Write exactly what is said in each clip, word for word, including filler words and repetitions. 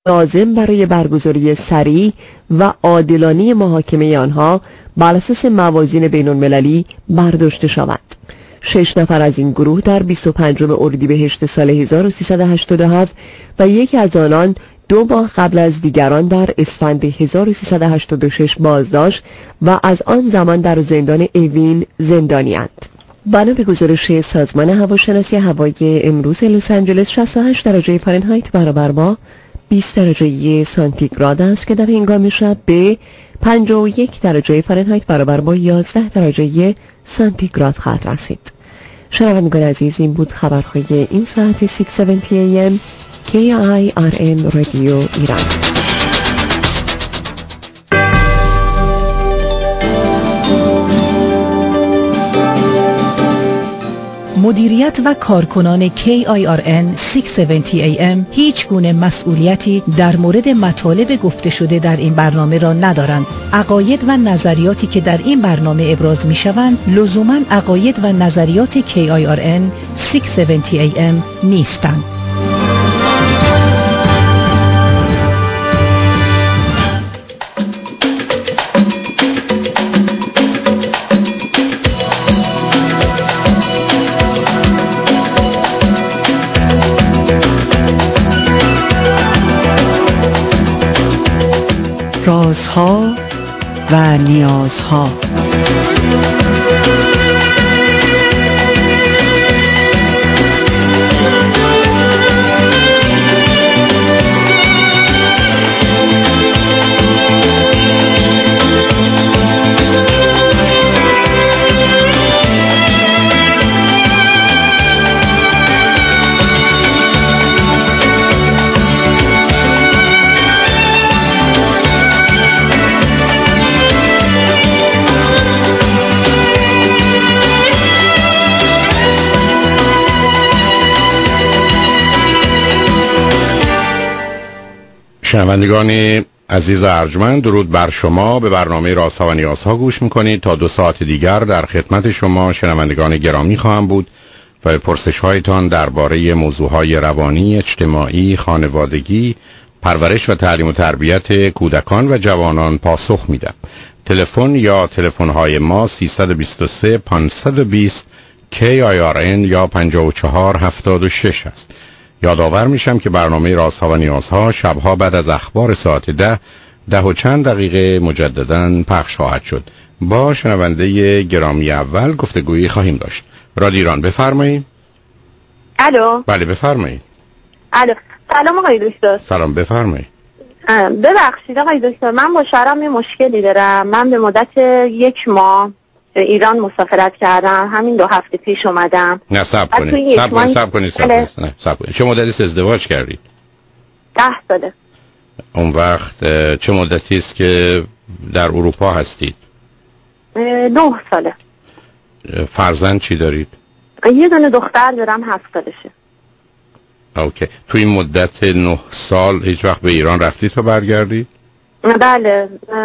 لازم برای برگزاری سریع و عادلانه محاکمه آنها بر اساس موازین بین المللی برداشته شود. شش نفر از این گروه در بیست و پنجم اردیبهشت سال هزار و سیصد و هشتاد و هفت و یکی از آنان دو ماه قبل از دیگران در اسفند هزار و سیصد و هشتاد و شش بازداشت و از آن زمان در زندان اوین زندانی‌اند. بنا به گزارش سازمان هواشناسی هوایی امروز لس آنجلس شصت و هشت درجه فارنهایت برابر با بیست درجه سانتیگراد است که در هنگام شب به پنجاه و یک درجه فارنهایت برابر با یازده درجه سانتیگراد خواهد رسید. شنوندگان عزیز، این بود خبرهای این ساعت ششصد و هفتاد ای ام کی آی آر ام رادیو ایران. مدیریت و کارکنان کی آی آر ان ششصد و هفتاد ای ام هیچ گونه مسئولیتی در مورد مطالب گفته شده در این برنامه را ندارند. عقاید و نظریاتی که در این برنامه ابراز می شوند لزوماً عقاید و نظریات کی آی آر ان ششصد و هفتاد ای ام نیستند. رازها و نیازها. شنوندگان عزیز و ارجمند، درود بر شما. به برنامه رازها و نیازها گوش میکنید. تا دو ساعت دیگر در خدمت شما شنوندگان گرامی خواهم بود و به پرسش هایتان درباره موضوعهای روانی، اجتماعی، خانوادگی، پرورش و تعلیم و تربیت کودکان و جوانان پاسخ میدم. تلفن یا تلفن های ما سیصد و بیست و سه پانصد و بیست کی آی آر ان یا پنجاه و چهار هفتاد و شش است. یادآور میشم که برنامه رازها و نیازها شبها بعد از اخبار ساعت ده ده و چند دقیقه مجدداً پخش خواهد شد. با شنونده گرامی اول گفتگویی خواهیم داشت. رادیو ایران، بفرمایید. الو. بله بفرمایید. الو. سلام آقای دکتر. سلام، بفرمایید. ببخشید آقای دکتر، من با شوهرم یه مشکلی دارم. من به مدت یک ماه به ایران مسافرت کردم. همین دو هفته پیش اومدم. نه صبر کنید. صبر کنید. صبر کنید. نه صبر کنید. چه مدتی ازدواج کردید؟ ده ساله. اون وقت چه مدتی است که در اروپا هستید؟ نه ساله. فرزند چی دارید؟ یه دونه دختر دارم، هفت سالشه. اوکی. تو این مدت نه سال هیچ وقت به ایران رفتید تا برگردید؟ بله،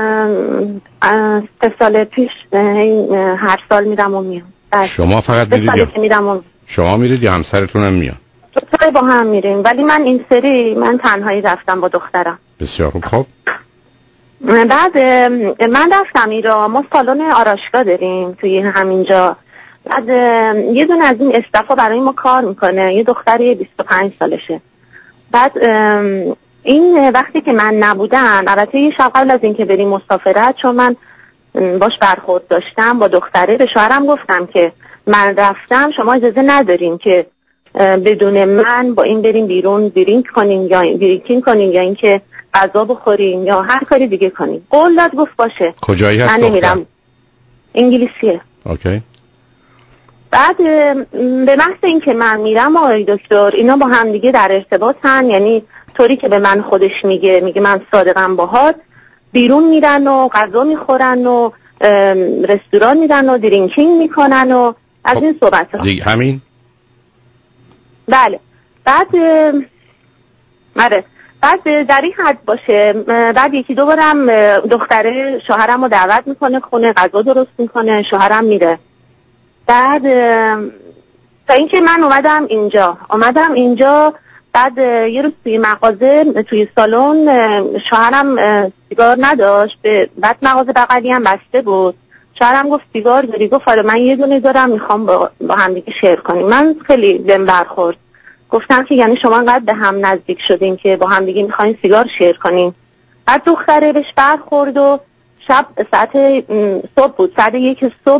سه سال پیش هر سال میرم و میام. شما فقط میرید یا میرم و... شما میرید یا همسرتون هم میان؟ دوتایی با هم میریم، ولی من این سری من تنهایی رفتم با دخترم. بسیار خوب. خب بعد من رفتم ایران. ما سالن آرایشگاه داریم توی همینجا. بعد یه دونه از این استافا برای ما کار میکنه، یه دختری بیست و پنج سالشه. بعد این وقتی که من نبودم، البته یه شب قبل از این که بریم مسافرت، چون من باش برخورد داشتم با دختره، به شوهرم گفتم که من رفتم، شما اجازه ندارین که بدون من با این بریم بیرون درینک کنیم یا دریکینگ کنیم یا اینکه غذا بخوریم یا هر کاری دیگه کنیم. قول داد، گفت باشه. کجایی هست من نمیرم. انگلیسیه. اوکی. بعد به محض این که من میرم آقای دکتر، اینا با هم دیگه در ارتباطن، یعنی طوری که به من خودش میگه میگه من صادقم باهات، بیرون میرن و غذا میخورن و رستوران میرن و درینکینگ میکنن و از خب این صحبت ها. دیگه همین؟ بله. بعد مره بعد در این حد باشه، بعد یکی دو بارم دختره شوهرم رو دعوت میکنه خونه، غذا درست میکنه، شوهرم میره. بعد تا اینکه من اومدم اینجا اومدم اینجا بعد یه روز توی مغازه توی سالن شوهرم سیگار نداشت، بعد مغازه بغلی هم بسته بود. شوهرم گفت سیگار داری؟ گفت آره من یه دونه دارم، میخوام با, با هم دیگه شیر کنیم. من خیلی بهم برخورد، گفتم که یعنی شما انقدر به هم نزدیک شدین که با هم دیگه میخواین سیگار شیر کنیم. بعد دختره بهش برخورد و شب ساعت صبح بود، ساعت یک صبح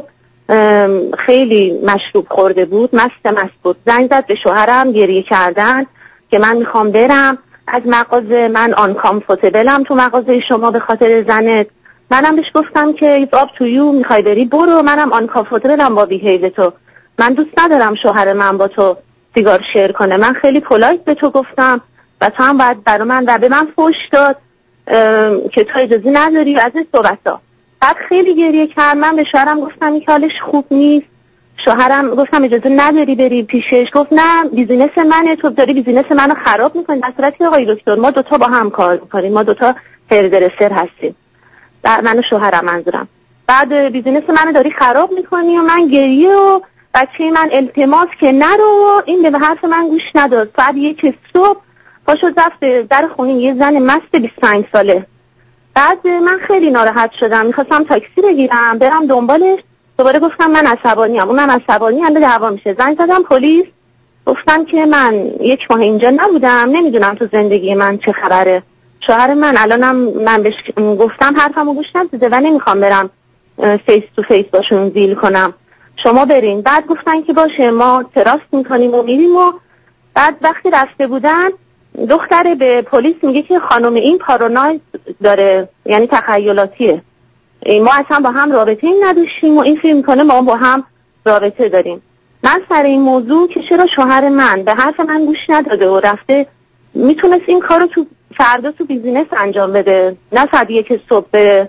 خیلی مشروب خورده بود، مست مست بود. زنگ زد به شوهرم، گریه کردن که من میخوام برم از مغازه، من آن کامفورتبلم تو مغازه شما به خاطر زنت. منم بهش گفتم که آپ تو یو، میخوای بری برو، منم آن کامفورتبلم با بیهیو تو، من دوست ندارم شوهر من با تو سیگار شیر کنه. من خیلی پولایت به تو گفتم و تو هم باید برای من و به من فوش داد که تو اجازه نداری از این صحبتا. بعد خیلی گریه کرد. من به شوهرم گفتم این حالش خوب نیست. شوهرم گفتم اجازه نداری بری پیشش. گفت نه بیزینس منه، تو داری بیزینس منو خراب میکنی. در صورتی آقای دکتر ما دوتا با هم کار میکنیم، ما دوتا هردرسر هستیم، من و شوهرم منظورم. بعد بیزینس منو داری خراب میکنی و من گریه و بچه من التماس که نرو و این به حرف من گوش نداد. بعد یک صبح پاشو رفت در خونه یه زن مست بیست و پنج ساله. بعد من خیلی ناراحت شدم، میخواستم تاکسی بگیرم برم دنبالش. دوباره گفتم من عصبانی ام، اونم عصبانی ام، دعوا میشه. زنگ زدم پلیس، گفتم که من یک ماه اینجا نبودم، نمیدونم تو زندگی من چه خبره. شوهر من الانم من بهش گفتم حرفمو گوش نداده و نمیخوام برم فیس تو فیس باشون دیل کنم، شما برین. بعد گفتن که باشه ما تراست میکنیم و میریم. و بعد وقتی رفته بودن دختر به پلیس میگه که خانم این پارانوید داره، یعنی تخیلاتیه، ما اصلا با هم رابطه این نداشتیم و این فیلم کنه ما با هم رابطه داریم. من سر این موضوع که چرا شوهر من به حرف من گوش نداده و رفته، میتونست این کارو تو فردا تو بیزینس انجام بده، نه ساعت یک صبح به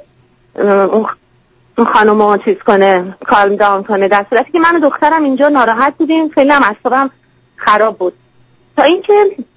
اون خانم چیز کنه، کالم داون کنه، در صورتی که من و دخترم اینجا ناراحت بودیم، خیلی هم اعصابم خراب بود. تا اینکه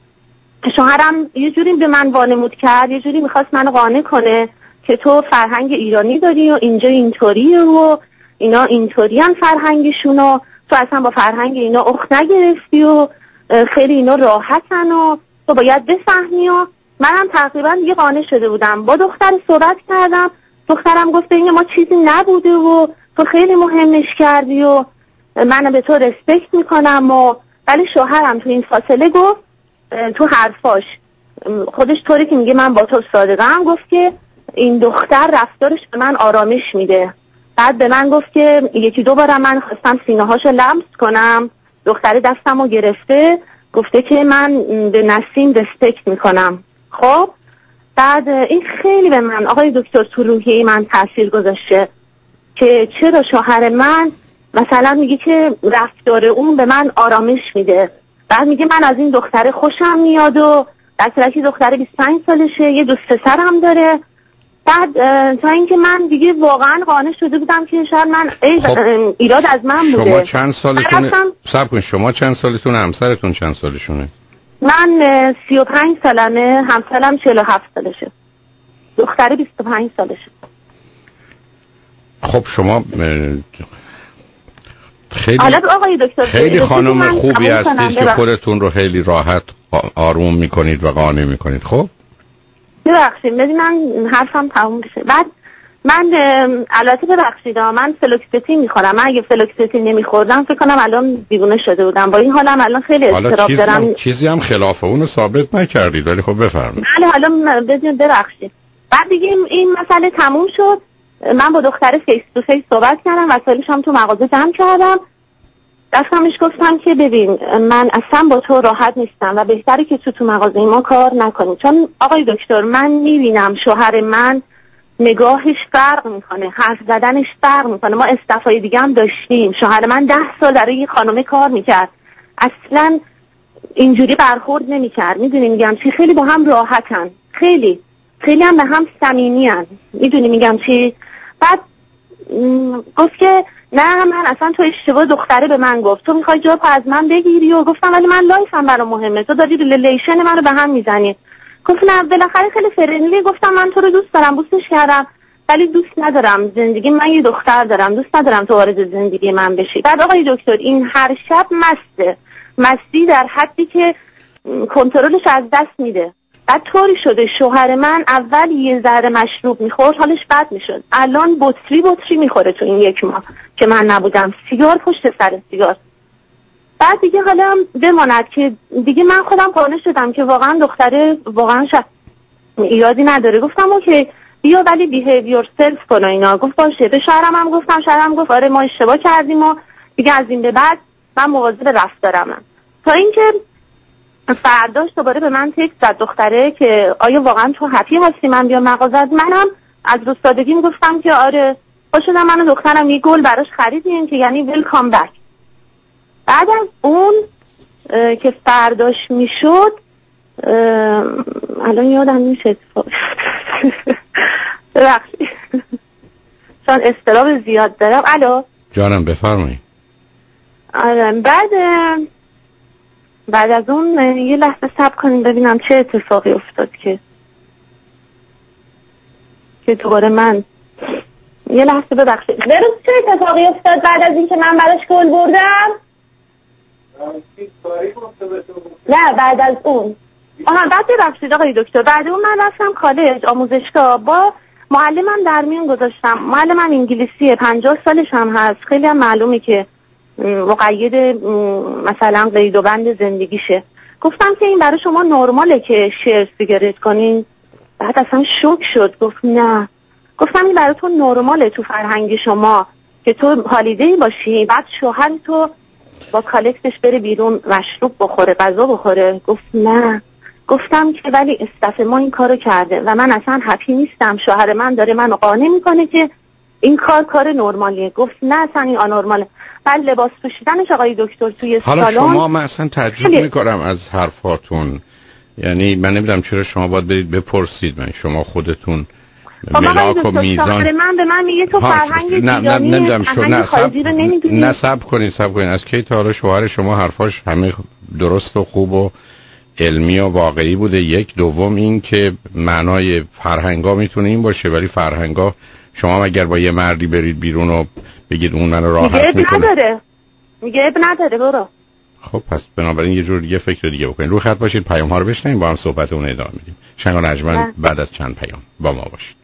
شوهرم یه جوری به من وانمود کرد، یه جوری میخواست منو قانع کنه که تو فرهنگ ایرانی داری و اینجا اینطوریه و اینا اینطوری هم فرهنگشون و تو اصلا با فرهنگ اینا اخت نگرفتی و خیلی اینا راحتن و تو باید بفهمی. و منم تقریبا یه قانع شده بودم. با دختر صحبت کردم، دخترم گفت این ما چیزی نبوده و تو خیلی مهمش کردی و من به تو رسپکت میکنم. و ولی شوهرم تو این فاصله گفت تو حرفاش خودش طوری که میگه من با تو صادقم، گفت که این دختر رفتارش به من آرامش میده. بعد به من گفت که یکی دو بارم من خواستم سینه هاشو لمس کنم، دختر دستمو گرفته، گفته که من به نسیم رسپکت میکنم. خب بعد این خیلی به من آقای دکتر تو روحیه من تاثیر گذاشته که چرا شوهر من مثلا میگه که رفتار اون به من آرامش میده، بعد میگه من از این دختر خوشم میاد و در صورتی دختر بیست و پنج سالشه، یه دوست پسرم داره. بعد تا اینکه من دیگه واقعا قانع شده بودم که شاید من خب ایراد از من بوده. شما چند سالتونه؟ صبر کن، شما چند سالتونه؟ همسرتون چند سالشونه؟ من سی و پنج سالمه، همسرم چهل و هفت سالشه، دختر بیست و پنج سالشه. خب شما خیلی آقای دکتر خیلی خانم خوبی هستید که خودتون رو خیلی راحت آروم میکنید و قانع میکنید. خب ببخشید بدید من حرفم تموم بشه. بعد من البته ببخشید من فلوکستین میخورم، من اگه فلوکستین نمیخوردم فکر کنم الان دیوونه شده بودم. با این حالم الان خیلی اضطراب دارم. چیزی هم خلاف اونو ثابت نکردید ولی خب بفرمایید. بله حالا بدید ببخشید. بعد دیگه این مسئله تموم شد، من با دختر فیس تو فیس صحبت کردم، وسایلش هم تو مغازه جمع کردم، رفتمش گفتم که ببین من اصلا با تو راحت نیستم و بهتره که تو تو مغازه ما کار نکنی، چون آقای دکتر من میبینم شوهر من نگاهش فرق میکنه، حرف زدنش فرق میکنه. ما استفای دیگه هم داشتیم، شوهر من ده سال برای یه خانم کار میکرد، اصلا اینجوری برخورد نمیکرد. میدونی میگم چی، خیلی با هم راحتن، خیلی خیلی هم به هم صمیمیان. میدونی میگم چی. بعد گفت که نه من اصلا تو اشتباه، دختره به من گفت تو میخوای جواب از من بگیری و گفتم ولی من لایفم برام مهمه، تو داری ریلیشن منو به هم میزنی. گفت نه بالاخره خیلی فرندلی. گفتم من تو رو دوست دارم، دوستش کردم، ولی دوست ندارم زندگی من یه دختر دارم، دوست ندارم تو وارد زندگی من بشی. بعد آقای دکتر این هر شب مسته، مستی در حدی که کنترلش از دست میده. بعد طوری شده شوهر من اول یه ذره مشروب میخورد حالش بد میشد، الان بطری بطری میخوره تو این یک ماه که من نبودم، سیگار پشت سر سیگار. بعد دیگه حالا بماند که دیگه من خودم قانع شدم که واقعا دختره واقعا شد ایرادی نداره. گفتم اوکی بیا ولی بیهیویر سلف کن اینا. گفت باشه. به شوهرم هم گفتم، شوهرم گفت آره ما اشتباه کردیم و دیگه از این به بعد من مواظب رفتارمم. تا اینکه فرداش دوباره به من تکست زد دختره که آیا واقعا تو هپی هستی من بیام مغازت. منم از دوستادگیم گفتم که آره با شدم من و دخترم یه گل براش خریدیم که یعنی ویلکام بک. بعد از اون که فرداش میشد الان یادم میشه ببخشید چون اضطراب زیاد دارم. الو جانم بفرمایید. آره بعد بعد از اون یه لحظه صبر کنیم ببینم چه اتفاقی افتاد که که دوباره من یه لحظه ببخشید برو چه اتفاقی افتاد بعد از این که من براش گل بردم. نه بعد از اون آها بعد ببخشید آقای دکتر بعد اون من رفتم کالج آموزشگاه با معلمم در میون گذاشتم. معلمم انگلیسیه پنجاه سالش هم هست، خیلی هم معلومه که مقید مثلا قید و بند زندگیشه. گفتم که این برای شما نرماله که شیر سیگارت کنین؟ بعد اصلا شوک شد گفت نه. گفتم این برای تو نرماله تو فرهنگ شما که تو هالیدی باشی بعد شوهر تو با کالکتش بره بیرون مشروب بخوره غذا بخوره. گفت نه. گفتم که ولی استف ما این کارو کرده و من اصلا هپی نیستم، شوهر من داره منو قانع میکنه که این کار کار نرمالیه. گفت نه اصلا این آنورماله. بعد لباس پوشیدنش آقای دکتر توی حالا سالن شما من اصلا تعجب میکنم از حرفاتون، یعنی من نمیدونم چرا شما باید برید بپرسید. من شما خودتون ملاک و میزان من به من میگه تو فرهنگ ایرانی فرهنگ خارجی رو نمیدونی. نه صبر کنید صبر کنید از کی تا حالا شوهر شما حرفاش همه درست و خوب و علمی و واقعی بوده؟ یک. دوم این که معنای فرهنگا میتونه این باشه ولی فرهنگا شما اگر با یه مردی برید بیرون و بگید اون منو راحت میکنه نداره میگه اب نداره برو. خب پس بنابراین یه جور دیگه فکر دیگه بکنید. رو خط باشید پیام ها رو بشنویم با هم صحبت اون ادامه میدیم. شنگ نجمن بعد از چند پیام با ما باشید.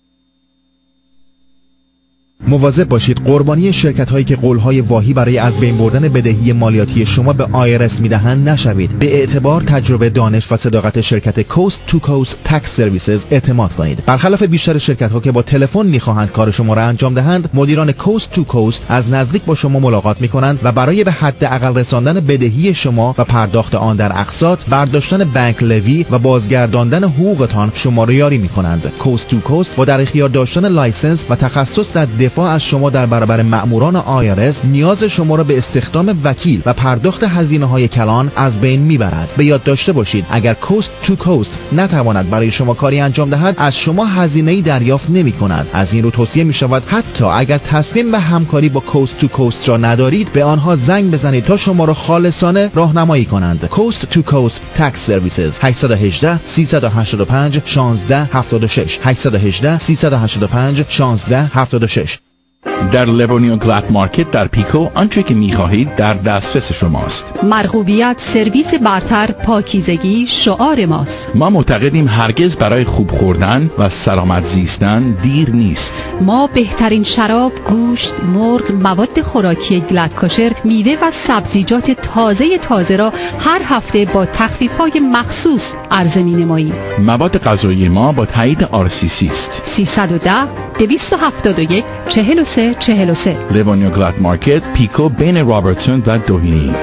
مواظب باشید قربانی شرکت هایی که قولهای واهی برای از بین بردن بدهی مالیاتی شما به آی آر اس میدهند نشوید. به اعتبار، تجربه، دانش و صداقت شرکت کوست تو کوست تکس سرویسز اعتماد کنید. برخلاف بیشتر شرکت ها که با تلفن میخواهند کار شما را انجام دهند، مدیران کوست تو کوست از نزدیک با شما ملاقات میکنند و برای به حداقل رساندن بدهی شما و پرداخت آن در اقساط، برداشتن بانک لوی و بازگرداندن حقوقتان شما را یاری میکنند. کوست تو کوست با در اختیار داشتن لایسنس و تخصص در دفاع از شما در برابر مأموران آی آر اس نیاز شما را به استخدام وکیل و پرداخت هزینه‌های کلان از بین میبرد. به یاد داشته باشید اگر کوست تو کوست نتواند برای شما کاری انجام دهد از شما هزینه‌ای دریافت نمی‌کند. از این رو توصیه می‌شود حتی اگر تصمیم به همکاری با کوست تو کوست را ندارید به آنها زنگ بزنید تا شما را خالصانه راهنمایی کنند. کوست تو کوست تکس سرویسز هشت یک هشت سه هشت پنج یک شش هفت شش هشت یک هشت سه هشت پنج یک شش هفت شش. در لوونیا گلد مارکت در پیکو آنچه که می‌خواهید در دسترس شماست. مرغوبیت، سرویس برتر، پاکیزگی شعار ماست. ما معتقدیم هرگز برای خوب خوردن و سلامت زیستن دیر نیست. ما بهترین شراب، گوشت، مرغ، مواد خوراکی گلد کاشر، میوه و سبزیجات تازه تازه را هر هفته با تخفیف‌های مخصوص عرضه می‌نماییم. مواد غذایی ما با تایید آر سی سی است. سیصد و ده دویست و هفتاد و یک چهل و سه چهل و سه. لوونیا گلد مارکت پیکو بین رابرتسون و دوهینی.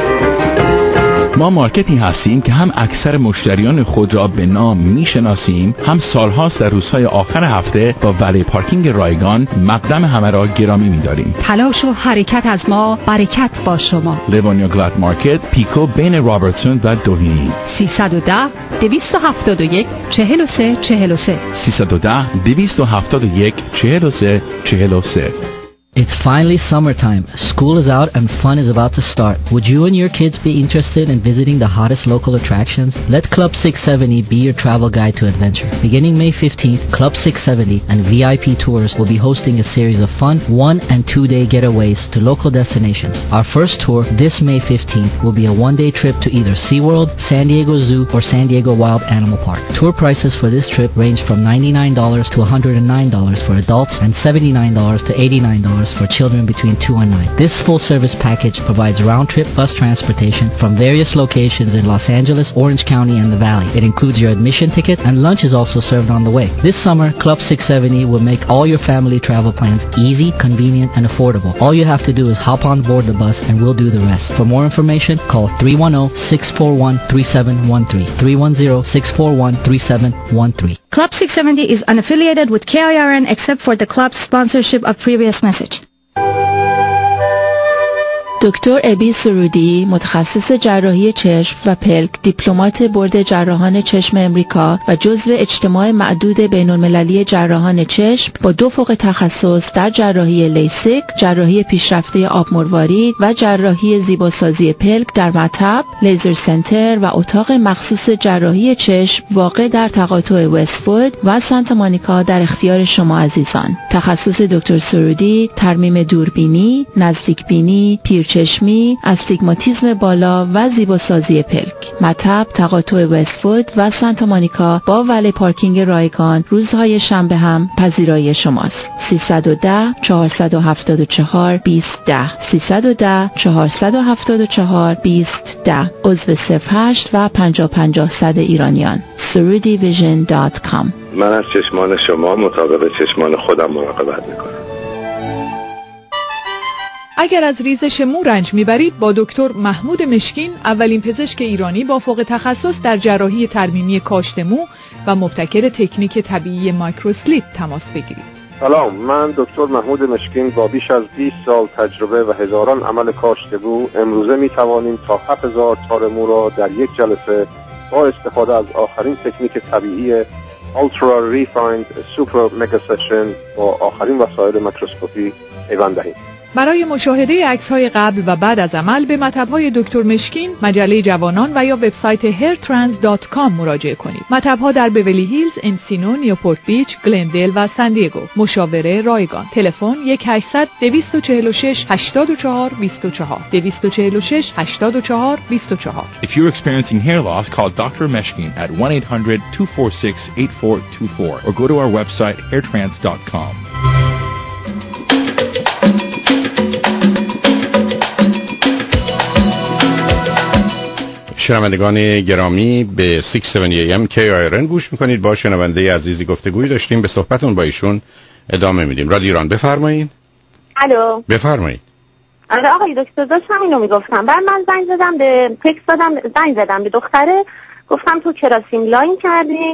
ما مارکتی هستیم که هم اکثر مشتریان خود را به نام میشناسیم، هم سالهاست در روزهای آخر هفته با ولی پارکینگ رایگان مقدم همه را گرامی می‌داریم. تلاش و حرکت از ما، برکت با شما. لوونیا گلد مارکت پیکو بین رابرتسون و دوهینی. سیصد و ده دویست و هفتاد و یک چهل و سه چهل و سه. سیصد و ده دویست و هفتاد و یک چهل و سه چهل و سه. It's finally summertime. School is out and fun is about to start. Would you and your kids be interested in visiting the hottest local attractions? Let Club six seventy be your travel guide to adventure. Beginning May fifteenth, Club six seventy and V I P Tours will be hosting a series of fun one and two day getaways to local destinations. Our first tour this May fifteenth will be a one-day trip to either SeaWorld, San Diego Zoo, or San Diego Wild Animal Park. Tour prices for this trip range from ninety-nine dollars to one hundred nine dollars for adults and seventy-nine dollars to eighty-nine dollars for children between two and nine. This full-service package provides round-trip bus transportation from various locations in Los Angeles, Orange County, and the Valley. It includes your admission ticket, and lunch is also served on the way. This summer, Club six seventy will make all your family travel plans easy, convenient, and affordable. All you have to do is hop on board the bus, and we'll do the rest. For more information, call three one zero, six four one, three seven one three, three one zero, six four one, three seven one three. Club six seventy is unaffiliated with K I R N except for the club's sponsorship of previous message. دکتر ابی سرودی، متخصص جراحی چشم و پلک، دیپلمات بورد جراحان چشم امریکا و جزو اجتماع معدود بین‌المللی جراحان چشم با دو فوق تخصص در جراحی لیسیک، جراحی پیشرفته آب مروارید و جراحی زیباسازی پلک در مطب، لیزر سنتر و اتاق مخصوص جراحی چشم واقع در تقاطع وست‌وود و سانتا مونیکا در اختیار شما عزیزان. تخصص دکتر سرودی ترمیم دوربینی، نزدیکبینی، پیر چشمی، استیگماتیسم بالا و زیباسازی پلک. مطب تقاطع وست‌وود و سانتا مونیکا با ولی پارکینگ رایگان روزهای شنبه هم پذیرایی شماست. سیصد و ده، چهارصد و هفتاد و چهار، بیست ده سیصد و ده، چهارصد و هفتاد و چهار، بیست ده عضو صفر هشت و پنجاه پنجاه صد ایرانیان. سرودی ویژن دات کام. من از چشمان شما مطابق چشمان خودم مراقبت میکنم. اگر از ریزش مو رنج میبرید با دکتر محمود مشکین، اولین پزشک ایرانی با فوق تخصص در جراحی ترمیمی کاشت مو و مبتکر تکنیک طبیعی مایکروسلیپ تماس بگیرید. سلام، من دکتر محمود مشکین با بیش از بیست سال تجربه و هزاران عمل کاشت مو امروزه میتوانیم تا هفت هزار تار مو را در یک جلسه با استفاده از آخرین تکنیک طبیعی Ultra Refined Super Mega Session با آخرین وسایل میکروسکوپی پیوند دهیم. برای مشاهده عکس‌های قبل و بعد از عمل به مطب‌های دکتر مشکین، مجله جوانان و یا وبسایت هیر ترانس دات کام مراجعه کنید. مطب‌ها در بیولی هیلز، انسینو، نیوپورت بیچ، گلندل و سان دیگو. مشاوره رایگان. تلفن یک هشتصد، دویست و چهل و شش، هشتاد و چهار، بیست و چهار. دویست و چهل و شش، هشتاد و چهار، بیست و چهار. If you're experiencing hair loss, call doctor Meshkin at one eight hundred, two four six, eight four two four or go to our website hair trans dot com. شنوندگان گرامی به ششصد و هفتاد ای ام کی آی آر ان گوش میکنید. با شنونده عزیزی گفتگوی داشتیم، به صحبتون با ایشون ادامه میدیم. رادیو ایران، بفرمایید. الو، بفرمایید. آره آقای دکتر، داشتم اینو میگفتم. بعد من زنگ زدم به تکست دادم، زنگ زدم به دختره، گفتم تو کراسیم لاین کردی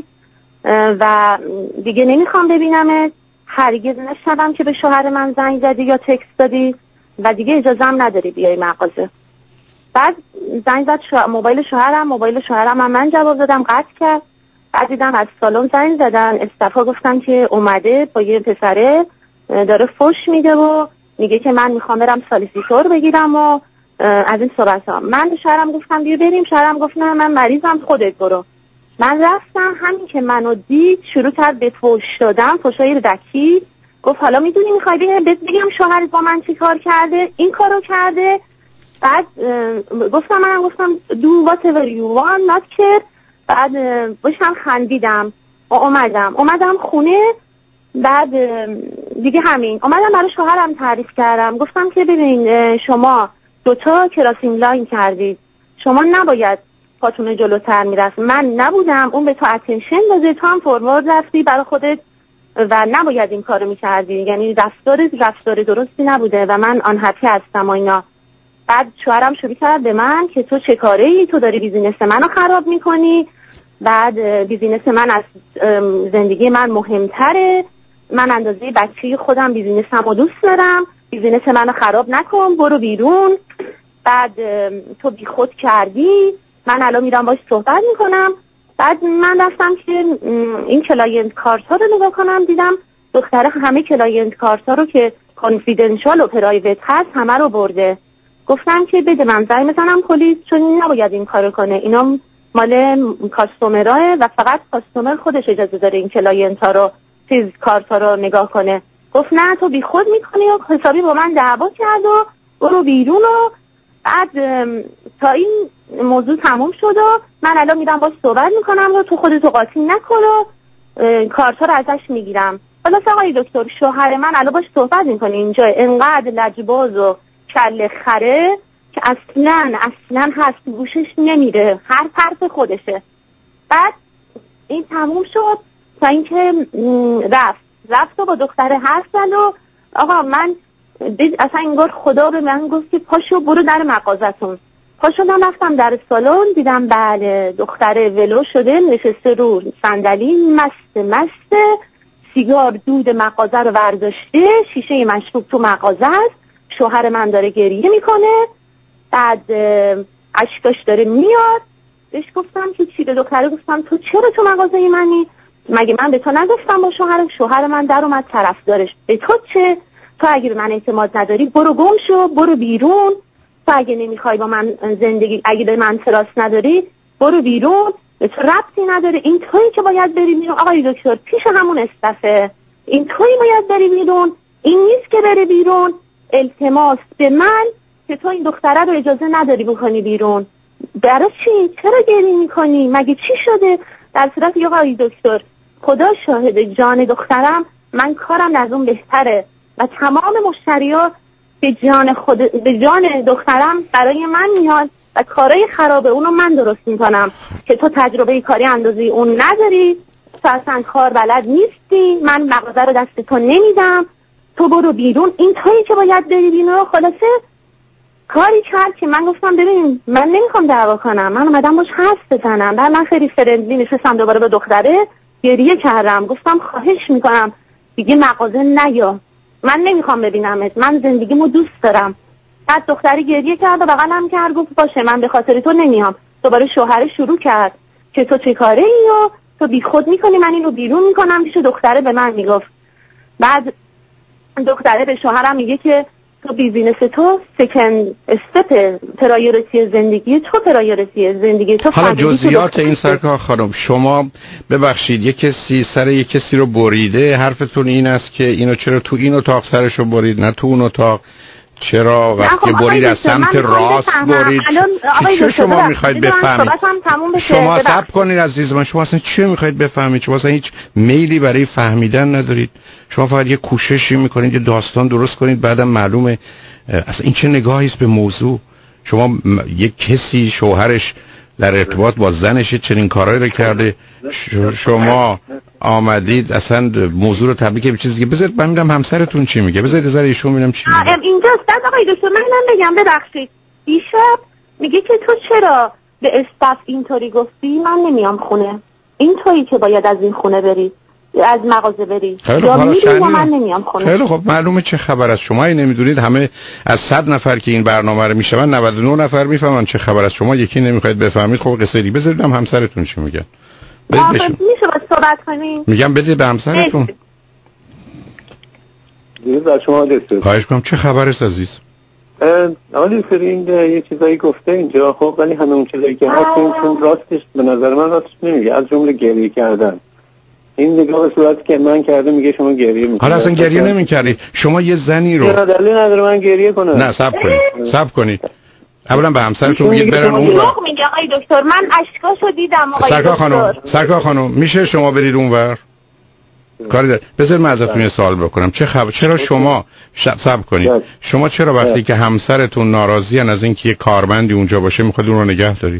و دیگه نمیخوام ببینمت. هرگز نشنیدم که به شوهر من زنگ زدی یا تکست دادی و دیگه اجازه هم نداری بیای مغازه. بعد زنگ زد شو... موبایل شوهرم، موبایل شوهرم هم من جواب دادم، قطع کرد. بعد دیدم از سالن زنگ زدن، استفا گفتن که اومده با یه پسره داره فوش میده و میگه که من میخوام برم سالیسیتور بگیرم و از این صحبت ها. من به شوهرم گفتم بیا بریم، شوهرم گفت نه من مریضم، خودت برو. من رفتم، همین که منو دید شروع کرد به فوش دادن، فوشای رکی. گفت حالا میدونی میخوای بهت بگم شوهرت با من چی کار کرده، این کارو کرده. بعد گفتم منم گفتم do whatever you want not care. بعد باشم خندیدم و اومدم اومدم خونه. بعد دیگه همین اومدم برای شوهرم تعریف کردم، گفتم که ببین شما دوتا کراسیم لاین کردید، شما نباید پاتون جلوتر میرفت، من نبودم، اون به تو اتنشن داده، تو هم فوروارد رفتی برای خودت و نباید این کارو میکردی، یعنی رفتار رفتار درستی نبوده و من آن هپی هستم و اینا. بعد شوهرم شروع کرد به من که تو چه کاره ای، تو داری بیزینس منو خراب میکنی، بعد بیزینس من از زندگی من مهمتره، من اندازه بچه خودم بیزینسمو دوست دارم، بیزینس منو خراب نکن، برو بیرون. بعد تو بیخود کردی، من الان میرم باش صحبت میکنم. بعد من رفتم که این کلاینت کارت ها رو نگاه کنم، دیدم دختره همه کلاینت کارت ها رو که کانفیدنشال و پرایوت هست همه رو برده. گفتم که بده من زنگ بزنم پلیس، چون نباید این کارو کنه، اینا مال کاستومراه و فقط کاستومر خودش اجازه داره این کلاینت ها رو چیز کارتا رو نگاه کنه. گفت نه تو بی خود میکنی و حسابی با من دعوا کرد و برو بیرون. و بعد تا این موضوع تموم شد و من الان میرم باش صحبت میکنم و تو خودتو قاطی نکن و کارتا رو ازش میگیرم. حالا آقای دکتر شوهر من الان باش صحبت میکنه اینجا انقدر لجباز و کله خره که اصلا اصلا هست گوشش نمیره، هر طرف خودشه. بعد این تموم شد تا اینکه رفت رفت و با دختره حرف زد و آقا من اصلا انگار خدا به من گفت که پاشو برو در مغازتون. پاشدم رفتم در سالن، دیدم بله دختره ولو شده نشسته رو صندلی مست مست، سیگار دود مغازه رو برداشته، شیشه مشروب تو مغازه است، شوهر من داره گریه میکنه، بعد اشکاش داره میاد. بهش گفتم که چی؟ به دختره گفتم تو چرا تو مغازه منی؟ مگه من به تو نگفتم با شوهرم؟ شوهر من در اومد طرفدارش. به تو چه؟ تو اگه به من اعتماد نداری برو گم شو، برو بیرون. تو اگه نمیخوای با من زندگی، اگه به من تراس نداری برو بیرون، به تو ربطی نداره. این تویی که باید بری بیرون آقای دکتر، پیش همون استفه. این تویی باید بری بیرون، این نیست که بری بیرون. التماس به من که تو این دختره رو اجازه نداری بکنی بیرون. برای چی؟ چرا گریه میکنی؟ مگه چی شده؟ در صورت آقای دکتر خدا شاهد جان دخترم من کارم از اون بهتره و تمام مشتریا به جان خود به جان دخترم برای من میاد و کارهای خراب اونو من درست میکنم که تو تجربه کاری اندازه اون نداری، تو اصلا کار بلد نیستی، من مغازه رو دست تو نمیدم، تو برو بیرون. این تویی که باید بری بیرون. خلاصه کاری کرد که من گفتم ببین من نمیخوام دعوا کنم، من اومدم باش حرف بزنم. بعد من خیلی فرندلی نشستم دوباره به دختره گریه کردم، گفتم خواهش میکنم دیگه مغازه نیا، من نمیخوام ببینمت، من زندگیمو دوست دارم. بعد دختری گریه کرد و بغلم کرد گفت باشه من به خاطر تو نمیام. دوباره شوهر شروع کرد که تو چه کاره ای و تو بی خود میکنی، من اینو بیرون میکنم. پیش دختره به من میگفت. بعد دختره به شوهرم میگه که تو بیزینس تو سکند استپ پرایورتی زندگی تو، پرایورتی زندگی تو. حالا جزئیات این سرکار خانم، شما ببخشید یک کسی سر یک کسی رو بریده، حرفتون این است که اینو چرا تو این اتاق سرشو برید نه تو اون اتاق؟ چرا وقتی برید از سمت راست برید؟ چه شما میخواید بفهمید؟ شما صبر کنید عزیز من، شما اصلا چه میخواید بفهمید؟ شما اصلا هیچ میلی برای فهمیدن ندارید. شما فقط یه کوششی میکنید یه داستان درست کنید، بعدم معلومه اصلا این چه نگاهی است به موضوع. شما یک کسی شوهرش در ارتباط با زنش چنین کارایی رو کرده، شما آمدید اصلا موضوع رو تبدیل به چیزی که بذارید من میدم همسرتون چی میگه، بذارید از ایشون میبینم چی میگه. اینجاست بعد آقای دکتر من بگم ببخشید، دیشب میگه که تو چرا به استاف اینطوری گفتی؟ من نمیام خونه، این تویی که باید از این خونه بری، از مغازه بری، یا میری و من نمیام خونه. خیلی خب معلومه چه خبر از شما. نمیدونید همه از صد نفر که این برنامه رو میشنون نود و نه نفر میفهمن چه خبر از شما، یکی نمیخواید بفهمید. خب قصه دی بذارید هم همسرتون چی میگن. میشه باید صحبت کنیم؟ میگم بده به همسرتون. دیگه از شما دستید. خواهش کنم چه خبر است عزیز؟ آقای دکتر این یه چیزایی گفته اینجا، خب ولی همه اون چیزایی که هست چون راستش به نظر من راستش نمیگه، از جمله گریه کردن. این نگاه به صورتی که من کرده میگه شما گریه میکنید. حالا اصلا گریه نمیکردید. شما یه زنی رو نه دلیل نداره من گریه کنم. نه صبر کنید. صبر کنید. اولا به همسرتون بگید برن اون ور. میگه آقای دکتر من اشکاشو دیدم آقای سرکار خانم، سرکار خانم میشه شما برید اون ور؟ کاری داره. بذار من ازتون یه سوال بکنم. چه خبر؟ چرا شما صبر کنید. شما چرا وقتی که همسرتون ناراضیان از اینکه یه کارمندی اونجا باشه میخواد اون رو نگه دارید؟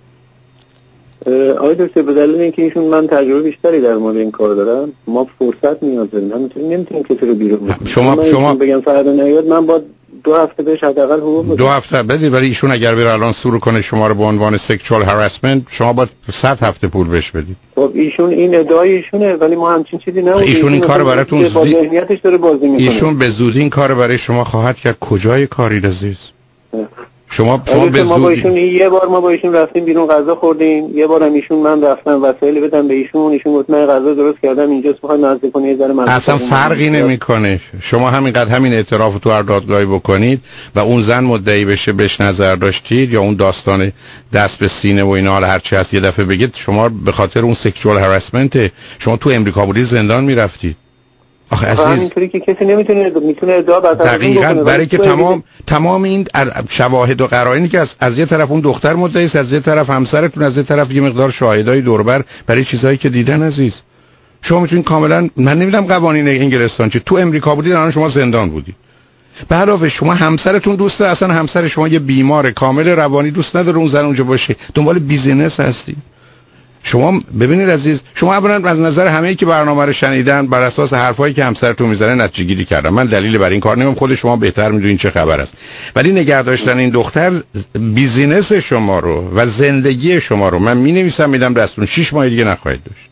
آقای دکتر به دلیل اینکه ایشون من تجربه بیشتری در مورد این کار دارم، ما فرصت نیاز داریم، نمیتونیم نمیتونیم کسی رو بیرون بکنیم. شما شما بگم فردا نیاد من با دو هفته بهش حداقل حقوق بدم. دو هفته بدید، ولی ایشون اگر بره الان سور کنه شما رو به عنوان سکشوال هراسمنت شما باید صد هفته پول بهش بدید. خب ایشون این ادعای ایشونه، ولی ما همچین چیزی نمیدونیم. ایشون این کارو براتون با ذهنیتش داره بازی میکنه. ایشون به زودی این کارو برای شما خواهد کرد. کجای کاری عزیز؟ شما شما به ما با ایشون یه بار ما با ایشون رفتیم بیرون غذا خوردیم، یه بارم ایشون من رفتم وسایل بدم به ایشون، ایشون گفت من غذا درست کردم اینجاست میخوام نزدیک کنی یه ذره من. اصلا فرقی نمیکنه. شما همینقدر همین اعتراف تو هر دادگاهی بکنید و اون زن مدعی بشه بهش نظر داشتید یا اون داستان دست به سینه و اینا حالا هر چی هست یه دفعه بگید شما به خاطر اون سکشوال هراسمنت شما تو امریکا بودید زندان میرفتید. آخه عزیز همینطوری که کسی نمیتونه میتونه ادعا بکنه. دقیقاً برای که تمام تمام این شواهد و قرائنی که از از یه طرف اون دختر مدعی است، از یه طرف همسرتون، از یه طرف یه مقدار شاهدای دوربر برای چیزایی که دیدن عزیز. شما میتونید کاملا، من نمیدونم قوانین انگلستان چه، تو امریکا بودید الان شما زندان بودید. به علاوه شما همسرتون دوسته، اصلا همسر شما یه بیمار کامل روانی دوست نداره اون زن اونجا باشه، دنبال بیزینس هستی. شما ببینید عزیز، شما اولا از نظر همه‌ای که برنامه رو شنیدن بر اساس حرفایی که همسرتون میزنه نتیجه گیری کردم. من دلیلی برای این کار نمیدونم، خود شما بهتر میدونین چه خبر است. ولی نگه داشتن این دختر بیزینس شما رو و زندگی شما رو من مینویسم میدم دستون، شش ماه دیگه نخواهید داشت.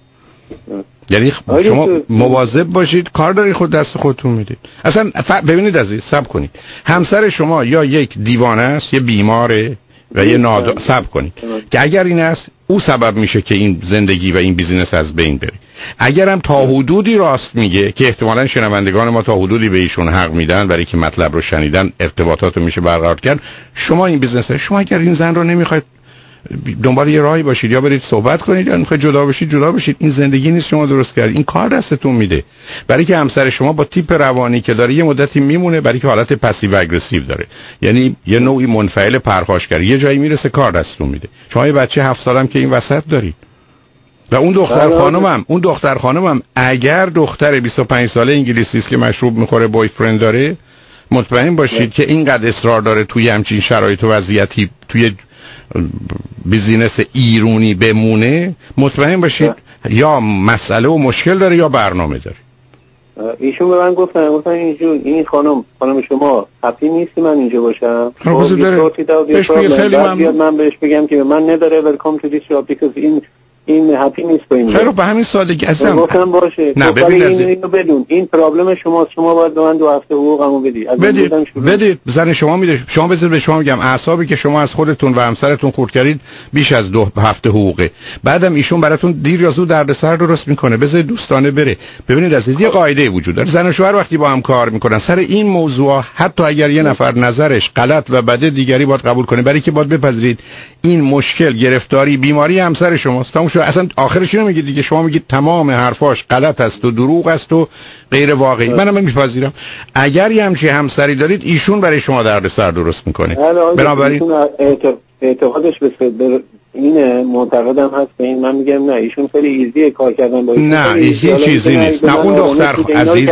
یعنی شما مواظب باشید، کار داری خود دست خودتون میدید. اصلا ببینید عزیز، صبر کنید. همسر شما یا یک دیوانه است، یه بیماره و یه نادر، صبر کنید که اگر این است او سبب میشه که این زندگی و این بیزینس از بین بره. اگرم تا حدودی راست میگه که احتمالاً شنوندگان ما تا حدودی به ایشون حق میدن برای که مطلب رو شنیدن، ارتباطات رو میشه برقرار کرد. شما این بیزینس، شما اگر این زن رو نمیخواید دنبال یه راهی باشید یا برید صحبت کنید یا میخواید جدا بشید جدا بشید. این زندگی نیست شما درست کردید، این کار دستتون میده. برای که همسر شما با تیپ روانی که داره یه مدتی میمونه، برای که حالت پسیو اگریسیو داره، یعنی یه نوعی منفعل پرخاشگری، یه جایی میرسه کار دستتون میده. شما یه بچه هفت سالم که این وسط دارید و اون دختر خانمم اون دختر خانمم اگر دختر بیست و پنج ساله انگلیسی است که مشروب میخوره، بوی فرند داره، مطمئن باشید که اینقدر اصرار داره توی همچین شرایط و وضعیتی توی بیزینس ایرونی بمونه، مطمئن باشید یا مسئله و مشکل داره یا برنامه داره. ایشون به من گفتن گفتن اینجون این خانم خانم شما هپی نیستی من اینجا باشم. خب بهش بگید خیلی ممنون. من بهش بگم که من نداره ویلکام تو دیس شاپ بیکاز این این هپی نیست با این. خیلی به همین سادگی اصلا گفتم باشه. نه ببین اینو بدون این پرابلم شما شما باید به من دو هفته حقوقمو بدی. بدید بدید زن شما میده. شما بذارید به شما میگم اعصابی که شما از خودتون و همسرتون خورد کردید بیش از دو هفته حقوقه. بعدم ایشون براتون دیر یا زود دردسر درست میکنه. بذارید دوستانه بره. ببینید عزیز یه قاعده وجود داره. زن و شوهر وقتی با هم کار میکنن سر این موضوع حتی اگر یه نفر نظرش غلط و بده دیگری باید قبول کنه، برای که باید بپذیرید این مشکل گرفتاری بیماری همسر شماست. تموم شد. اصلا آخرش اینو میگید دیگه، شما میگید تمام حرفاش غلط است و دروغ است و غیر واقعی. منم میپذیرم. اگر یه همچین همسری دارید ایشون برای شما دردسر درست میکنه. بنابراین اعتقادش به اینه، معتقدم هست به این. من میگم نه ایشون خیلی ایزیه کار کردن با این. نه هیچ چیزی نیست. نه اون دختر عزیز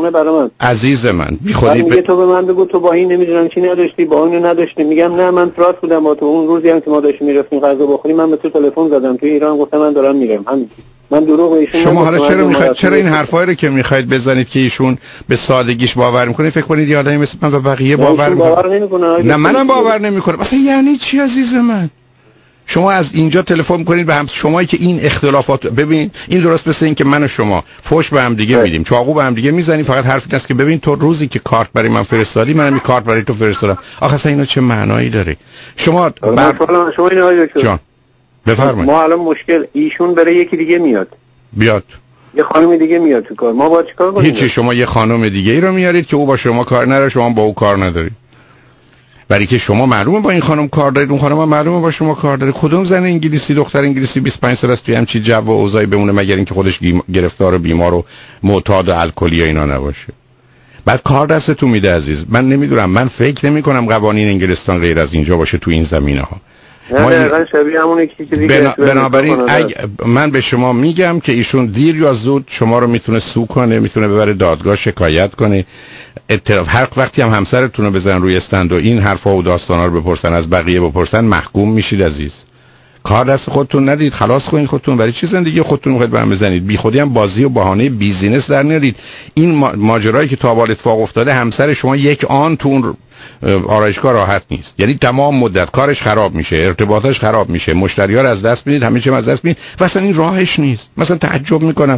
عزیز من بی خودی میگه تو به من بگو تو با این نمیدونم چی نداشتی با اینو نداشتی. میگم نه من تراست بودم با تو. اون روزی هم که ما داشتیم میرفتیم غذا بخوریم من به تو تلفن زدم تو ایران گفتم من دارم میرم. همین من دروغ ایشون. شما حالا چرا میخواید چرا این حرفایی رو که میخواید بزنید که ایشون به سادگیش باور میکنه فکر کنید یه آدمی مثل من و بقیه باور میکنه؟ نه منم باور نمیکنم. اصلا یعنی چی عزیز من؟ شما از اینجا تلفن میکنید به هم، شمایی که این اختلافات ببین این درست مثل این که من و شما فوش به هم دیگه میدیم، چاقو به هم دیگه میزنیم، فقط حرف این است که ببین تو روزی که کارت برای من فرستادی منم این کارت برای تو فرستادم. آخه اصلا اینا چه معنایی داره؟ شما بر... شما این آقای دکتر جان بفرمایید. ما الان مشکل ایشون برای یکی دیگه میاد بیاد یه خانم دیگه میاد تو کار، ما باید چیکار کنیم؟ هیچی. شما یه خانم دیگه ای رو میارید که او با شما کار نداره، شما با او کار ندارید. برای که شما معلومه با این خانم کار دارید، اون خانم هم معلومه با شما کار داره. کدوم زن انگلیسی دختر انگلیسی بیست و پنج سال است توی همچین جو و اوضاعی بمونه مگر اینکه خودش گرفتار و بیمار و معتاد و الکلی و اینا نباشه؟ بعد کار دستتون میده عزیز. من نمیدونم، من فکر نمی کنم قوانین انگلستان غیر از اینجا باشه تو این زمینه ها. ما دقیقاً شبیه همونه که دیگه. بنابراین من به شما میگم که ایشون دیر یا زود شما رو میتونه سو کنه، میتونه ببره دادگاه شکایت کنه. اطلاف هر وقتی هم همسرتون رو بزن روی استند و این حرفا و داستانا رو بپرسن از بقیه بپرسن محکوم میشید عزیز. کار دست خودتون ندید، خلاص کنید خودتون. برای چی زندگی خودتون میخواید به هم بزنید؟ بی خودی هم بازی و بهانه بیزینس در نیارید. این ماجرایی که تا حالا اتفاق افتاده همسر شما یک آن تو اون آرایشگاه راحت نیست. یعنی تمام مدت کارش خراب میشه، ارتباطاش خراب میشه، مشتری‌ها رو از دست میدید، همه چی از دست میدید. اصلا این راهش نیست. مثلا تعجب میکنم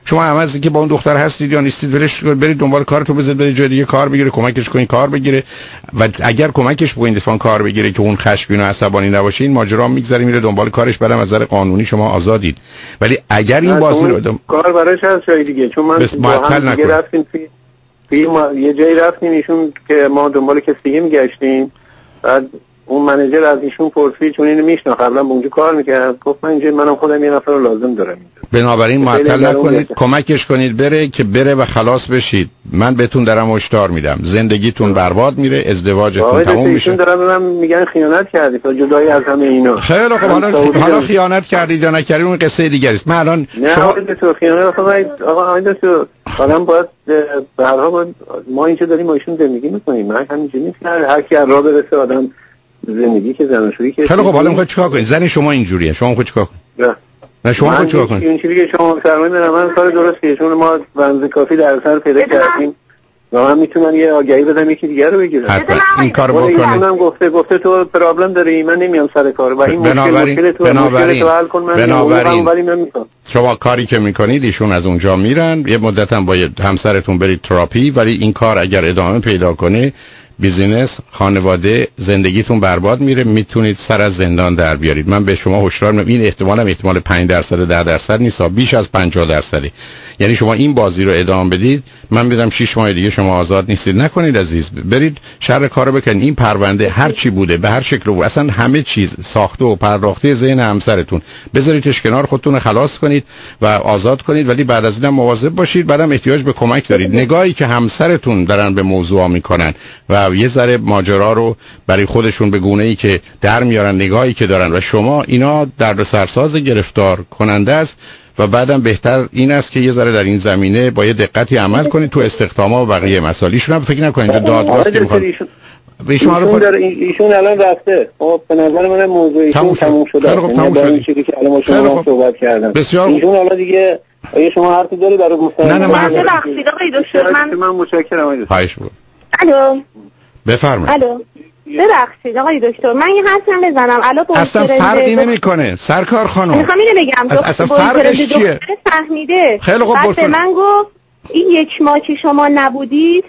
شما هم از اینکه با اون دختر هستید یا نیستید ولش کنید، برید دنبال کارتون، بذارید برید جای دیگه کار بگیره، کمکش کنین کار بگیره و اگر کمکش بکنید اتفاقا کار بگیره که اون خشمگین و عصبانی نباشه، این ماجرا میگذره میره دنبال کارش، برام از نظر قانونی شما آزادید. ولی اگر این بازی رو دم... کار براش هست جای دیگه، چون من با هم دیگه رفتیم فی... فی ما... یه جایی رفتیم ایشون که ما دنبال کسی دیگه میگشتیم، بعد اون منیجر از ایشون پرسید چون اینو میشناسه قبلا اونجا کار میکرد، گفت من اینجا منم خودم یه نفر رو لازم دارم. بنابراین معطل نکنید، کمکش کنید بره که بره و خلاص بشید. من بهتون دارم هشدار میدم زندگیتون برباد میره، ازدواجتون تموم میشه. ایشون دارن به من میگن خیانت کردید تا جدای از همه اینا. خیلی خب، حالا حالا خیانت کردید یا نکردید اون قصه دیگری است. من الان شما تو خیانت آقا آقا تو الان باید به هر حال ما اینجا داریم با ایشون زندگی میکنیم. من همینجوری نیست هر کی راه برسه آدم زندگی که زناشویی که. خیلی خب، حالا میخواید چیکار کنید؟ زن شما اینجوریه، شما میخواید چیکار کنید؟ نه شما خود چیکار کنید؟ این چیزی که شما فرمایید من کار درستیه، چون ما بنز کافی در سر پیدا کردیم و من میتونم یه آگهی بدم یکی دیگه رو بگیرم. حتما این کارو بکنید. من گفته گفته تو پرابلم داری، من نمیام سر کار و این مشکل مشکل تو مشکل تو حل کن. من بنابراین ولی من میکنم. شما کاری که میکنید ایشون از اونجا میرن، یه مدت هم با همسرتون برید تراپی، ولی این کار اگر ادامه پیدا کنه بیزینس، خانواده، زندگیتون برباد میره، میتونید سر از زندان در بیارید. من به شما هشدار میدم این احتمالم احتمال پنج درصد ده درصد نیست، بیش از پنجاه درصده. یعنی شما این بازی رو ادامه بدید، من میدم شش ماه دیگه شما آزاد نیستید. نکنید عزیز، برید شر کارو بکنید. این پرونده هر چی بوده به هر شکل و اصلا همه چیز ساخته و پرداخته ذهن همسرتون، بذاریدش کنار، خودتون خلاص کنید و آزاد کنید، ولی بعد از اینم مواظب باشید. بعدم احتیاج به کمک دارید. نگاهی که همسرتون دارن به موضوع میکنن و یه ذره ماجرا رو برای خودشون به گونه‌ای که در میارن، نگاهی که دارن و شما، اینا درد سرساز گرفتار کننده است و بعدم بهتر این است که یه ذره در این زمینه با یه دقتی عمل کنید تو استخدام‌ها و بقیه مسائلیشون. هم فکر نکنید که دادگاه که میخواد ایشون رو خود... ایشون الان رفته. خب به نظر من موضوع ایشون تموم شده. یعنی با این چیزی که الان ما شما صحبت کردم ایشون الان دیگه اگه شما حرفی داری برای گفتن. نه نه من ببخشید آقای دکتر، من من متشکرم آقای دکتر. خواهش می‌کنم. الو بفرمایید. الو ببخشید آقای دکتر، من یه حرفم بزنم. الو اصلا فرقی نمیکنه سرکار خانم. میخوام اینو بگم اصلا فرقش چیه؟ فهمیده. خیلی خوب بعد به من گفت این یک ماه که شما نبودید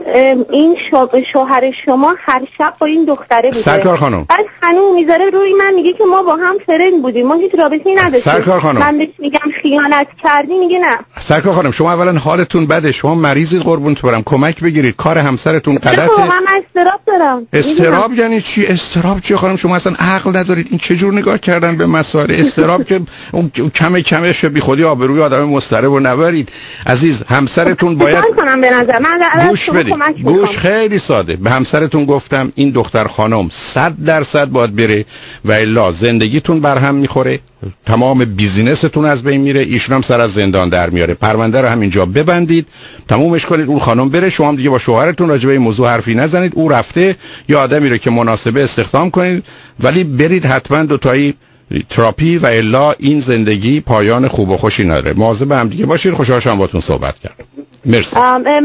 این شوهر شما هر شب با این دختره بوده. سرکار خانم بعد خانم میذاره روی من میگه که ما با هم فرند بودیم، ما هیچ رابطه‌ای نداشتیم. سرکار خانم من بهش میگم خیانت کردی، میگه نه. سرکار خانم شما اولا حالتون بده، شما مریضید، قربونتون برم، کمک بگیرید. کار همسرتون غلطه. من استراب دارم. استراب یعنی چی؟ استراب چی خانم؟ شما اصلا عقل ندارید. این چه جور نگاه کردن به مسائل؟ استراب که اون کمه کمه بی خودی آبروی آدم مضطرب رو نبرید عزیز. همسرتون باید کنم به نظر من گوش بدید. گوش خیلی ساده. به همسرتون گفتم این دختر خانم صد درصد باید بره و الا زندگیتون برهم میخوره، تمام بیزینستون از بین میره، ایشون هم سر از زندان در میاره. پرونده رو همینجا ببندید، تمومش کنید، اون خانم بره، شما هم دیگه با شوهرتون راجع به این موضوع حرفی نزنید. او رفته، یا آدمی رو که مناسبه استخدام کنید، ولی برید حتما دو تایی تراپی و الا این زندگی پایان خوب و خوشی نداره. مواظب هم دیگه باشید. خوشحال شدم باهاتون صحبت کردم. مرسی. ام ام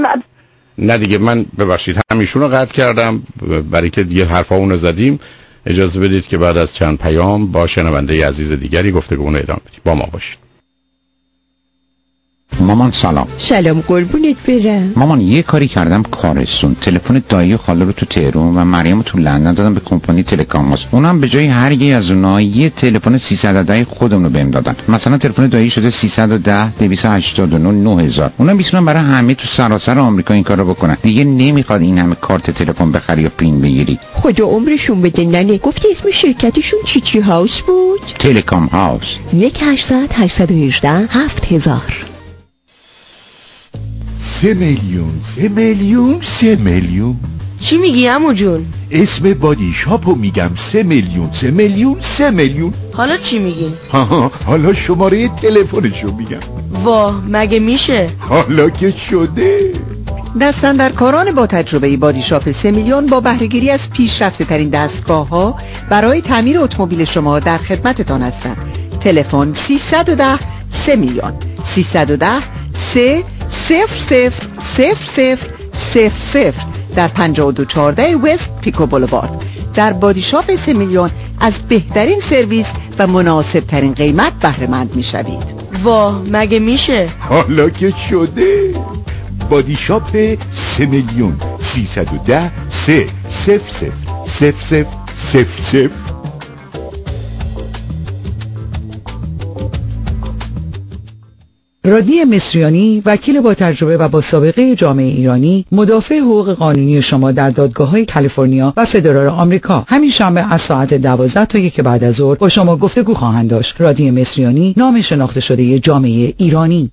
نه دیگه من ببخشید همیشون رو قطع کردم برای که دیگه حرفامون زدیم. اجازه بدید که بعد از چند پیام با شنونده عزیز دیگری گفتگو رو ادامه بدیم. با ما باشید. مامان سلام. سلام قربونت برم. مامان یه کاری کردم کارستون، تلفن دایی و خاله رو تو تهران و مریم رو تو لندن دادم به کمپانی تلکاماس. اونم به جای هر یه از اونها یه تلفن سیصد و ده خودمون رو بهم دادن. مثلا تلفن دایی شده سیصد و ده دویست و هشتاد و نه نه هزار. اونم میتونن برای همه تو سراسر آمریکا این کارو بکنن. دیگه نمیخواد این همه کارت تلفن بخری یا پین بگیری. خدا عمرشون بده. ننه گفتی اسم شرکتشون چی چی هاوس بود؟ تلکام هاوس. یک هشتصد هشتصد و هجده هفت هزار. سه میلیون سه میلیون سه میلیون. چی میگی عمو جون؟ اسم بادی شاپو میگم. سه میلیون سه میلیون سه میلیون. حالا چی میگی؟ ها حالا شماره تلفنشو میگم. واه مگه میشه؟ حالا که شده. دستاندرکاران با تجربه بادی شاپ سه میلیون با بهره‌گیری از پیشرفته ترین دستگاه ها برای تعمیر اتومبیل شما در خدمتتان هستند. تلفن سیصد و ده سه میلیون سیصد و ده سه صفر صفر صفر صفر صفر صفر در پنجاه و دو چهارده وست پیکو بولوارد. در بادی شاپ سه میلیون از بهترین سرویس و مناسب ترین قیمت بهره مند میشوید. واه مگه میشه؟ حالا که شده. بادی شاپ سه میلیون سیصد و ده سه صفر صفر صفر صفر صفر صفر. رادنی مصریانی، وکیل با تجربه و با سابقه جامعه ایرانی، مدافع حقوق قانونی شما در دادگاه‌های کالیفرنیا و فدرال آمریکا، همین شنبه از ساعت دوازده تا یک بعد از ظهر با شما گفتگو خواهند داشت. رادنی مصریانی، نام شناخته شده جامعه ایرانی.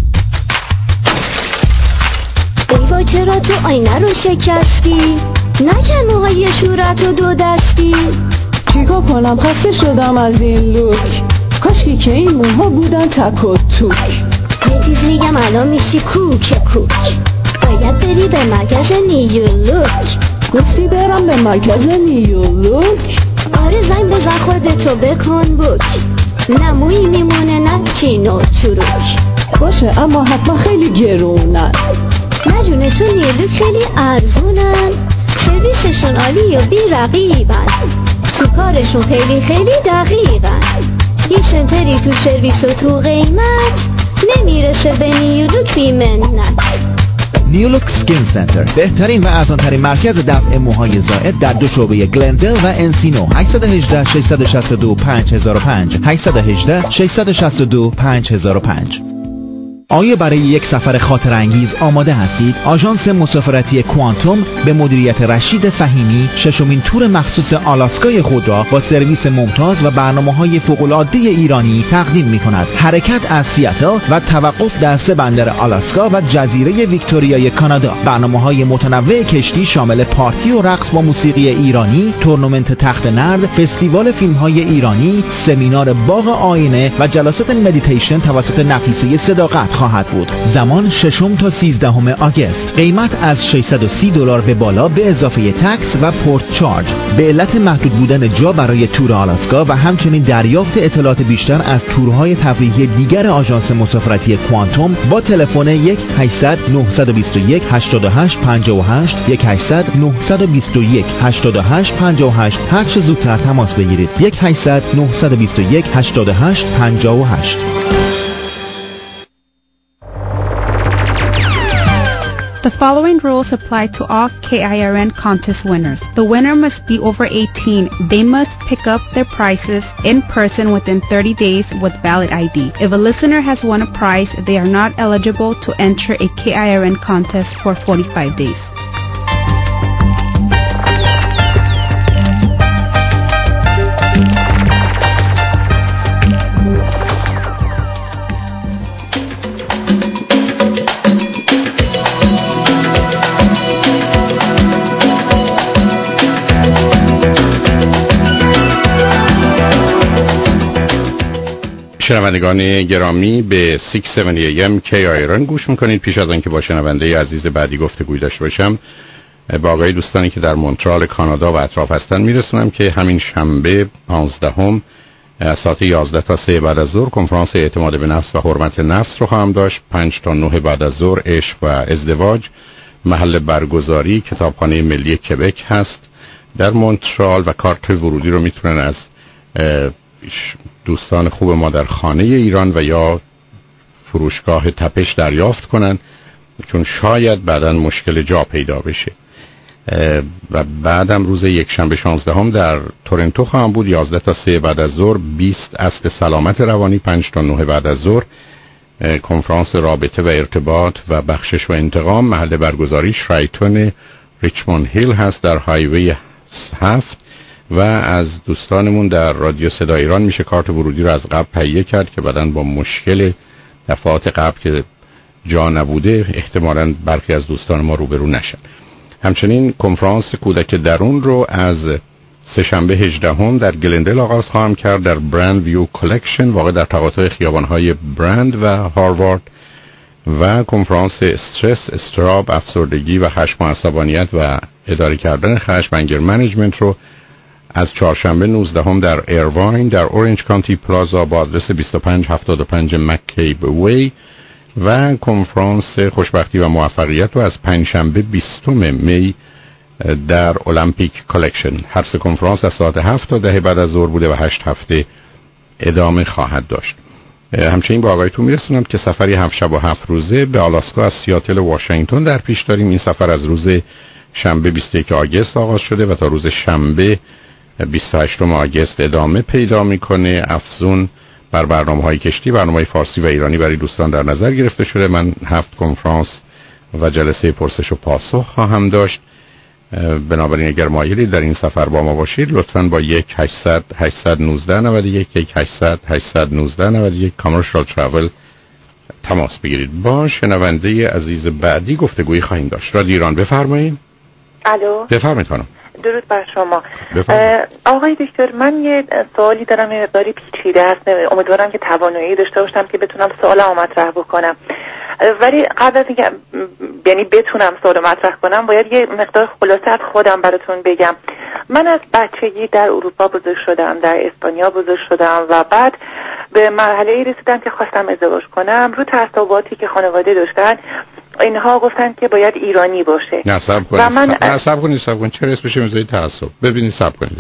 ایوا چرا تو آینه رو شکستی؟ نکن موهای شورت رو دو دستی. چیکار کنم؟ خسته شدم از این لوک. کاشکی که این موها بودن تک و توک. یه چیز میگم الان میشی کوک کوک. باید بری به مرکز نیولوک. گفتی برم به مرکز نیولوک؟ آره زنگ بزن خودتو بکن بوک. نمویی میمونه نه چین و چروک. باشه اما حتما خیلی گرونن. نجونه تو نیولوک خیلی ارزونن. سرویسشون عالی و بی رقیبن. تو کارشون خیلی خیلی دقیقن. یه شنتری تو سرویس و تو قیمت نمیرسه به نیولوک بی منت. نیولوک سکین سنتر، بهترین و ارزانترین مرکز دفع موهای زائد در دو شعبه گلندل و انسینو. هشت یک هشت شش شش دو پنج صفر صفر پنج هشت یک هشت شش شش دو پنج صفر صفر پنج. آیا برای یک سفر خاطر انگیز آماده هستید؟ آژانس مسافرتی کوانتوم به مدیریت رشید فهیمی ششمین تور مخصوص آلاسکای خود را با سرویس ممتاز و برنامه‌های فوق‌العاده ایرانی تقدیم می‌کند. حرکت از سیاتل و توقف در سه بندر آلاسکا و جزیره ویکتوریای کانادا. برنامه‌های متنوع کشتی شامل پارتی و رقص با موسیقی ایرانی، تورنمنت تخت نرد، فستیوال فیلم‌های ایرانی، سمینار باغ آینه و جلسات مدیتیشن توسط نفیسه صداقت خواهد بود. زمان ششم تا سیزدهم آگوست. قیمت از ششصد و سی دلار به بالا به اضافه تکس و پورت چارج. به علت محدود بودن جا برای تور آلاسکا و همچنین دریافت اطلاعات بیشتر از تورهای تفریحی دیگر آژانس مسافرتی کوانتوم با تلفن یک هشتصد نهصد و بیست و یک هشتاد و هشت پنجاه و هشت یک هشتصد نهصد و بیست و یک هشتاد و هشت پنجاه و هشت هر چه زودتر تماس بگیرید. یک هشتصد نهصد و بیست و یک هشتاد و هشت پنجاه و هشت. The following rules apply to all K I R N contest winners. The winner must be over eighteen. They must pick up their prizes in person within thirty days with valid I D. If a listener has won a prize, they are not eligible to enter a K I R N contest for forty-five days. شنوندگان گرامی به ششصد و هفتاد ای ام کی آی آر ان گوش میکنید. پیش از آنکه با شنونده عزیز بعدی گفتگوی داشته باشم، با آقای دوستانی که در مونترال کانادا و اطراف هستن میرسونم که همین شنبه پانزدهم از ساعت یازده تا سه بعد از ظهر کنفرانس اعتماد به نفس و حرمت نفس رو خواهم داشت. پنج تا نه بعد از ظهر عشق و ازدواج. محل برگزاری کتابخانه ملی کبک هست در مونترال و کارت ورودی رو میتونن از دوستان خوب ما در خانه ایران و یا فروشگاه تپش دریافت کنن، چون شاید بعداً مشکل جا پیدا بشه. و بعدم روز یک شنبه شانزدهم در تورنتو خواهم بود. یازده تا سه بعد از ظهر. بیست اصل سلامت روانی. پنج تا نه بعد از ظهر کنفرانس رابطه و ارتباط و بخشش و انتقام. محل برگزاری شرایتون ریچموند هیل هست در هایوی هفت. و از دوستانمون در رادیو صدا ایران میشه کارت ورودی رو از قبل تهیه کرد که بعداً با مشکل دفعات قبل که جا نبوده احتمالاً برخی از دوستان ما روبرو نشن. همچنین کنفرانس کودک درون رو از سه‌شنبه هجدهم در گلندل آغاز خواهم کرد در برند ویو کلکشن واقع در تقاطع خیابان‌های برند و هاروارد. و کنفرانس استرس، استراب، افسردگی و خشم و عصبانیت و اداره کردن خشم، انگر منیجمنت رو از چهارشنبه نوزدهم در ایرواین در اورنج کانتی پلازا با آدرس بیست و پنج هفتاد و پنج مکیب وی. و کنفرانس خوشبختی و موفقیت رو از پنجشنبه بیستم می در المپیک کالکشن. هر سه کنفرانس از ساعت هفت تا ده بعد از ظهر بوده و هشت هفته ادامه خواهد داشت. همچنین با آقایتون میرسونم که سفری هفت شب و هفت روزه به آلاسکا از سیاتل و واشنگتن در پیش داریم. این سفر از روز شنبه بیست و یکم آگوست آغاز شده و تا روز شنبه بیست و هشتم آگوست ادامه پیدا میکنه. افزون بر برنامه‌های کشتی، برنامه‌های فارسی و ایرانی برای دوستان در نظر گرفته شده. من هفت کنفرانس و جلسه پرسش و پاسخ خواهم داشت. بنابراین اگر مایلید در این سفر با ما باشید لطفاً با یک هشتصد هشتصد و نوزده نود و یک یک هشتصد هشتصد و نوزده نود و یک کامرشال تراول تماس بگیرید. با شنونده عزیز بعدی گفتگویی خواهیم داشت. رادیو ایران بفرمایید. الو بفرمایید خانم. درود بر شما. آقای دکتر، من یه سوالی دارم، یه مقداری پیچیده است. امیدوارم که توانایی داشته باشم که بتونم سوالمو مطرح بکنم. ولی قبل از اینکه یعنی بتونم سوال مطرح کنم باید یه مقدار خلاصه از خودم براتون بگم. من از بچگی در اروپا بزرگ شدم، در اسپانیا بزرگ شدم و بعد به مرحله رسیدم که خواستم ازدواج کنم. رو تعصباتی که خانواده داشتن اینها گفتن که باید ایرانی باشه. نه صبر کنید. و من نه صبر کنید صبر کنید. چرا اسمش میذارید تعصب؟ ببینید صبر کنید.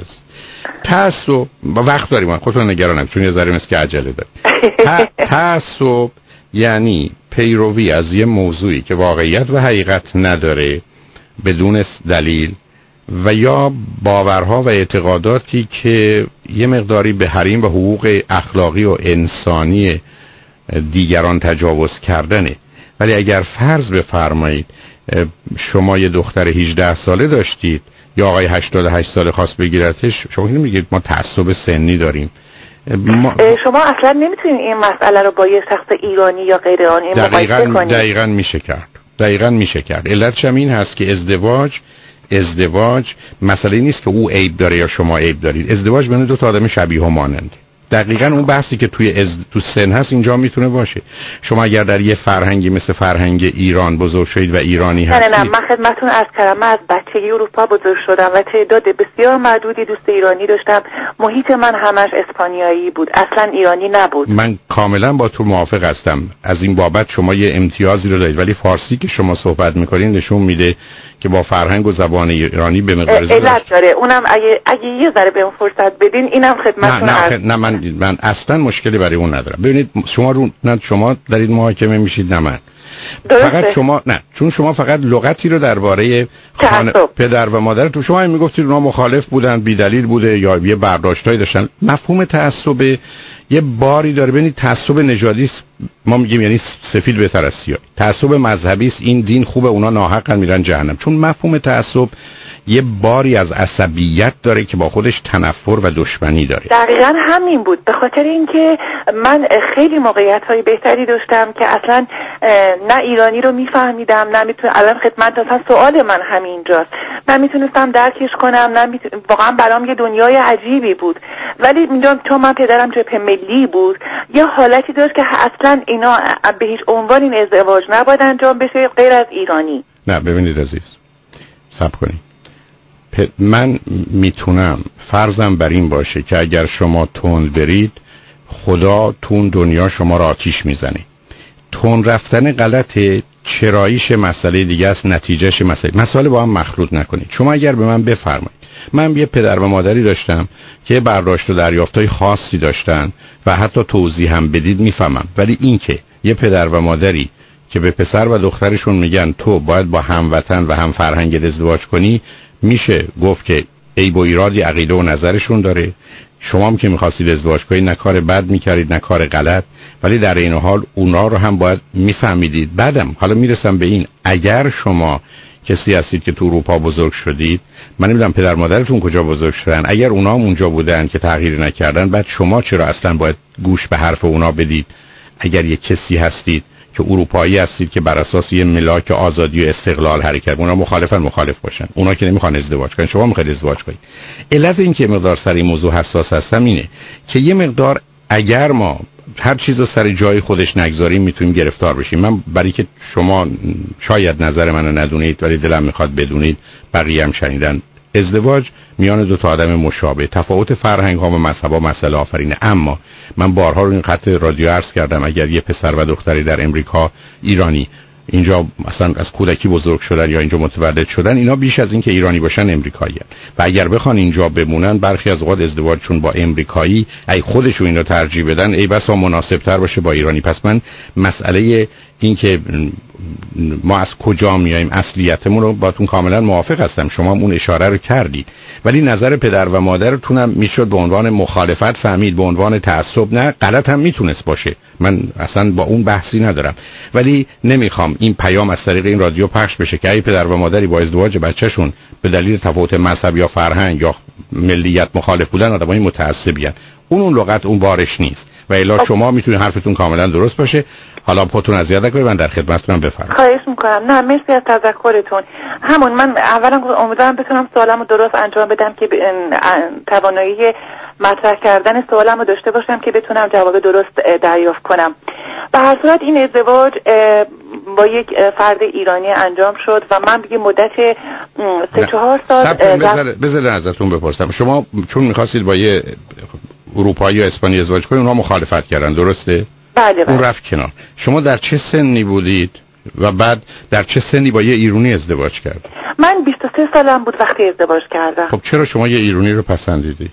تعصب وقت داریم، خودتون نگران نباشید چون یه ذره مثل که عجله دارید. تعصب یعنی پیروی از یه موضوعی که واقعیت و حقیقت نداره بدون دلیل و یا باورها و اعتقاداتی که یه مقداری به حریم و حقوق اخلاقی و انسانی دیگران تجاوز کردنه. ولی اگر فرض بفرمایید شما یه دختر هجده ساله داشتید یا آقای هشتاد و هشت ساله خواست بگیرتش، شما میگید ما تعصب سنی داریم. ما... شما اصلا نمیتونید این مسئله رو با یه شخص ایرانی یا غیر ایرانی مقایسه کنید. دقیقاً میشه کرد. دقیقاً میشه کرد. علتش هم این هست که ازدواج ازدواج مسئله نیست که او عیب داره یا شما عیب دارید. ازدواج بین دو تا آدم شبیه و مانند. دقیقاً اون بحثی که توی از... تو سن هست اینجا میتونه باشه. شما اگر در یه فرهنگی مثل فرهنگ ایران بزرگ شدید و ایرانی هستید. نه نه من خدمتتون عرض کردم، من از بچگی اروپا بزرگ شدم و تعداد بسیار معدودی دوست ایرانی داشتم. محیط من همش اسپانیایی بود، اصلا ایرانی نبود. من کاملا با تو موافق هستم. از این بابت شما یه امتیازی رو دارید، ولی فارسی که شما صحبت میکنید نشون میده که با فرهنگ و زبان ایرانی به مقدار علت داره. اونم اگه اگه یه ذره بهم فرصت بدین اینم خدمتتون نه نه, نه من من اصلا مشکلی برای اون ندارم. ببینید شما رو نه شما دارید محاکمه میشید نه من. درسته. فقط شما نه چون شما فقط لغتی رو درباره خانه پدر و مادر تو شما میگفتید اونا مخالف بودن، بی دلیل بوده یا یه برداشتایی داشتن. مفهوم تعصب یه باری داره. ببینید تعصب نژادی ما میگیم یعنی سفید بهتر از سیاه. تعصب مذهبی است، این دین خوبه اونا ناحقا میرن جهنم. چون مفهوم تعصب یه باری از عصبیت داره که با خودش تنفر و دشمنی داره. دقیقاً همین بود. به خاطر اینکه من خیلی موقعیت‌های بهتری داشتم که اصلا نه ایرانی رو میفهمیدم نه میتونم. الان خدمت اصلا سوال من همینجاست. من میتونستم درکش کنم، نه میتون... واقعا برام یه دنیای عجیبی بود. ولی میدونم چون من پدرم جبهه ملی بود یه حالتی داشت که اصلا اینا به هیچ عنوان این ازدواج نباید انجام بشه غیر از ایرانی. نه ببینید عزیز صبر کنید. من میتونم فرضم بر این باشه که اگر شما تند برید خدا تون دنیا شما را آتیش میزنه. تند رفتن غلطه، چراییش مسئله دیگه است، نتیجهش مسئله. مسئله با هم مخلوط نکنید. شما اگر به من بفرمایید من یه پدر و مادری داشتم که برداشت و دریافتای خاصی داشتن و حتی توضیح هم بدید میفهمم. ولی این که یه پدر و مادری که به پسر و دخترشون میگن تو باید با هموطن و هم فرهنگ ازدواج کنی، میشه گفت که عیب و ایرادی عقیده و نظرشون داره. شما هم که میخواستید ازدواج کنید نه کار بد میکردید نه کار غلط، ولی در این حال اونا رو هم باید میفهمیدید. بعدم حالا میرسم به این، اگر شما کسی هستید که تو اروپا بزرگ شدید، من نمیدونم پدر مادرتون کجا بزرگ شدن، اگر اونا هم اونجا بودن که تغییر نکردن، بعد شما چرا اصلا باید گوش به حرف اونا بدید؟ اگر یک کسی هستید که اروپایی هستید که بر اساس یه ملاک آزادی و استقلال حرکت، اونا مخالفن مخالف باشن، اونا که نمیخوان ازدواج کنن، شما میخواید ازدواج کنید. علت این که مقدار سر این موضوع حساس هستم اینه که یه مقدار اگر ما هر چیز رو سر جای خودش نگذاریم میتونیم گرفتار بشیم. من برای که شما شاید نظر منو ندونید ولی دلم میخواد بدونید، بقیه هم شنیدن، ازدواج میان دو تا آدم مشابه، تفاوت فرهنگ ها و مذهب ها مسئله آفرینه. اما من بارها رو این خط رادیو عرض کردم اگر یه پسر و دختری در امریکا ایرانی اینجا مثلا از کودکی بزرگ شدن یا اینجا متولد شدن، اینا بیش از این که ایرانی باشن امریکایی‌ان و اگر بخوان اینجا بمونن برخی از اوقات ازدواجشون با امریکایی ای خودشون اینو ترجیح بدن ای بسا مناسب‌تر باشه با ایرانی. پس من مسئله این که ما از کجا میایم اصلیتمون رو باتون کاملا موافق هستم، شما اون اشاره رو کردید، ولی نظر پدر و مادرتونم میشد به عنوان مخالفت فهمید، به عنوان تعصب نه، غلط هم میتونست باشه، من اصلا با اون بحثی ندارم، ولی نمیخوام این پیام از طریق این رادیو پخش بشه که ای پدر و مادری با ازدواج بچهشون به دلیل تفاوت مذهب یا فرهنگ یا ملیت مخالف بودن آدمای متعصبین. اون اون لغت اون بارش نیست و الا شما میتونید حرفتون کاملا درست باشه. حالا پاتون اذیت نکنید، من در خدمتتونم، بفرمایید. خواهش میکنم. نه مرسی از تذکرتون. همون من اولا امیدوارم بتونم سوالمو درست انجام بدم که توانایی مطرح کردن سوالمو داشته باشم که بتونم جواب درست دریافت کنم. به هر صورت این ازدواج با یک فرد ایرانی انجام شد و من دیگه مدت سه چهار سال بذارید ازتون بپرسم، شما چون می‌خواستید با یه اروپایی یا اسپانی ازدواج کنید، اونها مخالفت کردن، درسته؟ بله بله. اون رفت کنار. شما در چه سنی بودید و بعد در چه سنی با یه ایرانی ازدواج کرد؟ من بیست و سه سالم بود وقتی ازدواج کردم. خب چرا شما یه ایرانی رو پسندیدی؟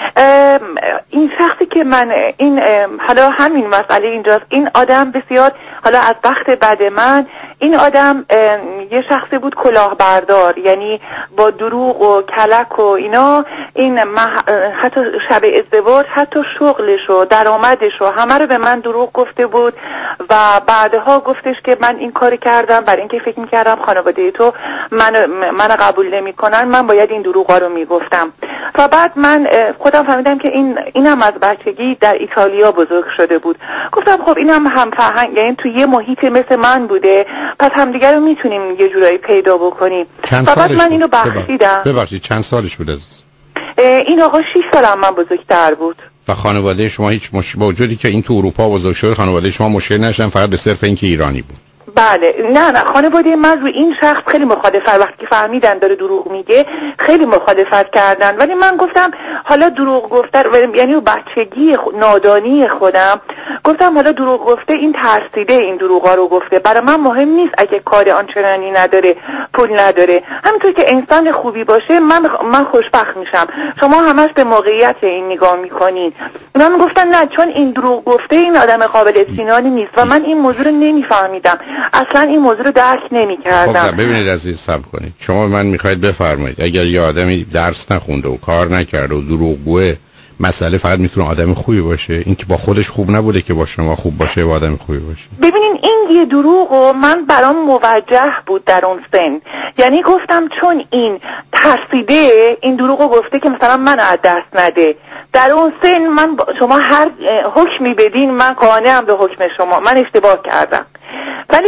این شخصی که من این حالا همین مسئله اینجاست، این آدم بسیار حالا از وقت بعد من این آدم یه شخصی بود کلاهبردار، یعنی با دروغ و کلک و اینا، این مح... حتی شب ازدواج حتی شغلش و درآمدش و همه رو به من دروغ گفته بود و بعدها گفتش که من این کار کردم برای اینکه فکر میکردم خانواده تو من من قبول نمیکنن، من باید این دروغا رو میگفتم. و بعد من خودم فهمیدم که این اینم از بچگی در ایتالیا بزرگ شده بود. گفتم خب اینم هم فرهنگ، یعنی تو یه محیط مثل من بوده، پس همدیگه رو میتونیم یه جورایی پیدا بکنیم. و بعد من اینو بخشیدم. ببخشید چند سالش بود عزیز؟ این آقا شش سال هم من بزرگتر بود. و خانواده شما هیچ مش... با وجودی که این تو اروپا بزرگ شده، خانواده شما مشکل نشدن فقط به صرف اینکه ایرانی بود؟ بله. نه نه خانواده من روی این شخص خیلی مخالفت، وقتی فهمیدن داره دروغ میگه خیلی مخالفت کردن، ولی من گفتم حالا دروغ گفته، یعنی بچگی نادانی خودم گفتم حالا دروغ گفته، این ترسیده این دروغا رو گفته، برای من مهم نیست اگه کار آنچنانی نداره، پول نداره، همینطور که انسان خوبی باشه من من خوشبخت میشم. شما همش به موقعیت این نگاه میکنین. اونا میگفتن نه چون این دروغ گفته این آدم قابل اطمینانی نیست و من این موضوع رو نمیفهمیدم، اصلا این موضوع رو درک نمی‌کردم. خب ببینید عزیز صبر کنید، شما من می‌خواید بفرمایید اگر یه آدمی درس نخونده و کار نکرده و دروغگوه، مسئله فقط میتونه آدم خوبی باشه؟ این که با خودش خوب نبوده که با شما خوب باشه و آدم خوبی باشه؟ ببینین این یه دروغو من برام موجه بود در اون سن، یعنی گفتم چون این ترسیده این دروغو گفته که مثلا من از دست نده. در اون سن من شما هر حکمی بدین من قانعم به حکم شما، من اشتباه کردم. ولی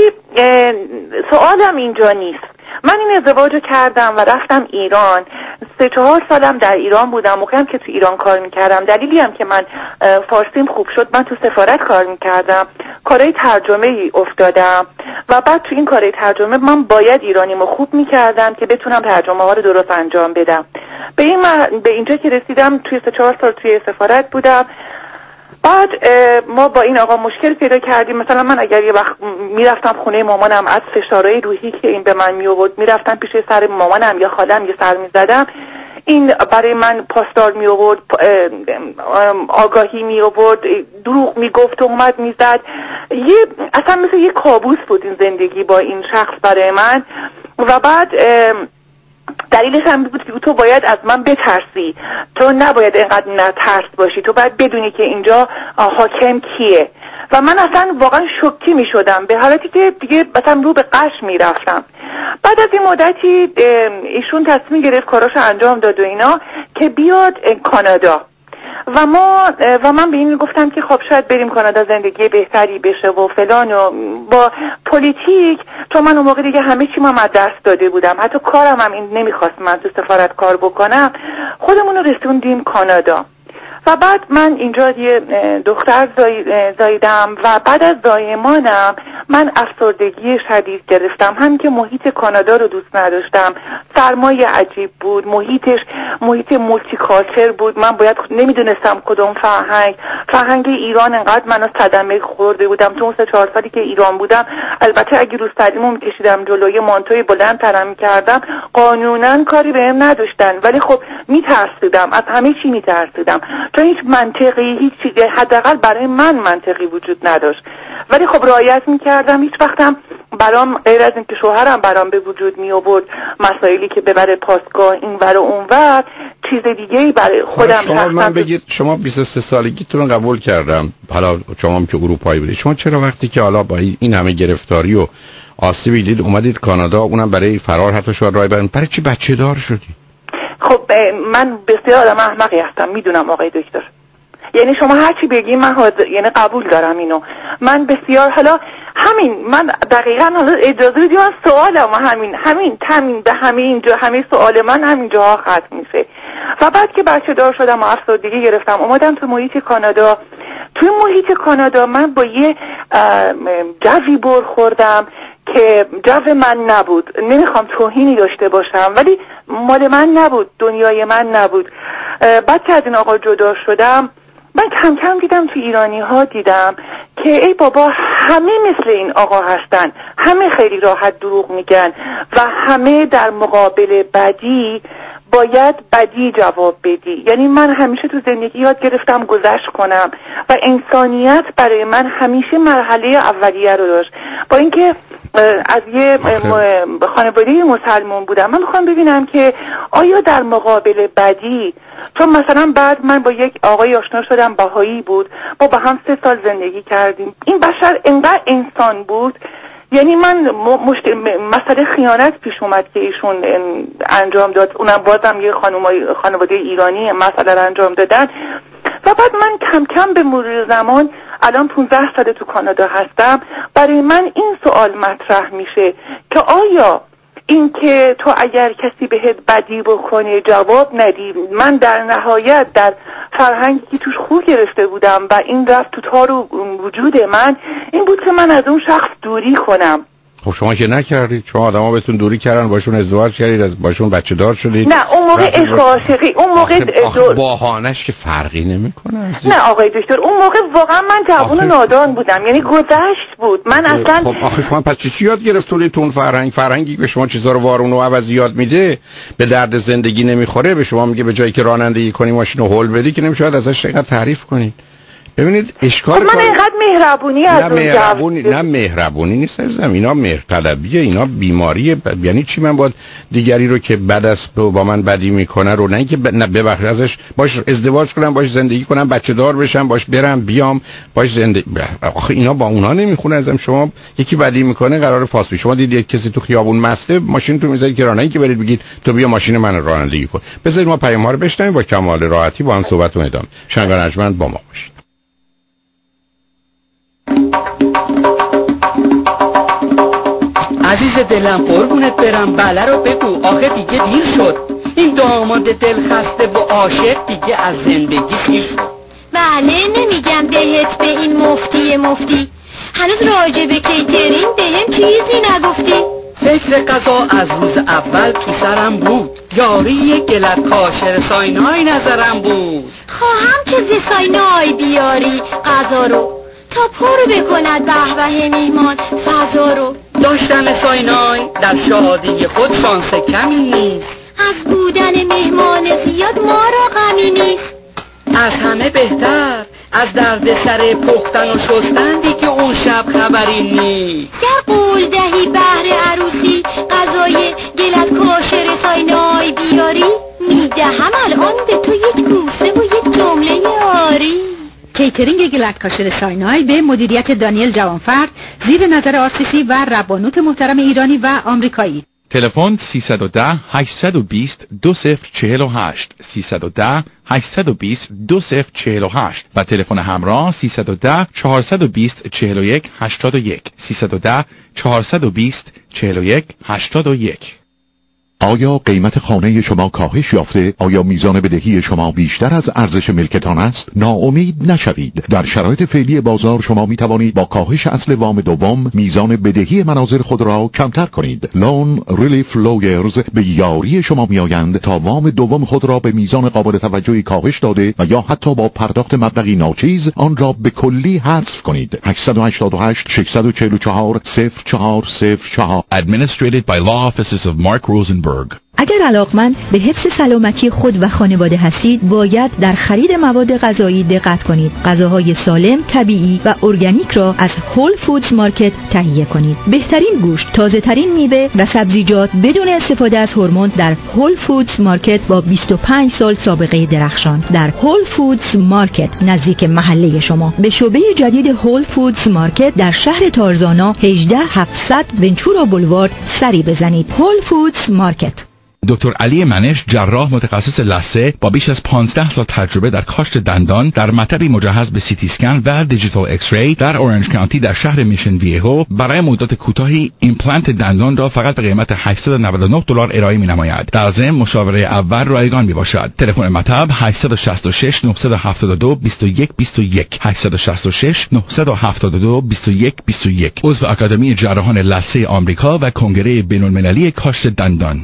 سوالم اینجا نیست. من این ازدواجو کردم و رفتم ایران، سه چهار سالم در ایران بودم، موقعیم که تو ایران کار میکردم، دلیلی هم که من فارسیم خوب شد، من تو سفارت کار میکردم، کارهای ترجمه ای افتادم و بعد تو این کارهای ترجمه من باید ایرانیمو خوب میکردم که بتونم ترجمه ها رو درست انجام بدم. به این من به اینجا که رسیدم توی سه چهار سال توی سفارت بودم. بعد ما با این آقا مشکل پیدا کردیم، مثلا من اگر یه وقت میرفتم خونه مامانم از فشارهای روحی که این به من می آورد میرفتم پیش سر مامانم یا خالم یه سر میزدم، این برای من پاسدار می آورد، آگاهی می آورد، دروغ می گفت و اومد میزد، یه اصلا مثل یه کابوس بود این زندگی با این شخص برای من. و بعد دلیلش هم بود که تو باید از من بترسی، تو نباید اینقدر نترس باشی، تو باید بدونی که اینجا حاکم کیه. و من اصلا واقعا شوکی می شدم به حالتی که دیگه مثلا رو به قش می رفتم. بعد از این مدتی ایشون تصمیم گرفت کاراشو انجام داد و اینا که بیاد کانادا و ما و من به این گفتم که خب شاید بریم کانادا زندگی بهتری بشه و فلان و با پلیتیک، چون من اون موقع دیگه همه چی من از دست داده بودم، حتی کارم هم این نمیخواست من تو سفارت کار بکنم، خودمون رو رسوندیم کانادا. و بعد من اینجا یه دختر زاییدم و بعد از زایمانم من افسردگی شدید گرفتم، هم که محیط کانادا رو دوست نداشتم، سرمایه عجیب بود، محیطش محیط مولتی کالچر بود، من باید نمیدونستم کدوم فرهنگ فرهنگ ایران انقدر منو صدمه خورده بودم تو اون سه چهار سالی که ایران بودم. البته اگه روسریمو میکشیدم جلوی مانتوی بلند ترم میکردم قانونا کاری بهم نداشتن، ولی خب میترسیدم، از همه چی میترسیدم چون هیچ منطقی هیچ چیزی حداقل برای من منطقی وجود نداشت، ولی خب رعایت میکردم. هیچ وقتم برام غیر از اینکه شوهرم برام به وجود می آورد مسائلی که ببره پاسگاه این ور و اون ور، چیز دیگه‌ای برای خودم شما من بگید شما بیست و سه سالگیتون رو قبول کردم، حالا شما هم که اروپایی بودید، شما چرا وقتی که حالا با این همه گرفتاری و آسیبی دید اومدید کانادا، اونم برای فرار حتی شما راه برن، برای چی بچه دار شدی؟ خب من بسیار آدم احمقی هستم، میدونم آقای دکتر، یعنی شما هر چی بگی من حاضر، یعنی قبول دارم اینو. من بسیار حالا همین من دقیقاً حالا اجازه بدید من سوالم همین همین همین به همین اینجا همین سوال من همین جاها ختم میشه. و بعد که بچه دار شدم و افسردگی گرفتم اومدم تو محیط کانادا. توی محیط کانادا من با یه جوی برخوردم که جو من نبود، نمیخوام توهینی داشته باشم ولی مال من نبود، دنیای من نبود. بعد که از این آقا جدا شدم من کم کم دیدم تو ایرانی ها دیدم که ای بابا همه مثل این آقا هستن، همه خیلی راحت دروغ میگن و همه در مقابل بدی باید بدی جواب بدی. یعنی من همیشه تو زندگی یاد گرفتم گذشت کنم و انسانیت برای من همیشه مرحله اولیه رو داشت. با اینکه از یه خانواده مسلمان بودم، من میخوام ببینم که آیا در مقابل بدی، چون مثلا بعد من با یک آقای آشنا شدم بهایی بود، ما با هم سه سال زندگی کردیم، این بشر انقدر انسان بود، یعنی من مشت... مسئله خیانت پیش اومد که ایشون انجام داد، اونم بازم یه خانواده ایرانی مسئله رو انجام دادن. و بعد من کم کم به مرور زمان، الان پانزده ساله تو کانادا هستم، برای من این سوال مطرح میشه که آیا این که تو اگر کسی بهت بدی بکنه جواب ندی، من در نهایت در فرهنگی که توش خو گرفته بودم و این رفت تو تار و وجود من، این بود که من از اون شخص دوری کنم. خب شما که نکردید، شما آدما بهتون دوری کردن، باشون ازدواج کردید، از باشون بچه دار شدید. نه اون موقع عشق عاشقی، اون موقع دو... باهانش که فرقی نمیکنه. نه آقای دکتر اون موقع واقعا من جوان و نادان بودم، یعنی گذشت بود. من اصلا خب آخه شما پس چی یاد گرفتید تو اون فرهنگ؟ فرهنگی به شما چیزا رو وارون و عوض یاد میده، به درد زندگی نمیخوره، به شما میگه به جایی که رانندگی کنی ماشین رو هول بدی که نمیشه ازش اینقدر تعریف کنید. ببینید اشکال من اینقدر مهربونی از اون مهربونی نه مهربونی نیست عزیزم، اینا مهرطلبیه، اینا بیماریه. ب... یعنی چی من باید دیگری رو که بد است با من بدی میکنه رو نه اینکه ب... نه ببخشید ازش باش ازدواج کنم، باش زندگی کنم، بچه دار بشم، باش برم بیام، باش زندگی ب... آخه اینا با اونها نمیخونه عزیزم. شما یکی بدی میکنه قرار فاصله، شما دیدید کسی تو خیابون مسته ماشین تو میذارید که رانندگی برید بگید تو بیا ماشین من رانندگی کن. بذارید ما پیام ها رو بشنویم، با کمال راحتی با هم صحبت کنیم. شنگان ارجمند با ما باشید. عزیز دلم قربونت برم، بله رو بگو، آخه دیگه دیر شد، این داماد دل خسته و عاشق دیگه از زندگی خیر شد. بله نمیگم بهت به این مفتی مفتی، هنوز راجع به کیترین بهم چیزی نگفتی. فکر قضا از روز اول تو سرم بود، یاری گلت کاشر ساینای نظرم بود. خواهم که ز ساینای بیاری قضا رو تا پر بکند به به میهمان فضا رو. داشتن ساینای در شادی خود شانس کمی نیست، از بودن مهمان زیاد ما را غمی نیست. از همه بهتر از درد سر پختن و شستندی که اون شب خبری نیست. گر قول دهی بهر عروسی غذای گلت کاشر ساینای بیاری، میدهم الان به تو یک گوسه و یک جمله آری. کیترینگ گلت کاشر ساینای به مدیریت دانیل جوانفرد، زیر نظر آر سی سی و ربانوت محترم ایرانی و آمریکایی. تلفن سیصد و ده هشتصد و بیست دو صفر چهل و هشت سیصد و ده هشتصد و بیست دو صفر چهل و هشت و تلفن همراه سیصد و ده چهارصد و بیست چهل و یک هشتاد و یک سیصد و ده چهارصد و بیست چهل و یک هشتاد و یک. آیا قیمت خانه شما کاهش یافته؟ آیا میزان بدهی شما بیشتر از ارزش ملکتان است؟ ناامید نشوید. در شرایط فعلی بازار شما می توانید با کاهش اصل وام دوم میزان بدهی منازل خود را کمتر کنید. لون ریلیف لویرز به یاری شما می آیند تا وام دوم خود را به میزان قابل توجهی کاهش داده و یا حتی با پرداخت مبلغی ناچیز آن را به کلی حذف کنید. هشت هشت هشت شش چهار چهار صفر چهار صفر چهار Administrated by Law Offices of Mark Rosenberg. اگر علاقمند به حفظ سلامتی خود و خانواده هستید، باید در خرید مواد غذایی دقت کنید. غذاهای سالم، طبیعی و ارگانیک را از هول فودز مارکت تهیه کنید. بهترین گوشت، تازه ترین میوه و سبزیجات بدون استفاده از هورمون در هول فودز مارکت با بیست و پنج سال سابقه درخشان. در هول فودز مارکت نزدیک محله شما. به شعبه جدید هول فودز مارکت در شهر تارزانا هجده هفتصد ونچورا بولوارد سری بزنید. هول فودز مارکت. دکتر علی منش، جراح متخصص لثه با بیش از پانزده سال تجربه در کاشت دندان، در مطبی مجهز به سی تی اسکن و دیجیتال ایکس ری در اورنج کانتی در شهر میشن ویهو برای مدت کوتاهی ایمپلنت دندان را فقط به قیمت هشتصد و نود و نه دلار ارائه می‌نماید. در ضمن مشاوره اول رایگان میباشد. تلفن مطب هشت شش شش نه هفت دو دو یک دو یک هشت شش شش نه هفت دو دو یک دو یک. عضو آکادمی جراحان لثه آمریکا و کنگره بین‌المللی کاشت دندان.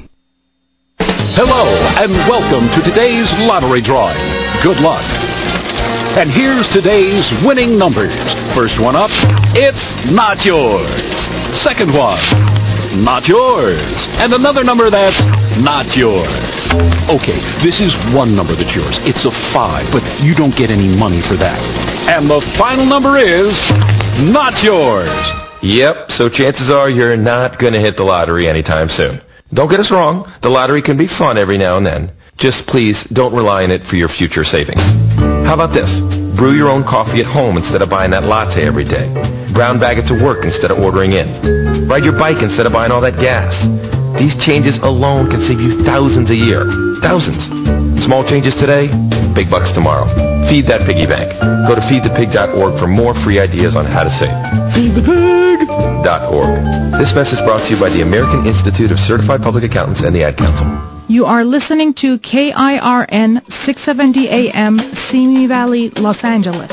Hello and welcome to today's lottery drawing. Good luck. And here's today's winning numbers. First one up, it's not yours. Second one, not yours. And another number that's not yours. Okay, this is one number that's yours. It's a five, but you don't get any money for that. And the final number is not yours. Yep, so chances are you're not going to hit the lottery anytime soon. Don't get us wrong, the lottery can be fun every now and then. Just please don't rely on it for your future savings. How about this? Brew your own coffee at home instead of buying that latte every day. Brown bag it to work instead of ordering in. Ride your bike instead of buying all that gas. These changes alone can save you thousands a year. Thousands. Small changes today, big bucks tomorrow. Feed that piggy bank. Go to feed the pig dot org for more free ideas on how to save. Feed the pig dot org. This message brought to you by the American Institute of Certified Public Accountants and the Ad Council. You are listening to K I R N six seventy A M, Simi Valley, Los Angeles.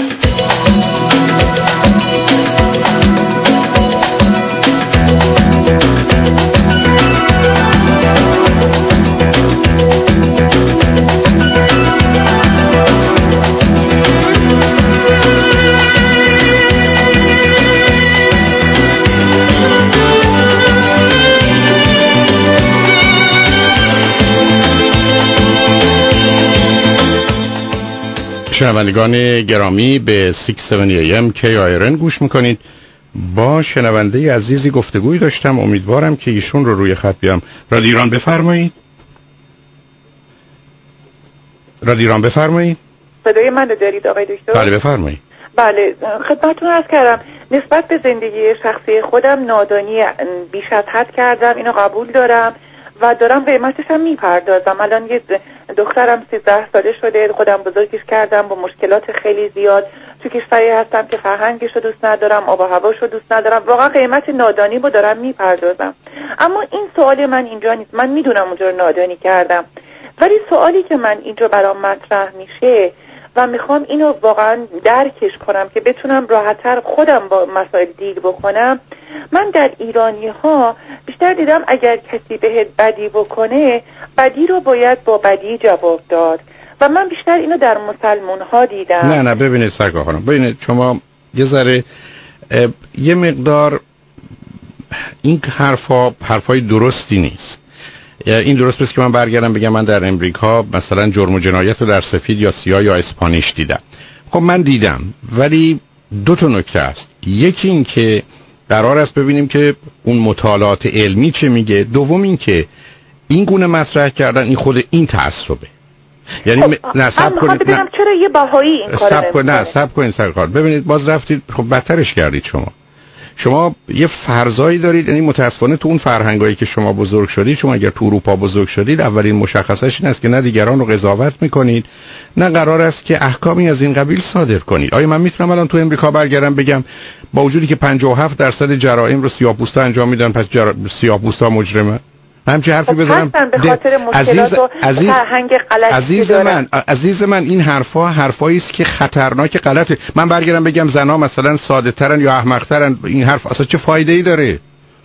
شنوندگان گرامی به شش هفتاد ای ام کی آی آر ان گوش میکنید. با شنونده عزیزی گفتگوی داشتم، امیدوارم که ایشون رو روی خط بیام. رادیو ایران بفرمایید. رادیو ایران بفرمایید. صدای من رو دارید آقای دکتر؟ بله بفرمایید. بله خدمتتون عرض کردم نسبت به زندگی شخصی خودم نادانی بیش از حد کردم، اینو قبول دارم و دارم قیمتش هم میپردازم. الان یه دخترم سیزده ساله شده، خودم بزرگش کردم با مشکلات خیلی زیاد. تو کشوری هستم که فرهنگش رو دوست ندارم، آب و هواش رو دوست ندارم، واقعا قیمت نادانی رو دارم میپردازم. اما این سوال من اینجا نیست، من میدونم اونجا رو نادانی کردم، ولی سوالی که من اینجا برام مطرح میشه و میخوام اینو واقعا درکش کنم که بتونم راحت‌تر خودم با مسائل دیل بکنم. من در ایرانی ها بیشتر دیدم اگر کسی بهت بدی بکنه، بدی رو باید با بدی جواب داد و من بیشتر اینو در مسلمان ها دیدم. نه نه ببینید سرکار خانم، ببینید شما یه ذره یه مقدار این حرفا حرفای درستی نیست. این درست نیست که من برگردم بگم من در امریکا مثلا جرم و جنایت رو در سفید یا سیاه یا اسپانیش دیدم. خب من دیدم، ولی دو تا نکته است. یکی این که قرار است ببینیم که اون مطالعات علمی چه میگه. دوم این که این گونه مطرح کردن این خود این تعصبه. یعنی خب نه صبر کنید، ببینم چرا یه بهایی این کارو صبر کنید، نه صبر کنید سرکار. ببینید باز رفتید خب بدترش کردید. شما شما یه فرضایی دارید، یعنی متاسفانه تو اون فرهنگایی که شما بزرگ شدید، شما اگر تو اروپا بزرگ شدید، اولین مشخصش این است که نه دیگران رو قضاوت میکنید، نه قرار است که احکامی از این قبیل صادر کنید. آیا من میتونم الان تو امریکا برگردم بگم با وجودی که پنجاه و هفت درصد جرایم رو سیاه‌پوستا انجام میدن پس جرا... سیاه‌پوستا مجرمه؟ همچه حرفی بزنم به خاطر مشکلات و فرهنگ غلطی عزیز من عزیز من این حرفا حرفایی است که خطرناک غلطه. من برگردم بگم زنا مثلا ساده ترن یا احمق ترن، این حرف اصلا چه فایده ای داره؟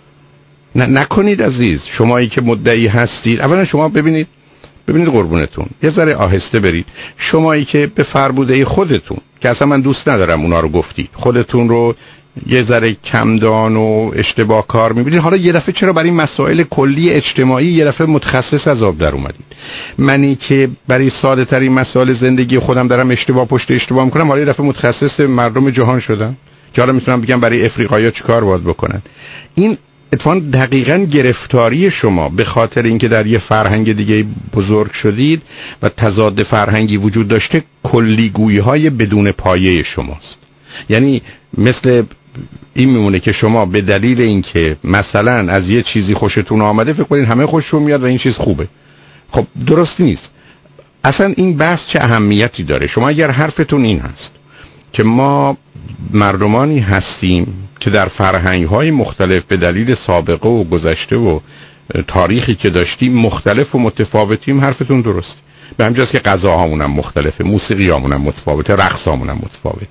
نه نکنید عزیز. شمایی که مدعی هستید، اولا شما ببینید ببینید قربونتون یه ذره آهسته برید. شمایی که به فربوده خودتون که اصلا من دوست ندارم اونا رو گفتی، خودتون رو یه ذره کمدان و اشتباه کار می‌بینید، حالا یه دفعه چرا برای مسائل کلی اجتماعی یه دفعه متخصص از آب در اومدید؟ منی که برای ساده ترین مسائل زندگی خودم دارم اشتباه پشت اشتباه میکنم، حالا یه دفعه متخصص مردم جهان شدم که حالا میتونم بگم برای افریقایی‌ها چیکار باید بکنن. این اتفاقاً دقیقاً گرفتاری شما به خاطر اینکه در یه فرهنگ دیگه بزرگ شدید و تضاد فرهنگی وجود داشته، کلیگویی‌های بدون پایه شماست. یعنی مثل این میمونه که شما به دلیل اینکه مثلا از یه چیزی خوشتون آمده فکر کنید همه خوششون میاد و این چیز خوبه. خب درست نیست. اصلا این بحث چه اهمیتی داره؟ شما اگر حرفتون این هست که ما مردمانی هستیم که در فرهنگ‌های مختلف به دلیل سابقه و گذشته و تاریخی که داشتیم مختلف و متفاوتیم، حرفتون درست. به همین جاست که غذاهامون هم مختلفه، موسیقیامون هم متفاوته، رقصامون هم متفاوته.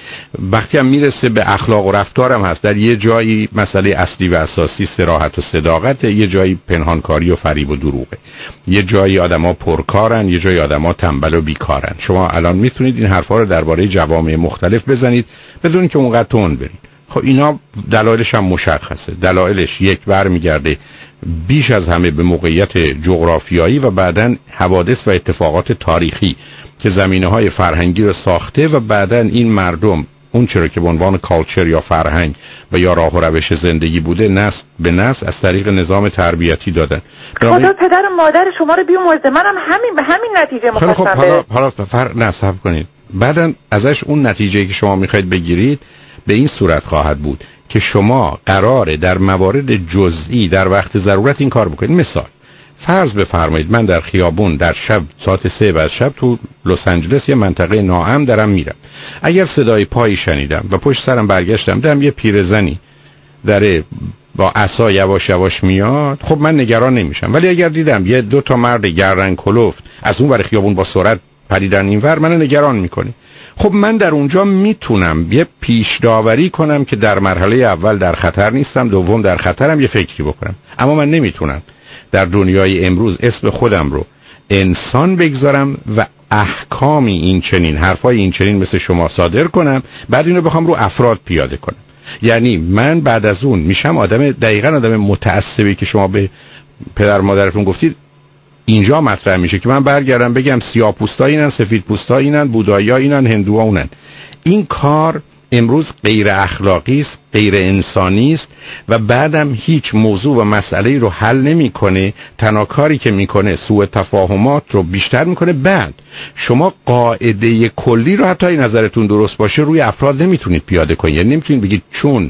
وقتی هم میرسه به اخلاق و رفتارم هست، در یه جایی مسئله اصلی و اساسی صراحت و صداقت، یه جایی پنهانکاری و فریب و دروغه، یه جایی آدما پرکارن، یه جایی آدما تنبل و بیکارن. شما الان میتونید این حرفا رو درباره جوامع مختلف بزنید بدون که اونقدر تون برید. خب اینا دلایلش هم مشخصه. دلایلش یک برمیگرده بیش از همه به موقعیت جغرافیایی و بعدن حوادث و اتفاقات تاریخی که زمینه‌های فرهنگی رو ساخته و بعدن این مردم اون چرا که به عنوان کالچر یا فرهنگ و یا راه و روش زندگی بوده نسل به نسل از طریق نظام تربیتی دادن. خدا پدر و مادر شما رو بیامرزه، منم همین به همین نتیجه مخواستم. خب حالا حالا فرق نصب کنید. بعدن ازش اون نتیجه‌ای که شما می‌خواید بگیرید به این صورت خواهد بود که شما قراره در موارد جزئی در وقت ضرورت این کار بکنید. مثال فرض بفرمایید من در خیابون در شب ساعت سه بعد شب تو لس آنجلس یه منطقه ناامن دارم میرم. اگر صدای پایی شنیدم و پشت سرم برگشتم دیدم یه پیرزنی داره با عصا یواش یواش میاد، خب من نگران نمیشم. ولی اگر دیدم یه دو تا مرد گردن کلفت از اون ور خیابون با سرعت پریدن اینور، من نگران میکنه. خب من در اونجا میتونم یه پیش داوری کنم که در مرحله اول در خطر نیستم، دوم در خطرم، یه فکری بکنم. اما من نمیتونم در دنیای امروز اسم خودم رو انسان بگذارم و احکامی این چنین حرفای این چنین مثل شما صادر کنم بعد اینو بخوام رو افراد پیاده کنم. یعنی من بعد از اون میشم آدم دقیقاً آدم متعصبی که شما به پدر مادرتون گفتید اینجا مطرح میشه که من برگردم بگم سیاه‌پوستا اینن، سفیدپوستا اینن، بودایی‌ها اینن، هندوها اونن. این کار امروز غیر اخلاقی است، غیر انسانی است و بعدم هیچ موضوع و مسئله رو حل نمیکنه. تنها کاری که میکنه سوء تفاهمات رو بیشتر میکنه. بعد شما قاعده کلی رو حتی این نظرتون درست باشه روی افراد نمیتونید پیاده کنید. یعنی نمیتونید بگید چون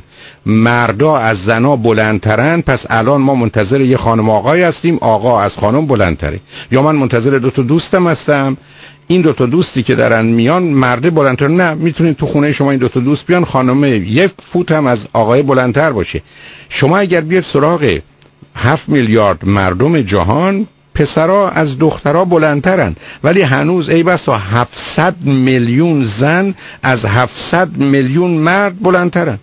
مردا از زنا بلندترن پس الان ما منتظر یه خانم آقای هستیم، آقا از خانم بلندتره. یا من منتظر دو تا دوستم هستم، این دو تا دوستی که دارن میان مرده بلندتر. نه، میتونید تو خونه شما این دو تا دوست بیان خانم یک فوت هم از آقای بلندتر باشه. شما اگر بیاید سراغ هفت میلیارد مردم جهان، پسرها از دخترها بلندترن ولی هنوز ای بسا هفتصد میلیون زن از هفتصد میلیون مرد بلندترن.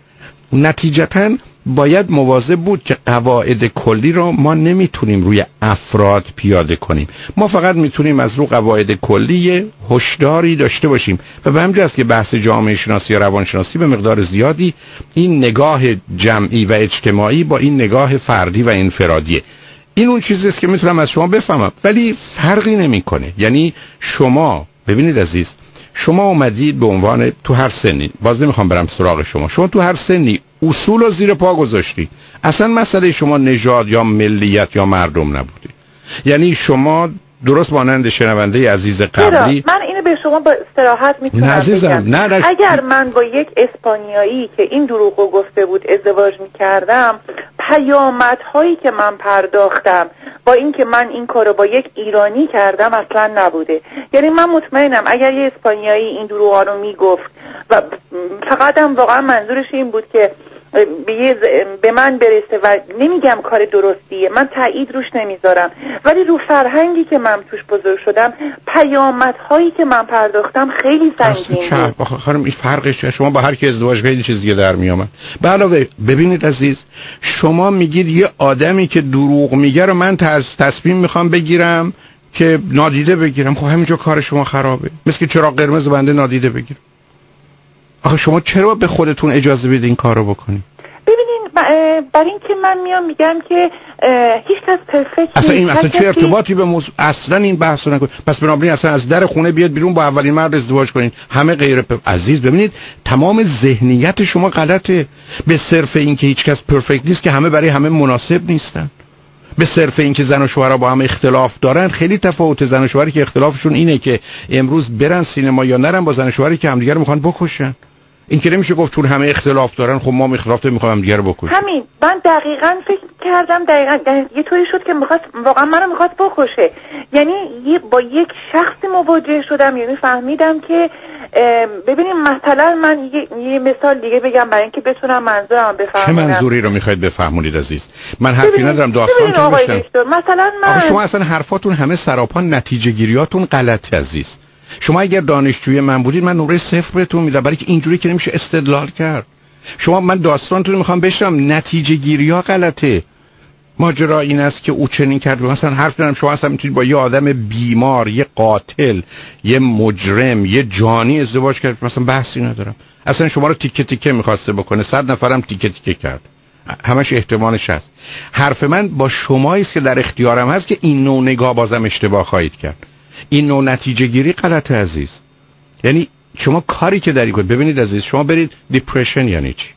نتیجتاً باید مواظب بود که قواعد کلی رو ما نمیتونیم روی افراد پیاده کنیم. ما فقط میتونیم از رو قواعد کلی هشداری داشته باشیم و به همین جاست که بحث جامعه شناسی و روانشناسی به مقدار زیادی این نگاه جمعی و اجتماعی با این نگاه فردی و انفرادیه. این اون چیزی است که میتونم از شما بفهمم ولی فرقی نمیکنه. یعنی شما ببینید عزیز، شما اومدید به عنوان تو هر سنی، باز نمیخوام برم سراغ شما، شما تو هر سنی اصول رو زیر پا گذاشتی. اصلا مسئله شما نژاد یا ملیت یا مردم نبوده. یعنی شما درست مانند شنونده عزیز قبلی، من اینو به شما با استراحت میتونم بگم. نه نه اگر من با یک اسپانیایی که این دروغو گفته بود ازدواج میکردم، پیامدهایی که من پرداختم با اینکه من این کارو با یک ایرانی کردم اصلا نبوده. یعنی من مطمئنم اگر یه اسپانیایی این دروغا رو میگفت و فقط هم واقعا منظورش این بود که به, به من برسه و نمیگم کار درستیه، من تایید روش نمیذارم، ولی رو فرهنگی که من توش بزرگ شدم، پیامدهایی که من پرداختم خیلی سنگین بود. خانم این فرقش شما با هر کی ازدواج کنید چیز دیگه در میامد. به علاوه ببینید عزیز، شما میگید یه آدمی که دروغ میگه رو من تصمیم میخوام بگیرم که نادیده بگیرم. خب همینجا کار شما خرابه، مثل که چراغ قرمز بنده نادیده بگیرم. آخه شما چرا به خودتون اجازه بدید این کارو بکنید؟ ببینین برای اینکه من میام میگم که هیچ کس پرفکت اصلا این اصلا چه ارتباطی به موضوع، اصلا این بحثو نکنید. پس بنابراین اصلا از در خونه بیاد بیرون با اولین مرد ازدواج کنین، همه غیر پ... عزیز ببینید تمام ذهنیت شما غلطه. به صرف اینکه هیچ کس پرفکت نیست که همه برای همه مناسب نیستن. به صرف اینکه زن و شوهر با هم اختلاف دارن خیلی تفاوت. زن و شوهری که اختلافشون اینه که امروز برن سینما یا نرن، با زن و شوهری که همدیگه رو میخوان بکشن. این که نمیشه گفت چون همه اختلاف دارن خب ما اختلاف داریم میخوام همدیگه رو بکشیم. همین من دقیقاً فکر کردم، دقیقاً یه طوری شد که میخواست واقعا منو میخواست بکشه. یعنی با یک شخصی مواجه شدم، یعنی فهمیدم که ببینیم مثلا من یه, یه مثال دیگه بگم برای اینکه بتونم منظورم بفهمونم. چه منظوری رو میخواید بفهمونید عزیز؟ من حرفی ندارم، داستانتون بشنم. مثلا من آخه شما اصلا حرفاتون همه سراپا نتیجه گیریاتون غلطه عزیز. شما اگر دانشجوی من بودید من نمره صفر بهتون میدم، برای که اینجوری که نمیشه استدلال کرد. شما من داستانتون میخوام بشنم، نتیجه گیری ها غلطه. ماجرا این است که او چنین کرد. مثلا حرف دارم شما اصلا میتونید با یه آدم بیمار، یه قاتل، یه مجرم، یه جانی ازدواج کرد، مثلا بحثی ندارم. اصلا شما رو تیکه تیکه میخواسته بکنه، صد نفرم تیکه تیکه کرد، همش احتمالش هست. حرف من با شمایی است که در اختیارم هست که این نوع نگاه بازم اشتباه خواهید کرد. این نوع نتیجه گیری غلطه عزیز. یعنی شما کاری که داری کنید، ببینید عزیز، شما برید دیپرشن یعنی چی؟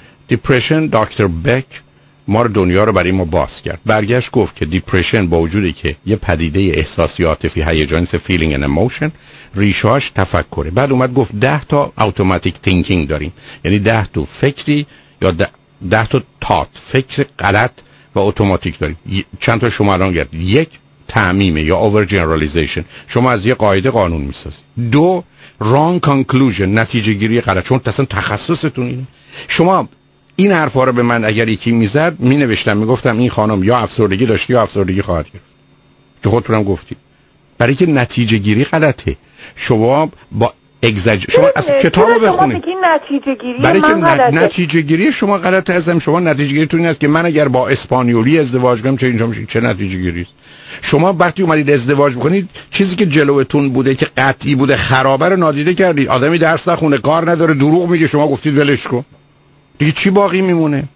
دیپرشن دکتر بک ما رو دنیا رو برای ما باز کرد. برگشت گفت که دیپرشن با وجودی که یه پدیده احساسی عاطفی هیجانی س فیلینگ اند ایموشن، ریشه‌اش تفکره. بعد اومد گفت ده تا اتوماتیک تینکینگ داریم، یعنی ده تا فکری یا ده تا تات، فکر غلط و اتوماتیک داریم. چند تا شما الان گرد. یک تعمیمه یا اوور جنرالیزیشن، شما از یه قاعده قانون میسازید. دو رانگ کانکلوژن، نتیجه گیری غلط، چون اصلا تخصصتون اینه. شما این حرفا رو به من اگر یکی میزد مینوشتم میگفتم این خانم یا افسردگی داشتی یا افسردگی خواهد گرفت، که خودتونم گفتی. برای که نتیجه گیری غلطه. شما با اگزاج شما از کتابو بخونید، نتیجه گیری برای که غلطه. نتیجه گیری شما غلطه. ازم شما نتیجه گیریتون این است که من اگر با اسپانیولی ازدواج کنم چه اینجا میشه، چه نتیجه گیری است؟ شما وقتی اومدید ازدواج بکنید چیزی که جلوتون بوده که قطعی بوده خرابه رو نادیده کردید. آدمی درس نخونه، کار نداره، دروغ میگه، شما گفتید ولش کن. دیگه چی باقی میمونه؟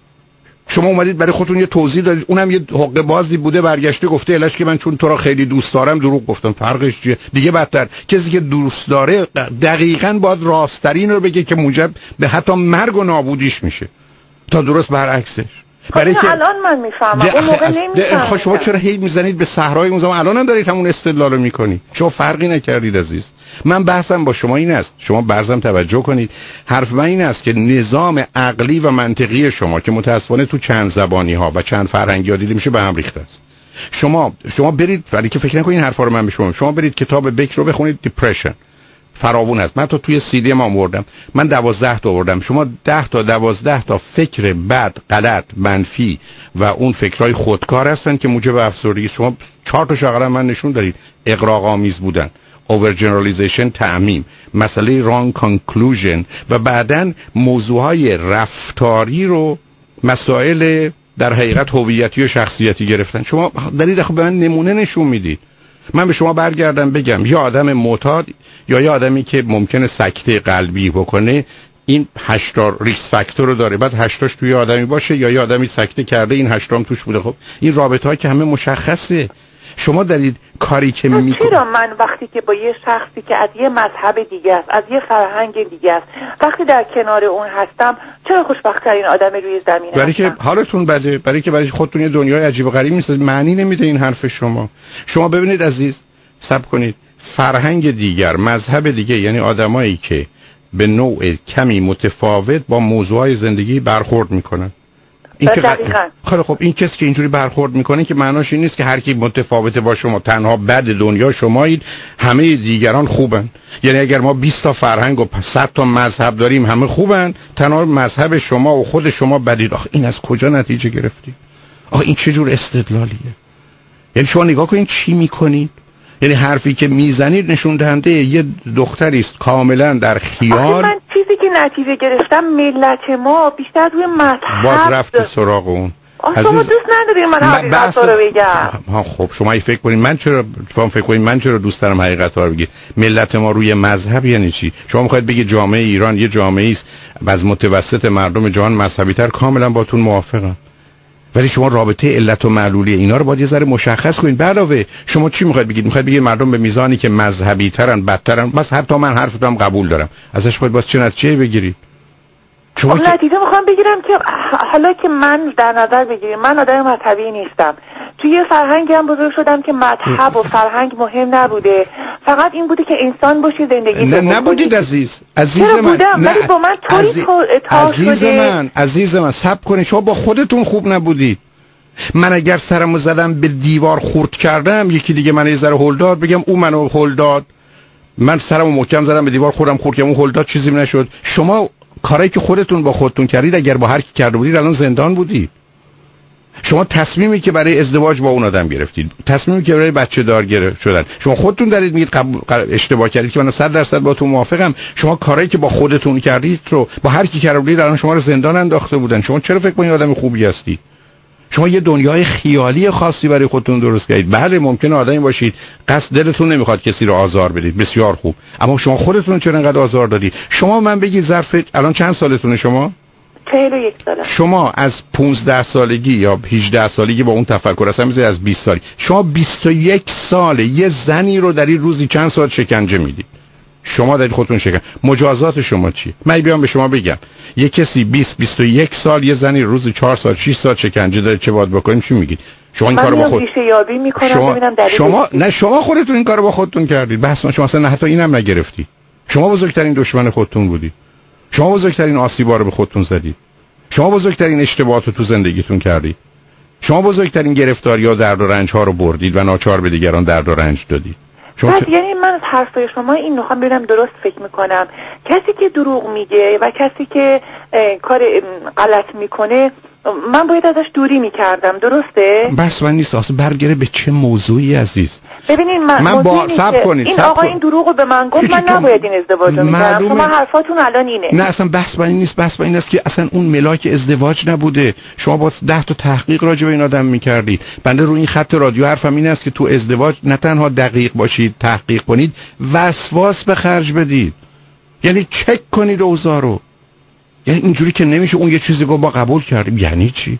شما اومدید برای خودتون یه توضیح دادید، اونم یه حقه بازی بوده، برگشته گفته الهش که من چون تو را خیلی دوست دارم دروغ گفتم. فرقش چیه؟ دیگه بدتر. کسی که دوست داره دقیقاً باید راست‌ترین رو بگه که موجب به حتی مرگ و نابودیش میشه، تا درست برعکسش. برای که الان من میفهمم، اون موقع نمیفهمم. شما چرا هی میزنید به صحرای اون زمان؟ الان هم دارید همون استدلالو میکنید. شما فرقی نکردید عزیز. من بحثم با شما این است، شما برزم توجه کنید. حرف من این است که نظام عقلی و منطقی شما که متاسفانه تو چند زبانی ها و چند فرهنگی ها دیده میشه به هم ریخته است. شما شما برید، ولی که فکر نکنید این حرفا رو من به شما، شما برید کتاب بک رو بخونید، دیپرشن فراوون است. من تو توی سی دی ما آوردم، من دوازده تا آوردم. شما ده تا دوازده تا فکر بد، غلط، منفی و اون فکرای خودکار هستن که موجب افسردگی. شما چهار تا شاغره من نشون دارید اغراق آمیز بودن، اوور جنرالیزیشن، تعمیم، مسئله رانگ کانکلوژن و بعدن موضوعهای رفتاری رو مسائل در حقیقت هویتی و شخصیتی گرفتن. شما دارید خب به من نمونه نشون میدید. من به شما برگردم بگم یا آدم معتاد یا یا آدمی که ممکنه سکته قلبی بکنه این هشتا ریسک فاکتور رو داره، بعد هشتاش توی آدمی باشه، یا یا آدمی سکته کرده این هشتام توش بوده. خب این رابطه ها که همه مشخصه. شما دارید کاری که میکنید. چرا من وقتی که با یه شخصی که از یه مذهب دیگه است، از یه فرهنگ دیگه است، وقتی در کنار اون هستم چرا خوشبخت‌ترین آدم روی زمین هستم؟ برای که حالتون بده، برای که برای خودتون یه دنیای عجیب و غریب میسازید. معنی نمیده این حرف شما. شما ببینید عزیز، صبر کنید، فرهنگ دیگر، مذهب دیگه، یعنی آدمایی که به نوع کمی متفاوت با موضوعهای زندگی برخورد میکنن. این که خیلی خب این کسی که اینجوری برخورد میکنه که معناش این نیست که هر کی متفاوته با شما تنها بد دنیا شمایید، همه دیگران خوبن. یعنی اگر ما بیست تا فرهنگ و صد تا مذهب داریم همه خوبن، تنها مذهب شما و خود شما بدید. آخه این از کجا نتیجه گرفتی؟ آخه این چه جور استدلالیه؟ یعنی شما نگاه کنید چی میکنید. یعنی حرفی که میزنید نشون دهنده یه دختری است کاملا در خیال. من چیزی که نتیجه گرفتم ملت ما بیشتر روی مذهب باز رفت سراغ اون. آخه شما دوست ندارید من حقیقت رو بگم. ها خب شما ای فکر کنید من چرا شما فکر کنید من چرا دوست دارم حقیقت رو بگید؟ ملت ما روی مذهب یعنی چی؟ شما میخواید بگید جامعه ایران یه جامعه است از متوسط مردم جهان مذهبی تر؟ کاملا باتون موافقم. ولی شما رابطه علت و معلولی اینا رو باید یه ذره مشخص کنید. به علاوه شما چی میخواید بگید؟ میخواید بگید مردم به میزانی که مذهبی ترن بدترن؟ بس حتی من حرفتو هم قبول دارم، ازش باید باز چه نتیجه بگیرید؟ شما خب نتیجه میخوام بگیرم که حالا که من در نظر بگیریم من آدم مذهبی نیستم، توی یه فرهنگی هم بزرگ شدم که مذهب و فرهنگ مهم نبوده، فقط این بوده که انسان باشی زندگی نه نبودید عزیز عزیز من بودم. ولی با من طوری تا عزیز شده. من عزیز من صبر کنید، شما با خودتون خوب نبودید. من اگر سرمو زدم به دیوار خورد کردم یکی دیگه من یه ذره هل داد بگم او منو هل داد، من سرمو محکم زدم به دیوار خوردم خورد کردم اون هل داد چیزی نشد. شما کاری که خودتون با خودتون کردید اگر با هر کی کرده بودید الان زندان بودید. شما تصمیمی که برای ازدواج با اون آدم گرفتید، تصمیمی که برای بچه دار گرفت شدن، شما خودتون دارید میگید اشتباه کردید که من صد درصد باهاتون موافقم. شما کاری که با خودتون کردید رو با هر کی کرده بودید الان شما رو زندان انداخته بودن. شما چرا فکر کنید آدم خوبی هستی؟ شما یه دنیای خیالی خاصی برای خودتون درست کردید. بله ممکنه آدمی باشید قصد دلتون نمیخواد کسی رو آزار بدید، بسیار خوب، اما شما خودتون چرا انقدر آزار دادید؟ شما من بگید ظرف الان چند سالتونه شما؟ چهل و یک ساله. شما از پانزده سالگی یا هجده سالگی با اون تفکر اصلا میذاری از بیست سالی، شما بیست و یک ساله یه زنی رو در این روزی چند ساعت شکنجه میدید. شما دارید خودتون شکنجه. مجازات شما چیه؟ من بیام به شما بگم یه کسی بیست بیست و یک سال یه زنی روزی چهار ساعت شش ساعت شکنجه داره چه باید بکنیم؟ چی میگید؟ شما این کارو با خود ریشه یابی میکنم شما... ببینم دلیل شما نه شما خودتون این کارو با خودتون کردید. بحث شما اصلا حتی اینم نگرفتید. شما بزرگترین دشمن خودتون بودید. شما بزرگترین آسیبا رو به خودتون زدید. شما بزرگترین اشتباهات رو تو زندگیتون کردید. شما بزرگترین گرفتاری ها درد و رنج ها رو بردید و ناچار به دیگران درد و رنج دادید. شما چه... یعنی من از حرفای شما این میخوام ببینم درست فکر میکنم. کسی که دروغ میگه و کسی که کار غلط میکنه من باید ازش دوری میکردم، درسته؟ بس من نیست اصلا برگره به چه موضوعی عزیز. ببینین من, من با صبر کنید این آقا این دروغو به من گفت من نباید این ازدواج رو میکردم. شما حرفاتون الان اینه. نه اصلا بحث من این نیست، بحث من این است که اصلا اون ملاک ازدواج نبوده. شما با ده تا تحقیق راجع به این آدم میکردید. بنده رو این خط رادیو حرفم این است که تو ازدواج نه تنها دقیق باشید، تحقیق کنید، وسواس به خرج بدید. یعنی چک کنید اوضاع رو. یعنی اینجوری که نمیشه اون یه چیزی گفت با قبول کردیم. یعنی چی؟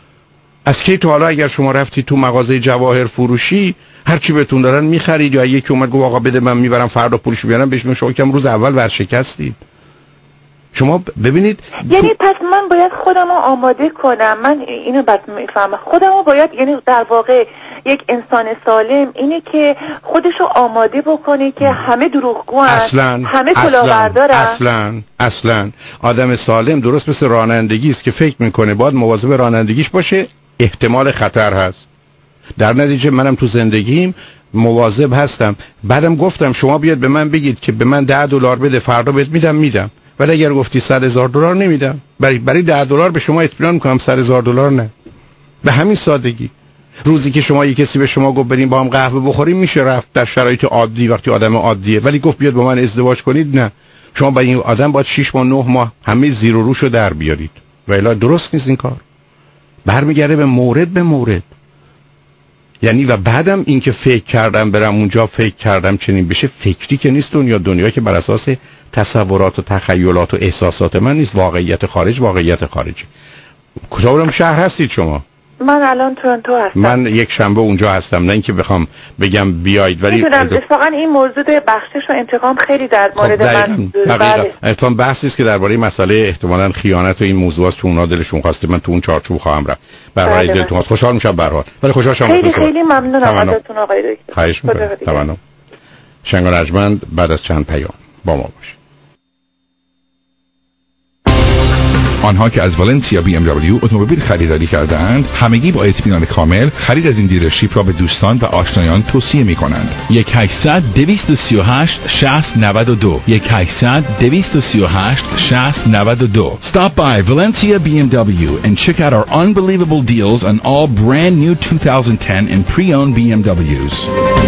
از کی تا حالا اگر شما رفتی تو مغازه جواهر فروشی هر چی بهتون دارن میخرید یا یکی اومد گفت آقا بده من میبرم فردا پولش بیارم بهش میگم شما کم روز اول ورشکستید؟ شما ببینید یعنی تو... پس من باید خودم رو آماده کنم. من اینو بس میفهمم خودم رو باید، یعنی در واقع یک انسان سالم اینه که خودشو آماده بکنه که همه دروغگوان، همه کلاهبردارن. اصلا اصلا آدم سالم درست مثل رانندگی است که فکر میکنه باید مواظب رانندگیش باشه، احتمال خطر هست. در نتیجه منم تو زندگیم مواظب هستم. بعدم گفتم شما بیاد به من بگید که به من ده دلار بده فردا بهت میدم، میدم. ولی اگر گفتی صد هزار دلار نمیدم. برای برای ده دلار به شما اطمینان میکنم، صد هزار دلار نه. به همین سادگی. روزی که شما یک کسی به شما گفت بریم با هم قهوه بخوریم میشه رفت در شرایط عادی وقتی آدم عادیه، ولی گفت بیاد با من ازدواج کنید نه. شما با این آدم باید شش ماه نه ماه همه زیر و روشو در بیارید و الا درست نیست این کار. برمیگرده به مورد به مورد. یعنی و بعدم این که فکر کردم برم اونجا فکر کردم چنین بشه، فکری که نیست دنیا. دنیا که بر اساس تصورات و تخیلات و احساسات من نیست. واقعیت خارج واقعیت خارجی. کجا برم شهر هستید شما؟ من الان تورنتو هستم. من یک شنبه اونجا هستم، نه اینکه بخوام بگم بیاید، ولی میدونم اتفاقا این موضوع بخشش و انتقام خیلی در مورد من بله اتفاقا بحثی است که درباره مسئله احتمالاً خیانت و این موضوعات چون اونا دلشون خواسته من تو اون چارچوب خواهم رفت. برای دلتون خوشحال میشم به هر حال. ولی خوشحال شدم. خیلی خیلی ممنونم ازتون آقای دکتر. خواهش می‌کنم. تمام. شنگ رجمند بعد از چند پیام با ما باشید. آنها که از ولنسیا بی ام دبلیو اتومبیل خریداری کرده‌اند همگی با اطمینان کامل خرید از این دیلرشیپ را به دوستان و آشنایان توصیه می‌کنند. یک هشتصد دویست و سی و هشت شصت نود و دو یک هشتصد دویست و سی و هشت شصت نود و دو. Stop by Valencia B M W and check out our unbelievable deals on all brand new twenty ten and pre-owned B M Ws.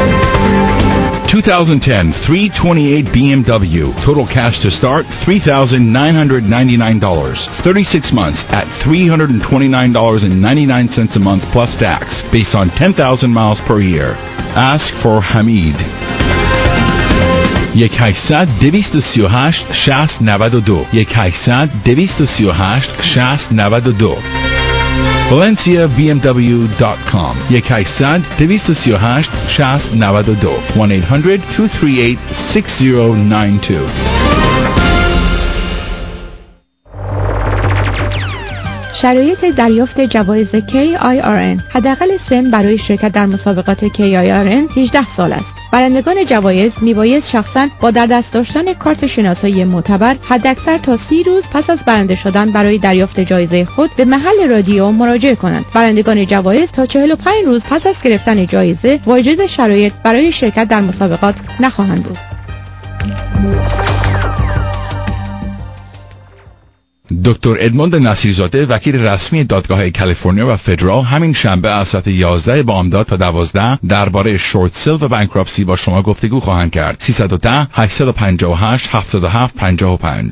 twenty ten three twenty-eight B M W. Total cash to start three thousand nine hundred ninety-nine dollars. thirty-six months at three hundred twenty-nine dollars and ninety-nine cents a month plus tax based on ten thousand miles per year. Ask for Hamid. یک هشتصد دویست و سی و هشت شصت نود و دو یک هشتصد دویست و سی و هشت شصت نود و دو valencia b m w dot com یک هشتصد دویست و سی و هشت شصت نود و دو one eight hundred two three eight six zero nine two. شرایط دریافت جوایز کی آی آر ان. حداقل سن برای شرکت در مسابقات کی آی آر ان هجده سال است. برندگان جوایز میباید شخصاً با در دست داشتن کارت شناسایی معتبر حداکثر تا سی روز پس از برنده شدن برای دریافت جایزه خود به محل رادیو مراجعه کنند. برندگان جوایز تا چهل و پنج روز پس از گرفتن جایزه واجد شرایط برای شرکت در مسابقات نخواهند بود. دکتر ادموند نصیرزاده وکیل رسمی دادگاه کالیفرنیا و فدرال همین شنبه از ساعت یازده بامداد تا دوازده درباره شورت سیل و بانکراپسی با شما گفتگو خواهند کرد. سیصد و ده هشتصد و پنجاه و هشت هفتاد و هفت پنجاه و پنج.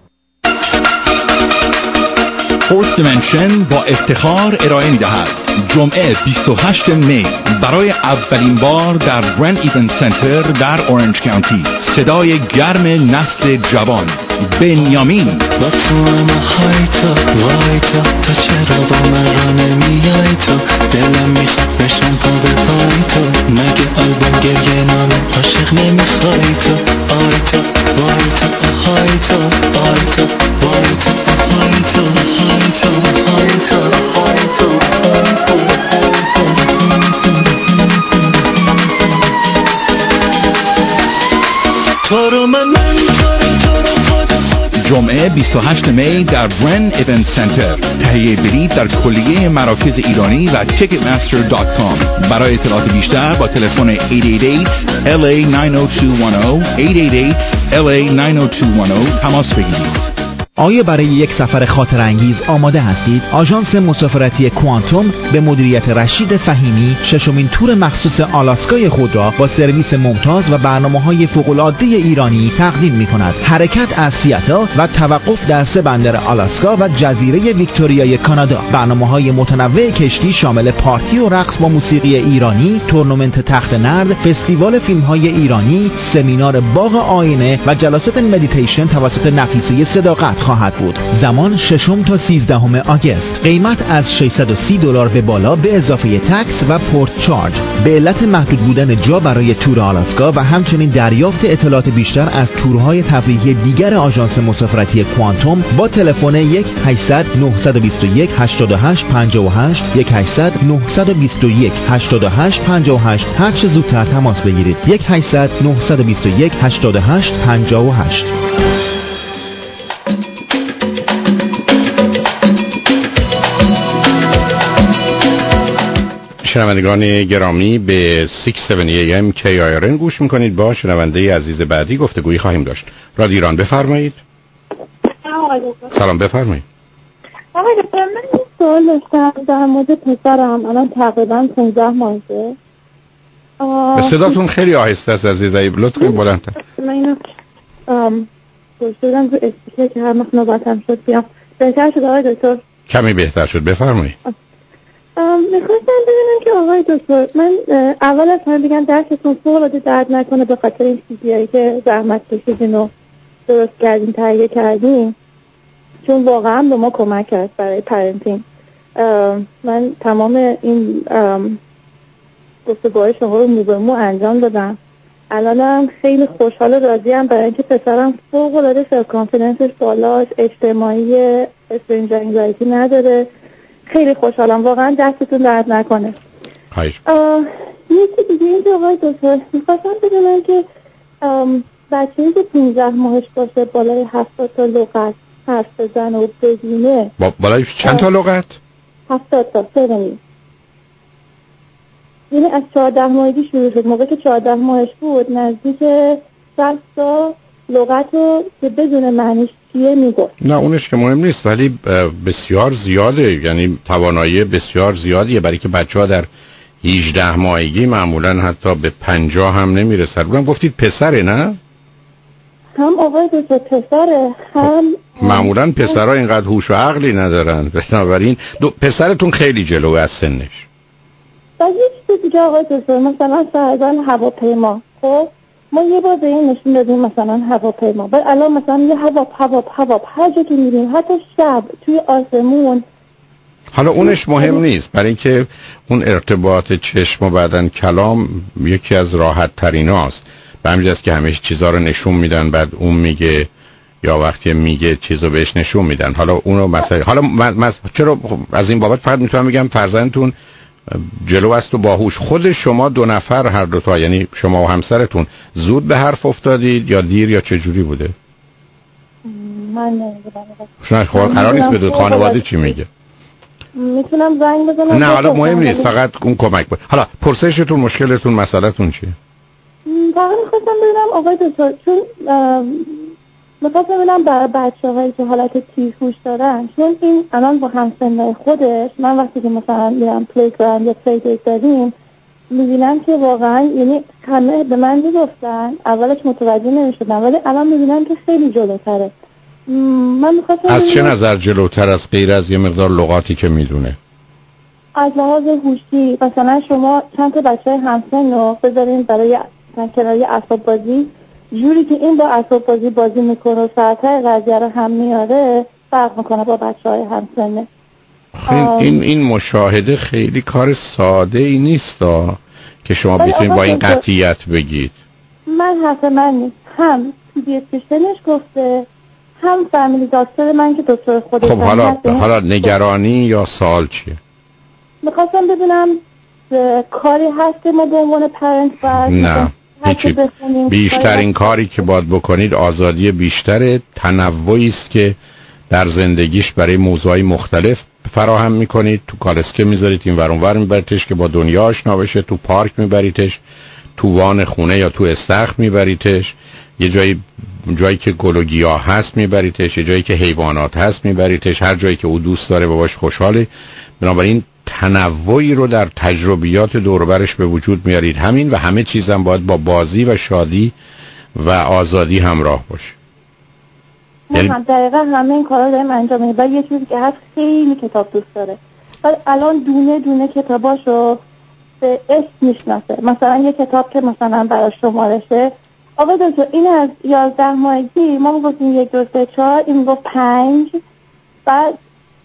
فورت دیمنشن با افتخار ارائه می‌دهد جمعه بیست و هشتم می برای اولین بار در گرند ایونت سنتر در اورنج کانتی صدای گرم نسل جوان بنیامین با تو هم هایتا وایتا تا چرا با من را نمیای تو دلم میخواد بشم پا به پای تو مگه آلبوم گریه نامه عاشق نمیخوای تو آیتا وایتا هایتا آیتا وایتا هایتا هایتا هایتا هایتا تو رو من من جمعه بیست و هشتم می در برن ایونت سنتر. تهیه بلیط در کلیه مراکز ایرانی و تیکت مستر دات کام. برای اطلاعات بیشتر با تلفن هشت هشت هشت L A nine oh two one oh هشت هشت هشت L A nine oh two one oh تماس بگیرید. آیا برای یک سفر خاطر انگیز آماده هستید؟ آژانس مسافرتی کوانتوم به مدیریت رشید فهیمی ششمین تور مخصوص آلاسکای خود را با سرویس ممتاز و برنامه‌های فوق‌العاده ایرانی تقدیم می‌کند. حرکت از سیاتل و توقف در سه بندر آلاسکا و جزیره ویکتوریای کانادا. برنامه‌های متنوع کشتی شامل پارتی و رقص با موسیقی ایرانی، تورنمنت تخت نرد، فستیوال فیلم‌های ایرانی، سمینار باغ آینه و جلسات مدیتیشن توسط نفیسه صداقت خواهد بود. زمان ششم تا سیزدهم آگوست. قیمت از ششصد و سی دلار به بالا به اضافه تکس و پورت چارج. به علت محدود بودن جا برای تور آلاسکا و همچنین دریافت اطلاعات بیشتر از تورهای تفریحی دیگر آژانس مسافرتی کوانتوم با تلفن یک هشتصد نه دو یک هشت هشت پنج هشت یک هشتصد نه دو یک هشت هشت پنج هشت هر چه زودتر تماس بگیرید. یک هشتصد نه دو یک هشت هشت پنج هشت. شنوندگان گرامی به ششصد و هفتاد ای ام کی آی آر ان گوش میکنید. با شنونده عزیز بعدی گفتگویی خواهیم داشت. رادیو ایران بفرمایید. سلام بفرمایید. آقای دکتر من این سوال داشتم در مورد پسرم. الان تقریبا پانزده ماهه. صداتون خیلی آهسته است عزیزای، لطف کنید بلندتر. من اینو گوشیدم رو اسپیکر که هر وقت نوبتم شد بیام. بهتر شد آقای دکتر؟ کمی بهتر شد، بفرمایید. میخواستم ببینم که آقای دکتر من اول از همه بگم درستون فوق‌العاده درد نکنه به خاطر این چیزیایی که زحمت کشیدین و درست کردین تهیه کردین، چون واقعا به ما کمک کرد برای پرنتینگ. من تمام این گفتگوهای شما رو مو به مو انجام دادم. الانم خیلی خوشحال و راضیم برای اینکه پسرم فوق‌العاده سلف کانفیدنسش بالاست، اجتماعی، استرنج انگزایتی نداره. خیلی خوشحالم واقعا، دستتون درد نکنه. خواهش. یکی دیگه این که آقای دکتر میخواستم بدونم که بچه‌ای که پونزده ماهش باشه بالای هفتاد تا لغت حرف بزنه و بدونه. با بالای چند تا لغت؟ هفتاد تا سرمی. یعنی از چهارده ماهگی شروع شد. موقع که چهارده ماهش بود نزدیک شصت تا لغت رو که بدون معنیش چیه میگفت. نه اونش که مهم نیست، ولی بسیار زیاده، یعنی توانایی بسیار زیادیه برای که بچه ها در هجده ماهگی معمولا حتی به پنجاه هم نمیرسن. اونم گفتید پسره نه؟ هم آقای دکتر پسره، هم معمولا پسرها اینقدر هوش و عقلی ندارن، بنابراین دو پسرتون خیلی جلو از سنش. بعد یه چیز دیگه آقای دکتر، مثلا سرزن هواپیما، خب ما یه بار به این نشون دادیم مثلا هواپیما، بعد الان مثلا یه هوا هوا هوا هر جا که میریم حتی شب توی آسمون. حالا اونش مهم نیست، برای اینکه اون ارتباط چشم و بعدن کلام یکی از راحت ترین هاست. به همین جاست که همه چیزا رو نشون میدن، بعد اون میگه یا وقتی میگه چیزو بهش نشون میدن. حالا اونو مثلا حالا من چرا از این بابت فقط میتونم بگم فرزندتون جلو است و باهوش. خود شما دو نفر هر دو تا، یعنی شما و همسرتون زود به حرف افتادید یا دیر یا چه جوری بوده؟ من نمیدونم. شما خب قرار نیست بدون خانواده چی میگه؟ میتونم زنگ بزنم؟ نه حالا مهم نیست، فقط اون کمک بود. حالا پرسشتون، مشکلتون، مسئلهتون چیه؟ فقط میخواستم ببینم آقای دکتر، چون میخواستم ببینم برای بچه هایی که حالت تیزهوش دارن، چون این الان با همسنای خودش، من وقتی که مثلا میرم پلی گراند یا پلی دیت داریم میبینم که واقعا یعنی همه به من میگفتن اولش متوجه نمیشدم، ولی الان میبینم که خیلی جلوتره. من میخواستم از چه نظر جلوتر، از غیر از یه مقدار لغاتی که میدونه؟ از لحاظ هوشی مثلا شما چند تا بچه همسن رو بذارین برای کناری اسباب بازی، جوری که این با اسباب بازی بازی میکنه و سرعت قضیه رو هم میاره فرق میکنه با بچه های همسنه. این, این این مشاهده خیلی کار ساده ای نیست که شما بتونید با این قطعیت بگید. من حرف من نیست، هم پیدیستیشنش گفته، هم فامیلی دکتر من که دکتر خودش. خب حالا حالا نگرانی یا سوال چیه؟ میخواستم ببینم کاری هست که ما به عنوان پرنت باید نه هیچی. بیشترین کاری که باید بکنید آزادی بیشتر، تنوعی است که در زندگیش برای موضوعی مختلف فراهم میکنید. تو کالسکه میذارید، این ور اون ور میبریدش که با دنیا آشنا بشه، تو پارک میبریدش، تو وان خونه یا تو استخر میبریدش، یه جایی جایی که گل و گیاه هست میبریدش، یه جایی که حیوانات هست میبریدش، هر جایی که او دوست داره باهاش خوشحاله. بنابراین تنوعی رو در تجربیات دور و برش به وجود میارید. همین و همه چیزم باید با بازی و شادی و آزادی همراه باشه. یعنی هم دقیقا همه این کارا داریم انجام میدیم. ولی یه چیزی که هست خیلی کتاب دوست داره، ولی الان دونه دونه کتاباشو به اسم میشناسه. مثلا یه کتاب که مثلا برای شمارشه، آقا دکتر این از یازده ماهگی ما میگفتیم یک دو سه چهار، این میگفت پنج، بعد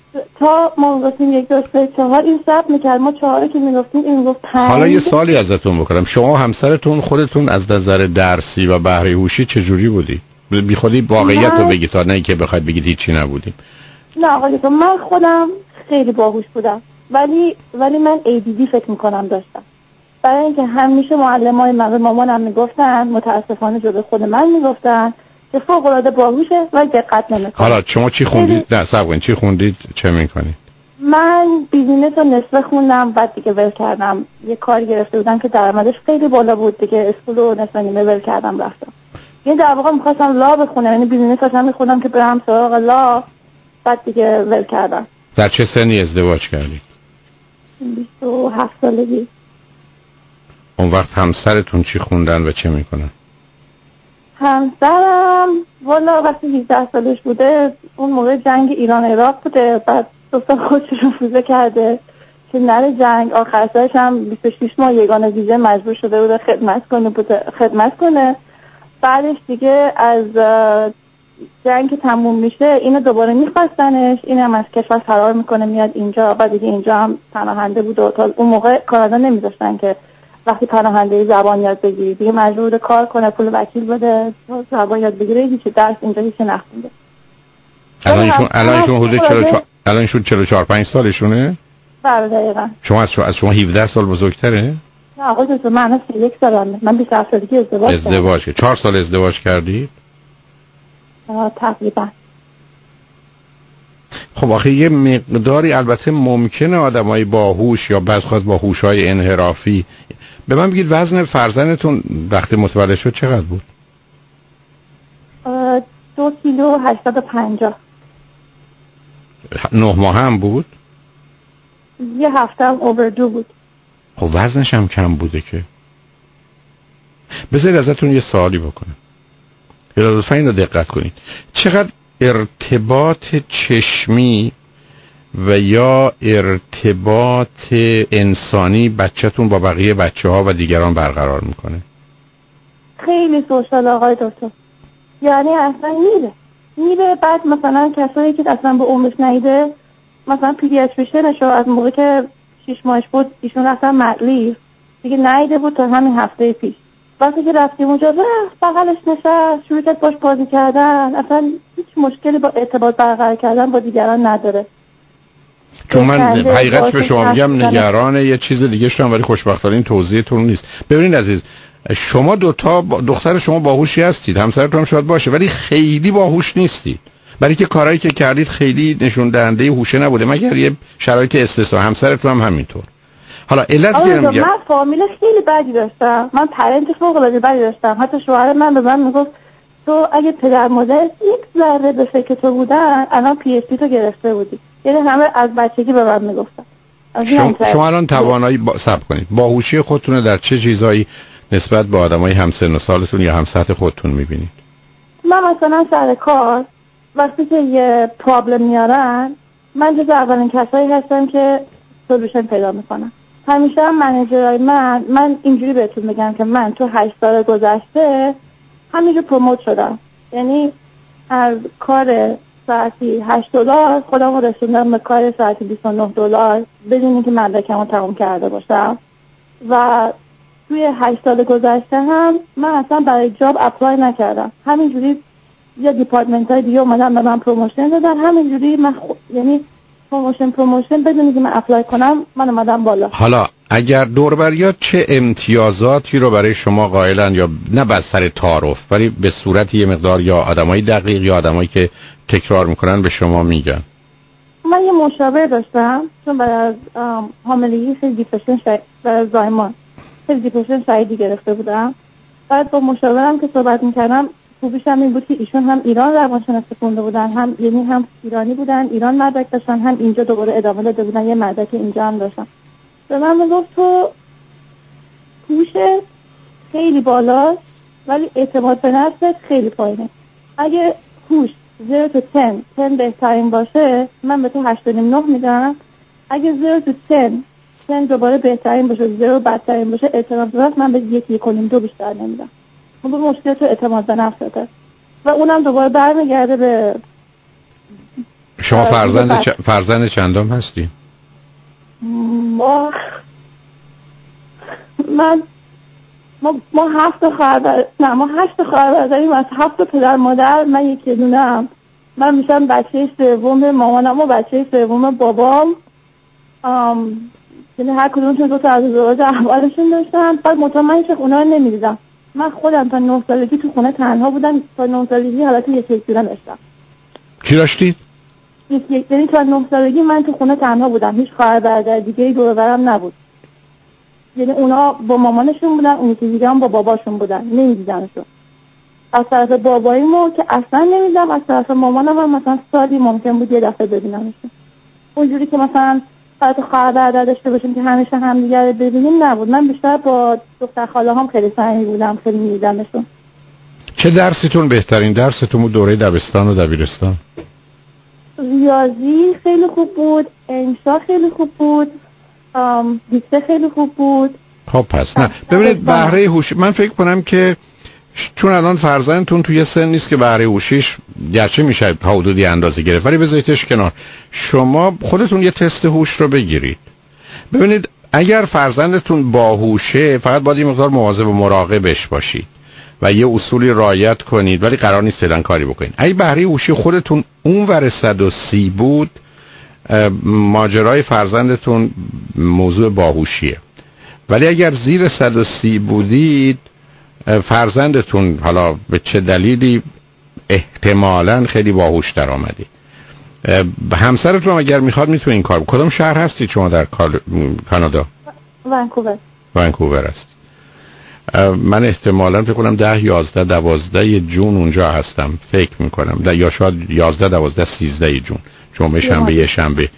تا ما میگفتیم یک دو سه چهار این ثبت میکرد، ما چهاره که میگفتیم این میگفت پنج. حالا یه سوالی ازتون بکنم، شما و همسرتون خودتون از نظر درسی و بهره هوشی چجوری بودی؟ بی خودی واقعیت رو بگید تا نه که بخواید بگید هیچی نبودیم. نه آقا دکتر من خودم خیلی باهوش بودم، ولی ولی من ای دی دی فکر میکنم داشتم، برای اینکه همیشه معلمای من و مامانم میگفتن، متاسفانه جلوی خود من میگفتن که فوق العاده باهوشه ولی دقت نمیکنه. حالا شما چی خوندید؟ نه صبر کنید، چی خوندید؟ چه میکنید؟ من بیزینس رو نصفه خوندم، بعد دیگه ول کردم. یه کاری گرفته بودم که درآمدش خیلی بالا بود، دیگه اسکول رو نصفه نیمه ول کردم رفتم. یعنی در واقع میخواستم لا بخونم، یعنی بیزینس داشتم میخوندم که برم سراغ لا، بعد دیگه ول کردم. در چه سنی ازدواج کردید؟ بیست و هفت سالگی. اون وقت همسرتون چی خوندن و چه میکنن؟ همسرم والا وقتی هجده سالش بوده، اون موقع جنگ ایران عراق بوده، بعد دو سال خودش رو رفوزه کرده که نره جنگ. آخر سالش هم بیست و شش ماه یگانه ویزه مجبور شده بوده خدمت کنه بوده خدمت کنه. بعدش دیگه از جنگ که تموم میشه اینو دوباره میخواستنش، اینم از کشور فرار میکنه میاد اینجا. بعد دیگه اینجا هم پناهنده بود و تا اون موقع کانادا نمیذاشتن که وقتی پناهنده زبان یاد بگیری، دیگه مجبور کار کنه، پول وکیل بده، زبان یاد بگیره. هیچ درس اینجا هیچ نخونده. الانشون الانشون حدود چهل و چهار الانشون چهل و چهار پنج سالشونه؟ بله دقیقاً. شما از شما از شما هفده سال بزرگتره؟ نه آقا تو من از یک سالم. من بیست و هفت سالگی ازدواج کردم. ازدواج کردید؟ چهار سال ازدواج کردید؟ تقریبا. خب آخه یه مقداری البته ممکنه آدمای باهوش یا بعض خاص با هوش‌های انحرافی. به من بگید وزن فرزندتون وقتی متولد شد چقدر بود؟ دو کیلو هشتصد و پنجاه. نه ماه هم بود؟ یه هفته هم اووردو بود. خب وزنش هم کم بوده که. بذارید ازتون یه سوالی بکنم. لطفاً اینو دقت کنید. چقدر ارتباط چشمی و یا ارتباط انسانی بچه‌تون با بقیه بچه‌ها و دیگران برقرار میکنه؟ خیلی سوشال آقای دکتر. یعنی اصلا میره میره بعد مثلا کسایی که اصلا به عمرش نیده، مثلا پیدیاتریشنشو از موقع که شیش ماهش بود ایشون رفتن مدلیف دیگه نیده بود تا همین هفته پیش. وقتی که رفتیم اونجا رفت بغلش نشست شروع کرد باش بازی کردن. اصلا هیچ مشکلی با ارتباط برقرار کردن با دیگران نداره. چون من حقیقتش به شما میگم نگران یه چیز دیگه شدم ولی خوشبختانه این توضیحتون نیست. ببینید عزیز، شما دوتا دختر شما باهوشی هستید، همسرتون هم شاید باشه ولی خیلی باهوش نیستید، برای که کارهایی که کردید خیلی نشون دهنده هوش نبوده مگر یه شرایط استثنا. همسرتون هم همینطور. حالا علت که میگم من فامیل خیلی بدی داشتم، من پرنت فوق العاده بدی داشتم. حتی شوهر من به من میگفت تو اگه پدر مادر یک ذره به فکر تو بودن الان پی اچ دی تو گرفته بودی. یعنی همه از بچگی به من میگفتن. شما, شما الان توانایی با... صبر کنید باهوشی خودتون در چه چیزایی نسبت به آدمای همسن و سالتون یا همسطح خودتون میبینید؟ من مثلا سر کار وقتی که یه پرابلم میارن من جز اولین کسایی هستم که سولوشن پیدا میکنم. همیشه هم منیجرای من من اینجوری بهتون بگم که من تو هشت سال گذشته همینجور پروموت شدم. یعنی از کار ساعتی هشت دلار خودم رو رسوندم به کار ساعتی بیست و نه دلار بدون اینکه مدرکم رو تمام کرده باشم. و توی هشت سال گذشته هم من اصلا برای جاب اپلای نکردم، همینجوری یا دیپارتمنت های دیگه اومدن به من پروموشن دادن، همینجوری من خ... یعنی پروموشن پروموشن بدون اینکه من اپلای کنم من اومدم بالا. حالا اگر دور بریاد چه امتیازاتی رو برای شما قائلن، یا نه بس سر تعارف ولی به صورت یه مقدار، یا آدمای دقیق یا آدمایی که تکرار میکنن به شما میگن؟ من یه مشاور داشتم چون بعد از حاملگی خیلی دیپرشن شد و زایمان خیلی دیپرشن شدیدی گرفته بودم. بعد با مشاورم که صحبت میکردم خوبیش هم این بود که ایشون هم ایران روانشناسی خونده بودن، هم یعنی هم ایرانی بودن، ایران مدرک داشتن، هم اینجا دوباره ادامه داده بودن یه مدرک اینجا هم داشتن. به من میگفت تو هوشت خیلی بالاست ولی اعتماد به نفست خیلی پایینه. اگه هوش زیرو تا تن تن بهترین باشه من به تو هشت و نیم نه میدم. اگه زیرو تا تن تن دوباره بهترین باشه زیرو بدترین باشه اعتماد به نفس من به یک یک و نیم دو بیشتر نمیدم. اون به مشکل تو اعتماد به نفسته و اونم دوباره برمیگرده به شما. فرزند چ... فرزند چندم هستی؟ ما من ما ما هفت خواهر بر... نه ما هشت خواهر برادریم از هفت پدر مادر. من یکی دونم. من میشم بچه سوم مامانم و بچه سوم بابام. ام یعنی هر کدومشون دو تا از ازدواج اولشون داشتن. بعد مطمئن شدم اونا رو نمیدیدم. من خودم تا نه سالگی تو خونه تنها بودم. تا نه سالگی حالت یک یک دیدن داشتم. چی داشتید؟ یک یک یعنی تا نه سالگی من تو خونه تنها بودم. هیچ خواهر برادر دیگه‌ای دور و برم نبود. یعنی اونا با مامانشون بودن، اون یکی دیگه هم با باباشون بودن، نمیدیدنشون. از طرف باباییمو که اصلا نمیدیدم، از طرف مامانم هم مثلا سالی ممکن بود یه دفعه ببینمشون. اونجوری که مثلا فرات خواهر برادر داشته باشیم که همیشه همدیگه رو ببینیم نبود. من بیشتر با دختر خاله هم خیلی صمیمی بودم، خیلی میدیدمشون. چه درستون بهترین درستون بود دوره دبستان و دبیرستان؟ ریاضی خیلی خوب بود، انشا خیلی خوب بود، دیکته خیلی خوب بود. خب پس نه ببینید بهره هوش، من فکر کنم که چون الان فرزندتون توی سن نیست که بهره هوشیش گرچه میشه تا حدودی اندازه گرفت ولی بذاریدش کنار. شما خودتون یه تست هوش رو بگیرید. ببینید اگر فرزندتون باهوشه فقط باید یه مقدار مواظب و مراقبش باشید و یه اصولی رعایت کنید ولی قرار نیست فعلا کاری بکنید. اگه بهره هوشی خودتون اونور صد و سی بود ماجرای فرزندتون موضوع باهوشیه، ولی اگر زیر صد و سی بودید فرزندتون حالا به چه دلیلی احتمالاً خیلی باهوش در آمدید. همسرتون اگر میخواد میتونه این کار. کدام شهر هستی شما در کانادا؟ ونکوور. ونکوور است. من احتمالاً فکر کنم ده یازده دوازده جون اونجا هستم فکر میکنم، ده یا شاید یازده دوازده سیزده جون، جمعه شنبه یه شنبه.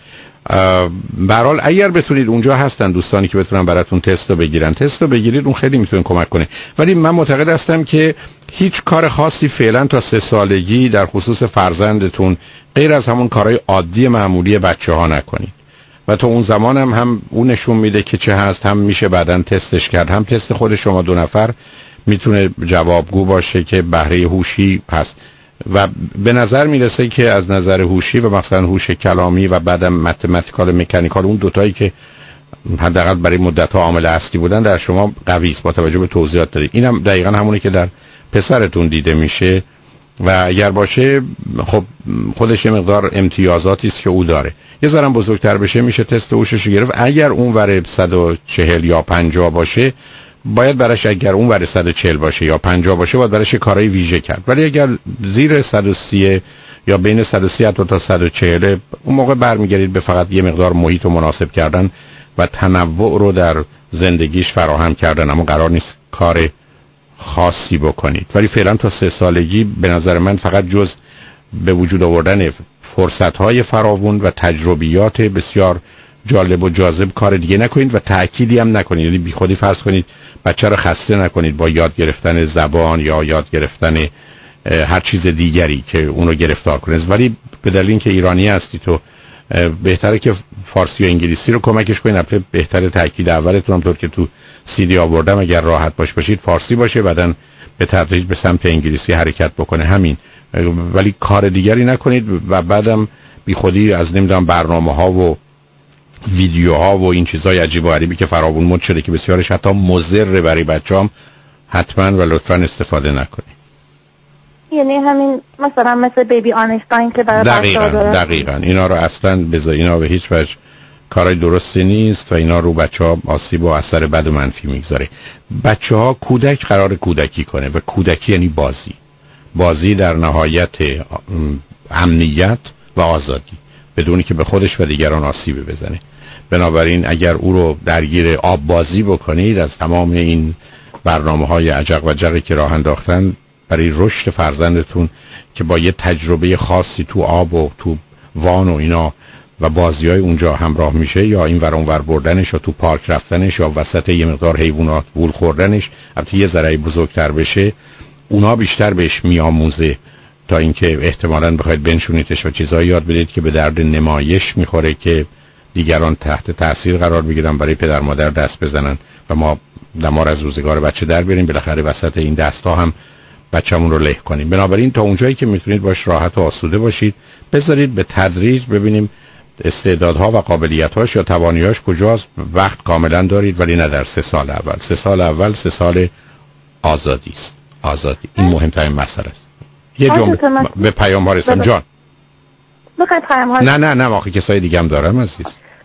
به هر حال اگر بتونید، اونجا هستن دوستانی که بتونن براتون تست رو بگیرن، تست رو بگیرید، اون خیلی میتونه کمک کنه. ولی من معتقد هستم که هیچ کار خاصی فعلا تا سه سالگی در خصوص فرزندتون غیر از همون کارهای عادی معمولی بچه ها نکنید و تا اون زمان هم هم اون نشون میده که چه هست، هم میشه بعدن تستش کرد، هم تست خود شما دو نفر میتونه جوابگو باشه که بهره هوشی هست و به نظر میرسه که از نظر هوشی و مثلا هوش کلامی و بعدم متمتیکال مکانیکال، اون دوتایی که حداقل برای مدت ها عامل اصلی بودن در شما قوی است با توجه به توضیحات دارید. اینم دقیقاً همونی که در پسرتون دیده میشه و اگر باشه خب خودش یه مقدار امتیازاتی است که او داره. یه ذره بزرگتر بشه میشه تست هوشش رو گرفت. اگر اون ور صد و چهل یا پنجاه باشه باید براش، اگر اون ور صد و چهل باشه یا پنجاه باشه باید براش کارهای ویژه کرد. ولی اگر زیر صد و سی یا بین صد و سی تا صد و چهل، اون موقع برمیگردید به فقط یه مقدار محیط رو مناسب کردن و تنوع رو در زندگیش فراهم کردن، اما قرار نیست کار خاصی بکنید. ولی فعلا تا سه سالگی به نظر من فقط جز به وجود آوردن فرصت‌های فراوون و تجربیات بسیار جالب و جاذب کار دیگه نکنید و تأکیدی هم نکنید. یعنی بی خودی فرض کنید بچه رو خسته نکنید با یاد گرفتن زبان یا یاد گرفتن هر چیز دیگری که اونو گرفتار کنید. ولی به دلیل اینکه ایرانی هستی تو بهتره که فارسی و انگلیسی رو کمکش کنید. البته بهتره تأکید اولتون هم طور که تو سی دی آوردم اگر راحت باش باشید فارسی باشه، بعدن به تدریج به سمت انگلیسی حرکت بکنه، همین. ولی کار دیگری نکنید و بعدم بی خودی از نمیدونم برنامه‌ها و ویدیوها و این چیزای عجیب و غریبی که فراوون مد شده که بسیارش حتی مضر برای بچه‌ام، حتما و لطفاً استفاده نکنید. یعنی همین مثلا مثل بیبی آنشتاین که برای بچه‌ها داره. دقیقاً اینا رو اصلاً بذار، اینا به هیچ وجه کارای درستی نیست و اینا رو بچه‌ها آسیب و اثر بد و منفی میگذاره. بچه‌ها کودک قرار کودکی کنه و کودکی یعنی بازی. بازی در نهایت امنیت و آزادی بدونی که به خودش و دیگران آسیب بزنه. بنابراین اگر او رو درگیر آب بازی بکنید، از تمام این برنامه‌های عجق و جقی که راه انداختن برای رشد فرزندتون که با یه تجربه خاصی تو آب و تو وان و اینا و بازی‌های اونجا همراه میشه، یا این ور اون ور بردنش یا تو پارک رفتنش یا وسط یه مقدار حیوانات وول خوردنش، البته یه ذره بزرگتر بشه اونا بیشتر بهش میآموزه تا اینکه احتمالاً بخواید بنشونیدش و چیزایی یاد بدید که به درد نمایش میخوره که دیگران تحت تاثیر قرار بگیرن، برای پدر مادر دست بزنن و ما دمار از روزگار بچه در بیاریم، بالاخره وسط این دستا هم بچه‌مون رو له کنیم. بنابراین تا اونجایی که میتونید باش راحت و آسوده باشید، بذارید به تدریج ببینیم استعدادها و قابلیت‌هاش یا توانایی‌هاش کجاست. وقت کاملا دارید ولی نه در سه سال اول. سه سال اول سه سال آزادی است. آزادی این مهمترین مسئله است. یه جمله به پیام ها رسن جان. بخواید پیام ها نه نه نه آخه کسای دیگه هم دارم عزیز.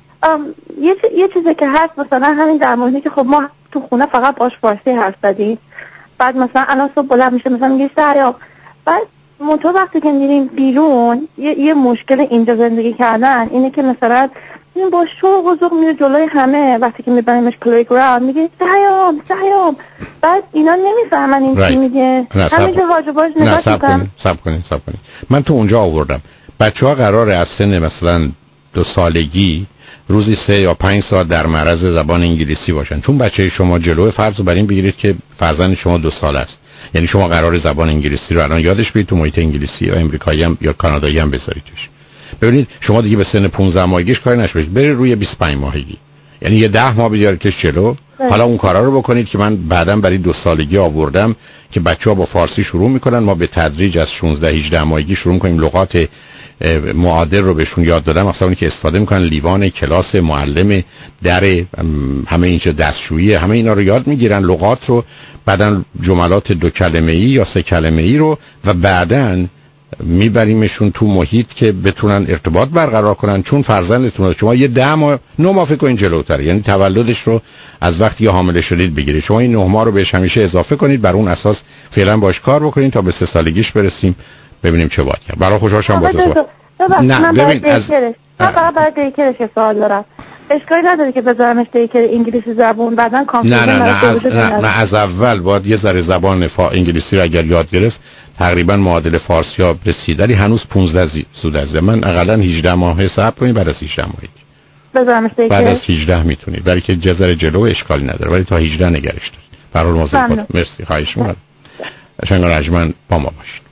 یه یه چیزی که هست مثلا همین در موردی که خب ما تو خونه فقط باش فارسی حرف زدیم، بعد مثلا الان صبح بلند میشه مثلا میگه سریاب، بعد منطقه وقتی که میریم بیرون یه, یه مشکل اینجا زندگی کردن اینه که مثلا این با شوق و ذوق میره جلوی همه، وقتی که میبریمش پلی گراوند میگه سیام سیام، بعد اینا نمیفهمن این چی میگه، همینجا واجباش نگاه میکنن. سب کنین سب کنین من تو اونجا آوردم بچه ها قراره از سن مثلا دو سالگی روزی سه یا پنج ساعت در معرض زبان انگلیسی باشن، چون بچه شما جلوی فرض رو بر این بگیرید که فرزند شما دو سال است، یعنی شما قرار زبان انگلیسی رو الان یادش بدید تو محیط انگلیسی یا امریکایی هم یا کانادایی هم بذاریدش. ببینید شما دیگه به سن پانزده ماهگیش کاری نشوید، برید روی بیست و پنج ماهگی، یعنی یه ده ماه بیاریدش جلو. حالا اون کارا رو بکنید که من بعداً برای دو سالگی آوردم که بچه‌ها با فارسی شروع میکنن، ما به تدریج از شانزده هجده ماهگی شروع میکنیم لغات معادل رو بهشون یاد دادم، مثلا اونی که استفاده میکنن لیوان، کلاس، معلم، در، همه این چه دستشویی، همه اینا رو یاد میگیرن لغات رو، بعداً جملات دو کلمه‌ای یا سه کلمه‌ای رو، و بعداً میبریمشون تو محیط که بتونن ارتباط برقرار کنن. چون فرزندتون رو شما یه ده ماه نه ماه فکر کنید جلوتر، یعنی تولدش رو از وقتی که حامله شدید بگیرید، شما این نه ماه رو بهش همیشه اضافه کنید، بر اون اساس فعلا باش کار بکنید تا به سه سالگیش برسیم ببینیم چه باید کرد. برای خوشحال شدم با تو. نه من برای دیکرش من فقط برای دیکرش سوال دارم. اشکالی نداره که بذارمش دیکر انگلیسی زبون بعدن کامپیوتر نه نه نه از, نه, نه از اول باید یه ذره زبان فا انگلیسی رو اگر یاد گرفت تقریبا معادل فارسی ها رسید، ولی هنوز پانزده زود از من اقلا هجده ماه صبر کنید، بعد از هجده ماهی بذارمش دیکر بعد از هجده میتونید، ولی که جزر جلو اشکالی نداره، ولی تا هجده نگرش دارید. برای موضوع خود مرسی، خواهش می‌کنم. شنگ رجمن با ما باشید.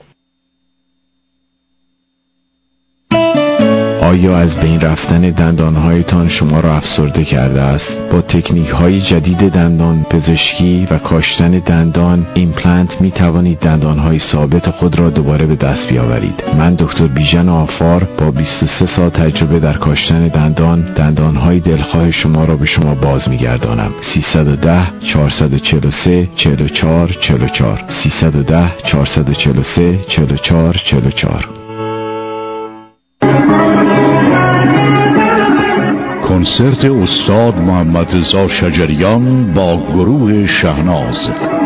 آیا از بین رفتن دندانهایتان شما را افسرده کرده است؟ با تکنیک‌های جدید دندان پزشکی و کاشتن دندان ایمپلنت می توانید دندانهای ثابت خود را دوباره به دست بیاورید. من دکتر بیژن آفار با بیست و سه سال تجربه در کاشتن دندان دندانهای دلخواه شما را به شما باز می‌گردانم. سیصد و ده چهارصد و چهل و سه چهل و چهار چهل و چهار سیصد و ده چهارصد و چهل و سه چهل و چهار چهل و چهار. کنسرت استاد محمد رضا شجریان با گروه شهناز.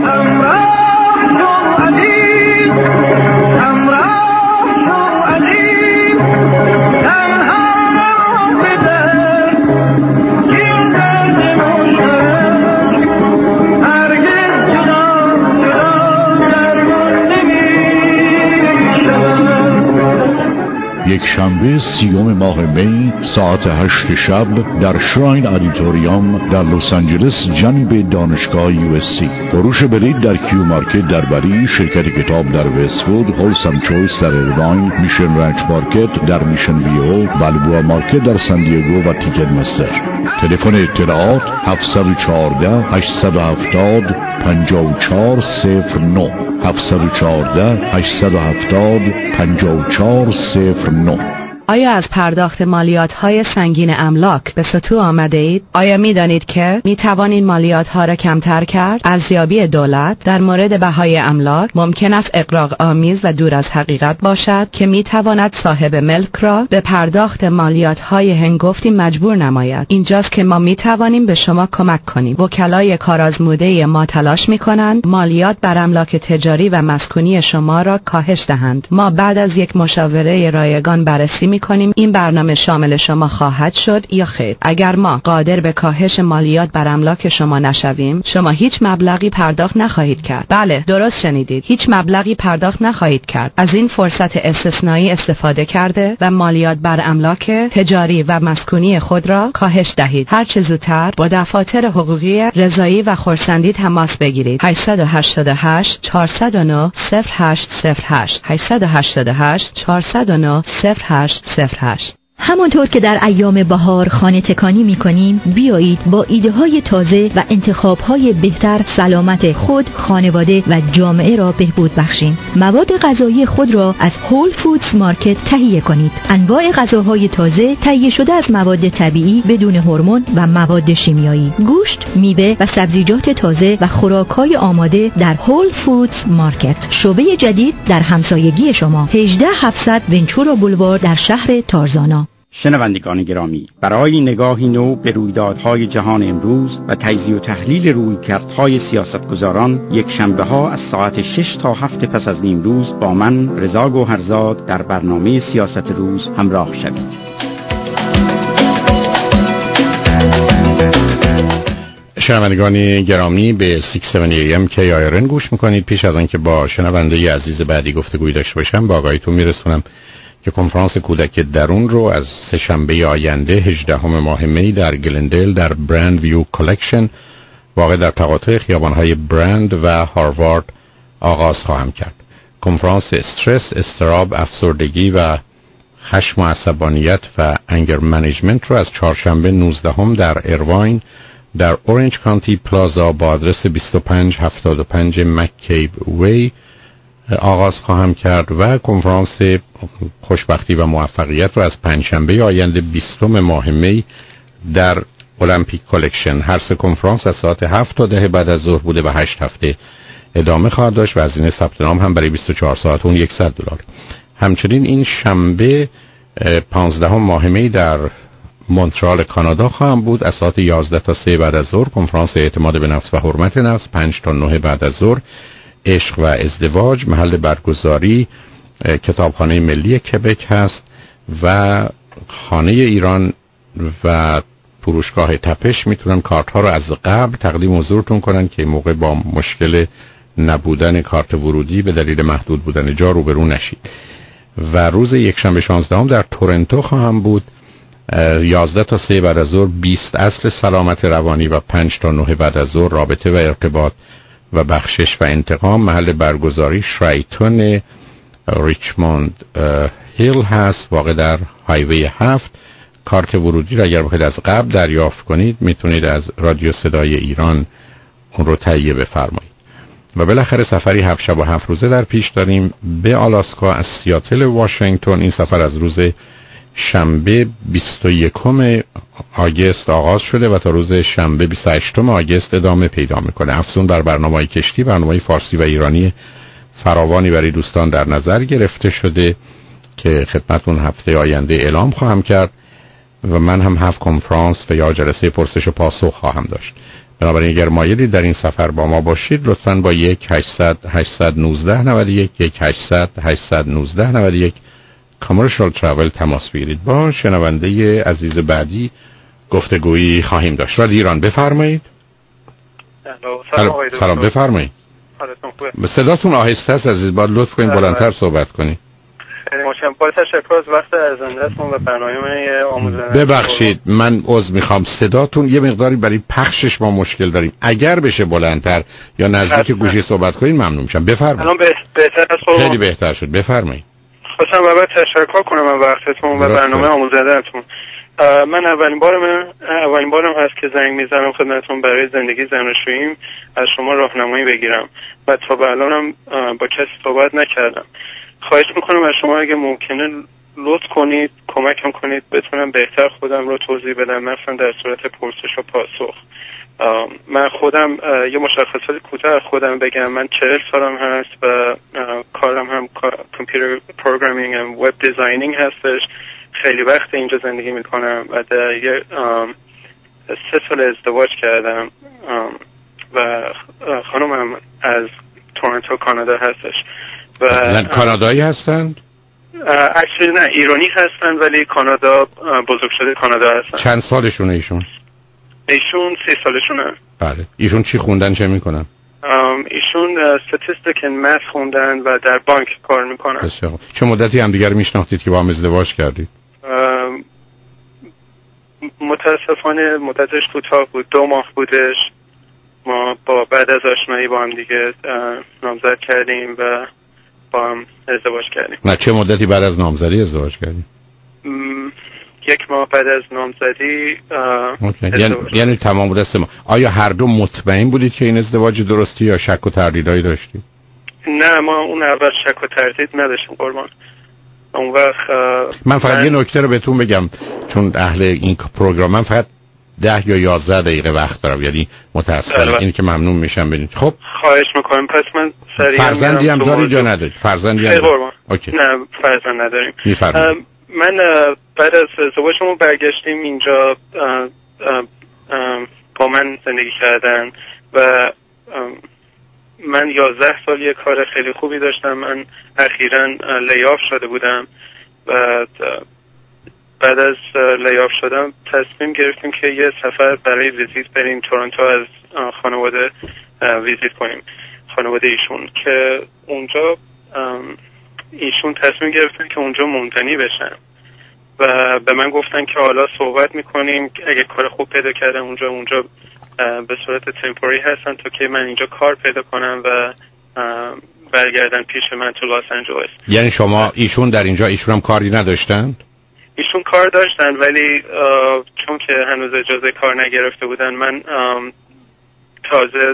یک شنبه سیوم ماه می ساعت هشت شب در شراین آدیتوریوم در لس آنجلس جنب دانشگاه یو اس سی. فروش بلیط در کیو مارکت در بری، شرکت کتاب در وست‌وود، هولسام چویس در ایرواین، میشن رنچ مارکت در میشن ویو، بالبوا مارکت در سان دیگو و تیکت مستر. تلفن اطلاعات هفت یک چهار هشت هفت صفر پنج چهار صفر نه هفت یک چهار هشت هفت صفر پنج چهار صفر نه. آیا از پرداخت مالیات های سنگین املاک به سطوح آمده اید؟ آیا می دانید که می توانید مالیات ها را کمتر کرد؟ ارزیابی دولت در مورد بهای املاک ممکن است اغراق آمیز و دور از حقیقت باشد که می تواند صاحب ملک را به پرداخت مالیات های هنگفتی مجبور نماید. اینجاست که ما می توانیم به شما کمک کنیم. وکلای کارآزموده ما تلاش می کنند مالیات بر املاک تجاری و مسکونی شما را کاهش دهند. ما بعد از یک مشاوره رایگان بررسی می کنیم این برنامه شامل شما خواهد شد یا خیر. اگر ما قادر به کاهش مالیات بر املاک شما نشویم، شما هیچ مبلغی پرداخت نخواهید کرد. بله، درست شنیدید. هیچ مبلغی پرداخت نخواهید کرد. از این فرصت استثنایی استفاده کرده و مالیات بر املاک تجاری و مسکونی خود را کاهش دهید. هر چه زودتر با دفاتر حقوقی رضایی و خرسندی تماس بگیرید. هشت هشت هشت چهار صفر نه صفر هشت صفر هشت هشت هشت هشت چهار صفر نه صفر هشت صفر هشت. همانطور که در ایام بهار خانه تکانی می کنیم، بیایید با ایده های تازه و انتخاب های بهتر سلامت خود، خانواده و جامعه را بهبود بخشیم. مواد غذایی خود را از هول فودز مارکت تهیه کنید. انواع غذاهای تازه تهیه شده از مواد طبیعی بدون هورمون و مواد شیمیایی، گوشت، میوه و سبزیجات تازه و خوراک‌های آماده در هول فودز مارکت. شعبه جدید در همسایگی شما، هجده هفتصد ونچورا بولوار در شهر تارزانا. شنوندگان گرامی، برای نگاهی نو به رویدادهای جهان امروز و تجزیه و تحلیل رویکردهای سیاستگزاران، یک شنبه ها از ساعت شش تا هفت پس از نیم روز با من رضا گوهرزاد در برنامه سیاست روز همراه شوید. شنوندگان گرامی به شش هفتاد ای ام کی آی آر ان گوش میکنید. پیش از آنکه با شنونده عزیز بعدی گفتگوی داشته باشم، با آگاهیتون میرسونم که کنفرانس کودک درون رو از سه شنبه آینده هجدهم ماه می در گلندل در برند ویو کالکشن واقع در تقاطع خیابان‌های برند و هاروارد آغاز خواهم کرد. کنفرانس استرس، استراب، افسردگی و خشم و عصبانیت و انگر منیجمنت رو از چهارشنبه نوزدهم در ایرواین در اورنج کانتی پلازا با آدرس بیست و پنج هفتاد و پنج مککیب وی آغاز خواهم کرد و کنفرانس خوشبختی و موفقیت رو از پنجشنبه آینده بیستم ماه می در المپیک کالکشن. هر سه کنفرانس از ساعت هفت تا ده بعد از ظهر بوده و هشت هفته ادامه خواهد داشت و هزینه ثبت نام هم برای بیست و چهار ساعت اون صد دلار. همچنین این شنبه پانزدهم ماه می در مونترال کانادا خواهم بود از ساعت یازده تا سه بعد از ظهر. کنفرانس اعتماد به نفس و حرمت نفس پنج تا نه بعد از ظهر. عشق و ازدواج محل برگزاری کتابخانه ملی کبک هست و خانه ایران و فروشگاه تپش میتونن کارت ها رو از قبل تقدیم حضورتون کنن که موقع با مشکل نبودن کارت ورودی به دلیل محدود بودن جا روبرو نشید. و روز یکشنبه شانزدهم در تورنتو خواهم بود، یازده تا سه بعد از ظهر، بیست اصل سلامت روانی و پنج تا نه بعد از ظهر رابطه و ارتباط و بخشش و انتقام. محل برگزاری شرایتون ریچموند هیل هست، واقع در هایوی هفت. کارت ورودی را اگر بخواید از قبل دریافت کنید میتونید از رادیو صدای ایران اون رو تهیه بفرمایید. و بالاخره سفری هفت شب و هفت روزه در پیش داریم به آلاسکا از سیاتل واشنگتن. این سفر از روز شنبه بیست و یکم آگوست آغاز شده و تا روز شنبه بیست و هشتم آگوست ادامه پیدا میکنه. افزون بر برنامه‌های کشتی، برنامه‌های فارسی و ایرانی فراوانی برای دوستان در نظر گرفته شده که خدمتتون هفته آینده اعلام خواهم کرد و من هم هفت کنفرانس و یا جلسه پرسش و پاسخ خواهم داشت. بنابراین اگر مایلید در این سفر با ما باشید لطفاً با یک هشتصد هشتصد و نوزده نود و یک یک هشتصد هشتصد و نوزده نود و یک کامرشال تراول تماس بگیرید. با شنونده عزیز بعدی گفتگویی خواهیم داشت. رادیو ایران بفرمایید. سلام, سلام بفرمایید. به صداتون آهسته است عزیز، باید لطف کنید بلندتر صحبت کنید. خیلی متشکرم. با تشکر از وقت ارزنده‌تون و برنامه آموزنده. ببخشید من عذر میخوام، صداتون یه مقداری برای پخشش ما مشکل داریم. اگر بشه بلندتر یا نزدیک گوشی صحبت کنید ممنون میشم. بفرمایید. الان بهتر است؟ خیلی بهتر شد. بفرمایید. خواستم اول تشکر کنم از وقتتون و برنامه آموزنده‌تون. من اولین بارم اولین بارم هست که زنگ میزنم خدمتتون برای زندگی زناشوییم از شما راهنمایی بگیرم و تا به الانم با کسی صحبت نکردم. خواهش میکنم از شما اگه ممکنه لطف کنید کمکم کنید بتونم بهتر خودم رو توضیح بدم، مثلا در صورت پرسش و پاسخ. من خودم یه مشخصات کوتاه خودم بگم. من چهل سالم هست و کارم هم کامپیوتر پروگرامینگ و وب دیزاینینگ هستش. خیلی وقت اینجا زندگی میکنم و در یه سه سال ازدواج کردم و خانمم از تورنتو کانادا هستش. و کانادایی هستند؟ اکچولی نه، ایرانی هستن ولی کانادا بزرگ شده کانادا هستن. چند سالشونه ایشون؟ ایشون سی سالشونه. بله. ایشون چی خوندن چه میکنن؟ ایشون استاتستیک و ماث خوندن و در بانک کار میکنن. بسیار. چه مدتی هم دیگر میشناختید که با هم ازدواج کردید؟ متاسفانه مدتش کوتاه بود، دو ماه بودش. ما با بعد از آشنایی با هم دیگه نامزد کردیم و با هم ازدواج کردیم. نه چه مدتی بعد از نامزدی ازدواج کردیم؟ یک ماه بعد از نامزدی. یعنی یعنی تمام بوده سه ماه. آیا هر دو مطمئن بودید که این ازدواج درستی یا شک و تردیدایی داشتید؟ نه ما اون اول شک و تردید نداشتیم قربان. اون وقت من فقط من... یه نکته رو بهتون بگم چون اهل این پروگرام من فقط ده یا یازده دقیقه وقت دارم، یعنی متاسفانه این که ممنون میشم بدید. خب خواهش میکنم. پس من سریعا فرزندی هم دارید یا ندارید؟ فرزندی هم اوکی. نه فرزند نداریم. میفرمایید. من بعد از ازدواجمون برگشتیم اینجا اه اه اه با من زندگی کردن و من یازده سال یه کار خیلی خوبی داشتم. من اخیراً لیاف شده بودم و بعد از لیاف شدم تصمیم گرفتیم که یه سفر برای ویزیت بریم تورنتو، از خانواده ویزیت کنیم، خانواده ایشون که اونجا ایشون تصمیم گرفتن که اونجا موندنی بشن و به من گفتن که حالا صحبت میکنیم اگه کار خوب پیدا کردم اونجا اونجا به صورت تمپوری هستن تا که من اینجا کار پیدا کنم و برگردن پیش من تو لس آنجلس. یعنی شما ایشون در اینجا ایشون هم کاری نداشتند؟ ایشون کار داشتن ولی چون که هنوز اجازه کار نگرفته بودن من تازه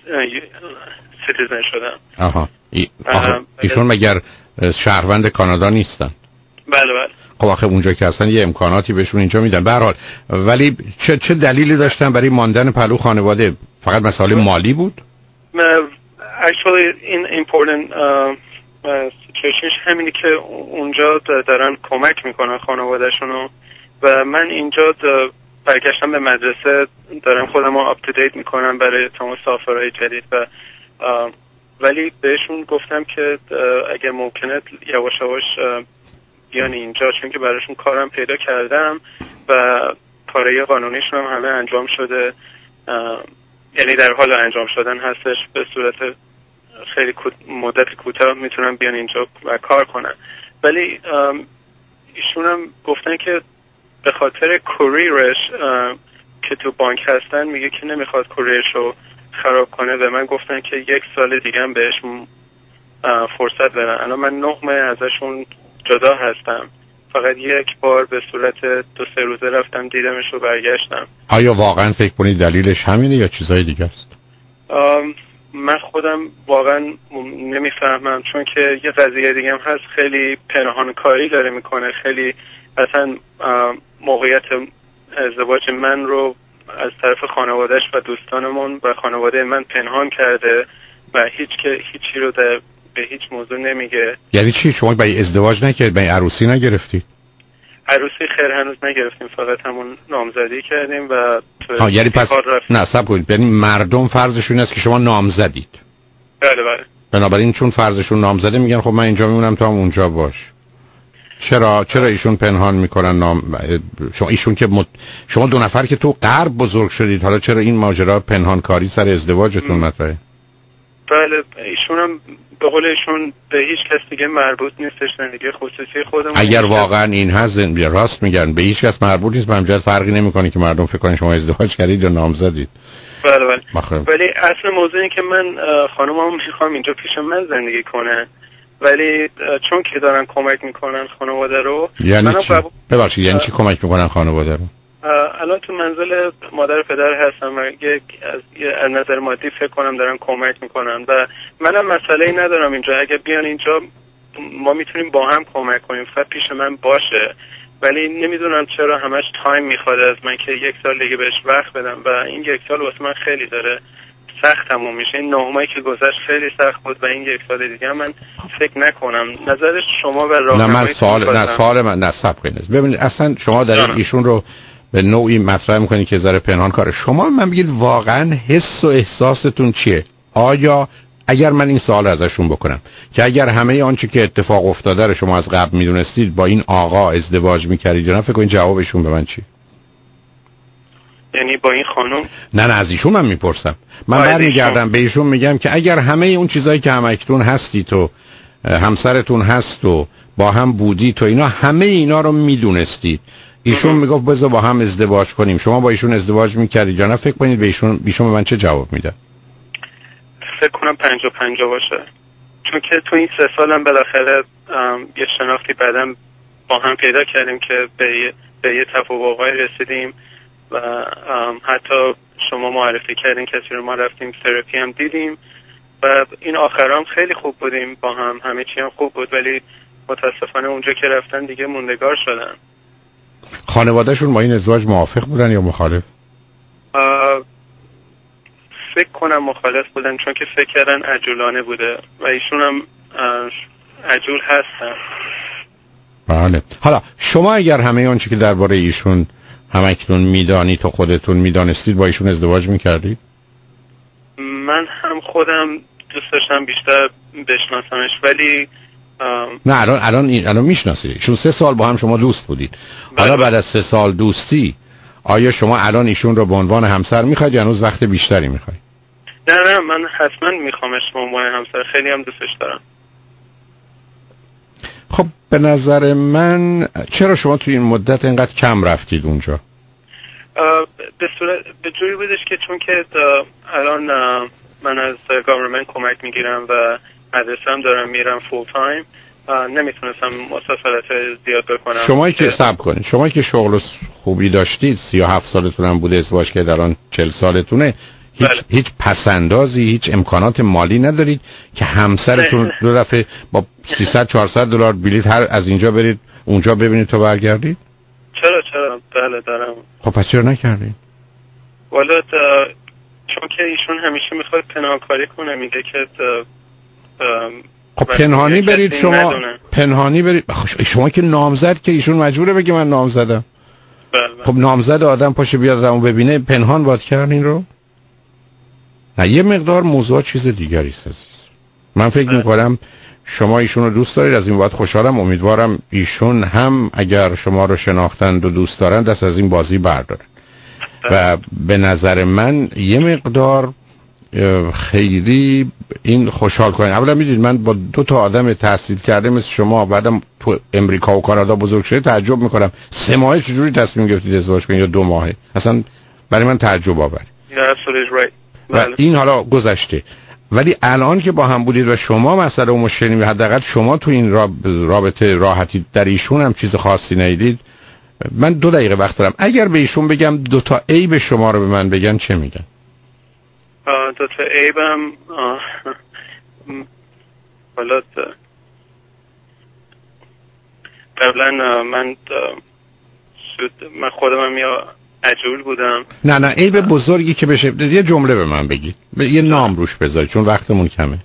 سیتیزن شدم. آها. ای... آخه ایشون مگر شهروند کانادا نیستن؟ بله بله. خب آخه اونجا که اصلا یه امکاناتی بهشون اینجا میدن. به هر حال ولی چه چه دلیلی داشتن برای ماندن پلو خانواده؟ فقط مسئله مالی بود؟ actually in important سیچویشنش همینی که اونجا دارن کمک میکنن خانوادهشونو و من اینجا برگشتم به مدرسه دارم خودم رو آپ تو دیت میکنم برای تمام سافرهای جدید و ولی بهشون گفتم که اگه ممکنه یواش یواش بیان اینجا، چون که براشون کارم پیدا کردم و کارهای قانونیشون هم همه انجام شده، یعنی در حال انجام شدن هستش. به صورت خیلی مدت کوتاه میتونن بیان اینجا و کار کنن. ولی ایشون هم گفتن که به خاطر کوریرش که تو بانک هستن میگه که نمیخواد کوریرش رو خراب کنه و من گفتن که یک سال دیگه هم بهش فرصت بدن. الان من نه ماه ازشون جدا هستم، فقط یک بار به صورت دو سه روزه رفتم دیدمش و برگشتم. آیا واقعا فکر کنید دلیلش همینه یا چیزای دیگه است؟ من خودم واقعا نمیفهمم، چون که یه قضیه دیگه هم هست، خیلی پنهان کاری داره میکنه، خیلی اصلا موقعیت ازدواج من رو از طرف خانوادهش و دوستانمون و خانواده من پنهان کرده و هیچ که هیچی رو در به هیچ موضوع نمیگه. یعنی چی؟ شما برای ازدواج نکردید؟ برای عروسی نگرفتید؟ عروسی خیر هنوز نگرفتیم، فقط همون نامزدی کردیم و ها یعنی پس نه صبر کنید، یعنی مردم فرضشون است که شما نامزدید. بله بله. بنابراین چون فرضشون نامزده میگن خب من اینجا میمونم تو هم اونجا باش. چرا چرا ایشون پنهان میکنن نام شما ایشون که مد... شما دو نفر که تو غرب بزرگ شدید، حالا چرا این ماجرا پنهان کاری سر ازدواجتون مطرحه؟ بله ایشون هم به قول ایشون به هیچ کس دیگه مربوط نیستش، زندگی خصوصی خودمون. اگر واقعا این هست راست میگن، به هیچ کس مربوط نیست، همجد فرقی نمیکنه که مردم فکر کنن شما ازدواج کردید یا نامزدید. بله بله. مخرب. ولی اصل موضوع اینه که من خانومم میخوام اینجا پیش من زندگی کنه، ولی چون که دارن کمک میکنن خانواده رو. یعنی چی؟ قبول... ببخشید یعنی چی کمک میکنن خانواده رو؟ الان تو منزل مادر پدر هستم و یک از, از نظر مادی فکر کنم دارن کمک میکنن و منم مسئله‌ای ندارم اینجا. اگه بیان اینجا ما میتونیم با هم کمک کنیم، فقط پیش من باشه. ولی نمیدونم چرا همش تایم میخواد از من که یک سال دیگه بهش وقت بدم و این یک سال واسه من خیلی داره سخت تموم میشه. این نه ماهی که گذشت خیلی سخت بود و این یک سال دیگه من فکر نکنم. نظر شما و راهنمایی؟ نه من سوال نه سوال من نصب کنید. ببینید اصلا شما در ایشون رو به نوعی مطرح میکنید که ذره پنهان کاره. شما من بگید واقعا حس و احساستون چیه؟ آیا اگر من این سوال ازشون بکنم که اگر همه آنچه که اتفاق افتاده رو شما از قبل میدونستید با این آقا ازدواج میکردید یا نه، فکر کنید جوابشون به من چی؟ یعنی با این خانم؟ نه نه از ایشون من میپرسم. من برمیگردم به ایشون میگم که اگر همه اون چیزایی که همکنون هستید و همسرتون هست و با هم بودید و اینا، همه اینا رو میدونستید، ایشون میگفت بذار با هم ازدواج کنیم، شما با ایشون ازدواج میکردید یا نه؟ فکر کنید به ایشون ایشون به من چه جواب میده؟ فکر کنم پنجاه پنجاه باشه، چون که تو این سه سالم بالاخره یه شناختی بعدم با هم پیدا کردیم که به به یه توافقی رسیدیم و حتی شما معرفی کردین کسی رو، ما رفتیم تراپی هم دیدیم و این آخرام خیلی خوب بودیم با هم، همه چی هم خوب بود. ولی متاسفانه اونجا که رفتن دیگه موندگار شدن. خانوادهشون با این ازدواج موافق بودن یا مخالف؟ فکر کنم مخالف بودن، چون که فکر کردن عجولانه بوده و ایشون هم عجول هستن. بله. حالا شما اگر همه آنچه که درباره ایشون همکنون میدانید و خودتون میدانستید با ایشون ازدواج میکردید؟ من هم خودم دوست داشتم بیشتر بشناسمش، ولی نه الان الان الان میشناسید. ایشون سه سال با هم شما دوست بودید. حالا بعد از سه سال دوستی آیا شما الان ایشون رو به عنوان همسر میخواید یا هنوز وقت بیشتری میخواید؟ نه نه من حتما میخوامش به عنوان همسر، خیلی هم دوستش دارم. خب به نظر من چرا شما توی این مدت اینقدر کم رفتید اونجا؟ به صورت به جوری بودش که چون که الان من از گورنمنت کمک میگیرم و مدرسه هم دارم میرم فول تایم، نمیتونستم مسافرت زیاد بکنم. شما که صبر کنید، شما که شغل خوبی داشتید، سی و هفت سالتون هم بوده ازدواج که الان چهل سالتونه، هیچ بله. هیچ پسندازی، هیچ امکانات مالی ندارید که همسرتون دو دفعه با سیصد چهارصد دلار بلیط هر از اینجا برید اونجا ببینید تو برگردید؟ چرا چرا بله دارم. خب پس چرا نکردید؟ والا چون که ایشون همیشه میخواد پنهانکاری کنه، میگه که خب پنهانی برید شما ندونه. پنهانی برید شما که نامزد که ایشون مجبوره بگه من نامزدم. بله. خب نامزد آدم پاشه بیاد آدمو ببینه، پنهان باید کردین رو؟ نه یه مقدار موضوع چیز دیگری است. من فکر میکنم شما ایشون رو دوست دارید، از این بعد خوشحالم. امیدوارم ایشون هم اگر شما رو شناختند و دوست دارن دست از این بازی بردارن. و به نظر من یه مقدار خیلی این خوشحال کنید. اولا میدونید من با دو تا آدم تحصیل کرده مثل شما بعدم تو امریکا و کانادا بزرگ شده تعجب میکنم سه ماهه چجوری تصمیم گرفتید ازدواج کنید یا دو ماهه؟ اصلا برای من تعجب آور. و این حالا گذشته، ولی الان که با هم بودید و شما مسئله و مشکلی حداقل شما تو این رابطه راحتی، در ایشون هم چیز خاصی ندیدید، من دو دقیقه وقت دارم. اگر به ایشون بگم دو تا عیب شما رو به من بگن چه میگن؟ دو تا عیبم حالا قبلا من من خودم یا عجول بودم. نه نه عیب بزرگی که بشه یه جمله به من بگید، یه نام روش بذارید چون وقتمون کمه.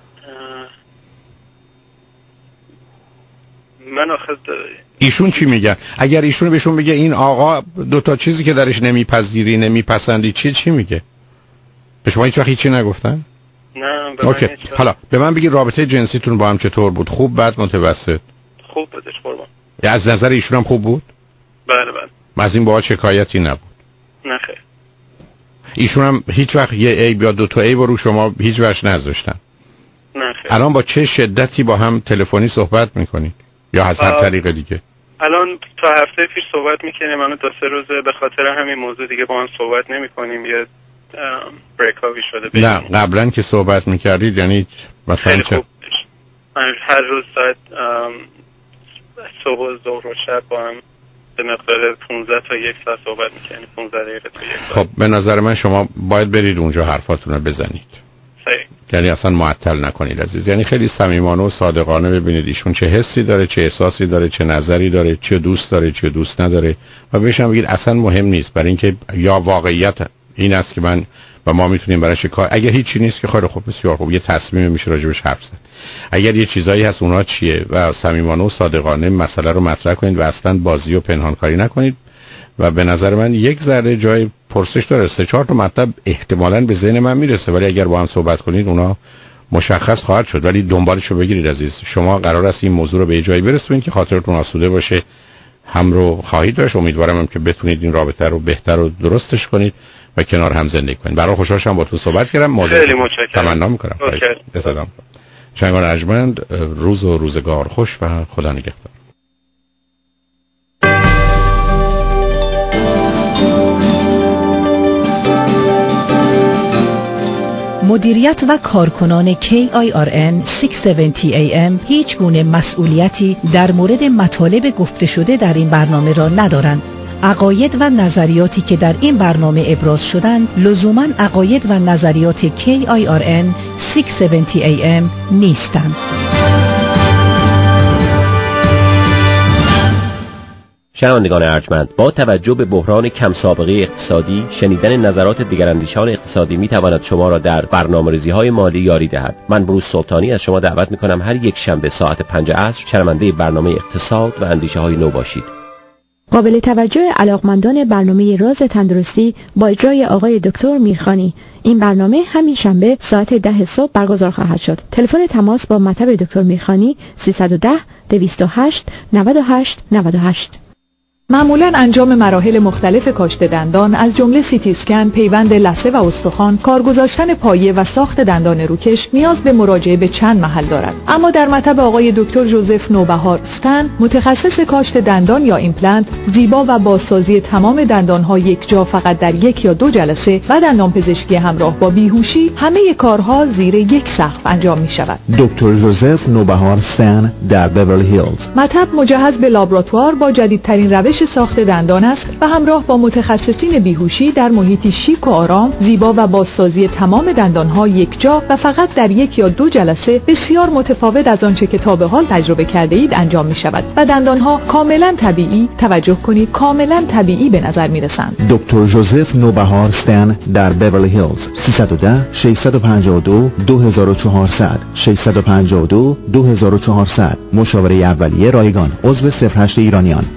من آخه ایشون چی میگن؟ اگر ایشون بهشون بگه این آقا دو تا چیزی که درش نمیپذیری نمیپسندی چی چی میگه؟ به شما هیچ وقت هیچی نگفتن؟ نه به اوکی. حالا به من بگید رابطه جنسیتون با هم چطور بود؟ خوب، بد، متوسط؟ خوب بودش قربان. از نظر ایشون هم خوب بود؟ بله بله. از این باید شکایتی نبود؟ نه خیر. ایشون هم هیچ وقت یه عیب یا دو تا عیب رو شما هیچ وقت نذاشتن؟ نه خیر. الان با چه شدتی با هم تلفنی صحبت میکنید یا از هر طریق دیگه؟ الان تا هفته پیش صحبت میکنیم، الان تا سه روزه به خاطر همین موضوع دیگه با هم صحبت نمیکنیم. یه بریک آوی شده بینیم. نه قبلا که صحبت میکردید یعنی مثلا چه؟ هر روز ساعت صبح و ظهر و شب با هم به مقدار پانزده تا یک ساعت صحبت میکنیم. پانزده دقیقه تا یک ساعت. خب به نظر من شما باید برید اونجا حرفاتون رو بزنید. صحیح. یعنی اصلا معطل نکنید عزیز. یعنی خیلی صمیمانه و صادقانه ببینید ایشون چه حسی داره، چه احساسی داره، چه نظری داره، چه دوست داره، چه دوست نداره و بهشون بگید اصلا مهم نیست، برای اینکه یا واقعیت این است که من و ما میتونیم براش کار، اگر هیچی نیست که خیلی خوب بسیار خوب، یه تصمیم میشه راجبش حرف زد. اگر یه چیزایی هست اونها چیه و صمیمانه و صادقانه مسئله رو مطرح کنید و اصلا بازی و پنهانکاری نکنید. و به نظر من یک ذره جای پرسش داره. سه چهار تا مطلب احتمالاً به ذهن من میرسه ولی اگر با هم صحبت کنید اونا مشخص خواهد شد، ولی دنبالشو بگیرید عزیز. شما قرار است این موضوع رو به جایی برسونید که خاطرتون آسوده باشه. هم رو خواهید داشت. امیدوارم هم که بتونید این رابطه رو بهتر و درستش کنید و کنار هم زندگی کنید. برای خوشحال شدم با تو صحبت کردم. خیلی متشکرم. تمنا می‌کنم. سلام. شنگان ارجمند، روز و روزگار خوش و خدا نگهدار. مدیریت و کارکنان کی آی آر ان ششصد و هفتاد ای ام هیچ گونه مسئولیتی در مورد مطالب گفته شده در این برنامه را ندارند. عقاید و نظریاتی که در این برنامه ابراز شدند لزوماً عقاید و نظریات کی آی آر ان ششصد و هفتاد ای ام نیستند. شنوندگان ارجمند، با توجه به بحران کم سابقه اقتصادی، شنیدن نظرات دیگراندیشان اقتصادی می تواند شما را در برنامه‌ریزی‌های مالی یاری دهد. من بروز سلطانی از شما دعوت می کنم هر یک شنبه ساعت پنج عصر شنونده برنامه اقتصاد و اندیشه‌های نو باشید. قابل توجه علاقمندان برنامه راز تندرستی با اجرای آقای دکتر میرخانی، این برنامه همین شنبه ساعت ده صبح برگزار خواهد شد. تلفن تماس با مطب دکتر میرخانی سیصد و ده دویست و هشت نود و هشت نود و هشت. معمولاً انجام مراحل مختلف کاشت دندان از جمله سیتی اسکن، پیوند لثه و استخوان، کار گذاشتن پایه و ساخت دندان روکش نیاز به مراجعه به چند محل دارد. اما در مطب آقای دکتر جوزف نوبهار استن، متخصص کاشت دندان یا ایمپلنت، زیبا و بازسازی تمام دندان‌ها یک جا فقط در یک یا دو جلسه و دندان پزشکی همراه با بیهوشی، همه کارها زیر یک سقف انجام می‌شود. دکتر جوزف نوبهار استن در بیورلی هیلز. مطب مجهز به لابراتوار با جدیدترین روش ساخت دندان است و همراه با متخصصین بیهوشی در محیطی شیک و آرام، زیبا و بازسازی تمام دندانها یک جا و فقط در یک یا دو جلسه بسیار متفاوت از آنچه که تا به حال تجربه کرده اید انجام می شود و دندانها کاملا طبیعی، توجه کنید کاملا طبیعی به نظر می رسند. دکتر جوزف نوبهار استن در بیورلی هیلز. سیصد و ده ششصد و پنجاه و دو دو هزار و چهارصد ششصد و پنجاه و دو دو هزار و چهارصد. مشاوره اولیه رایگان. عضو صفر هشت ایرانیان.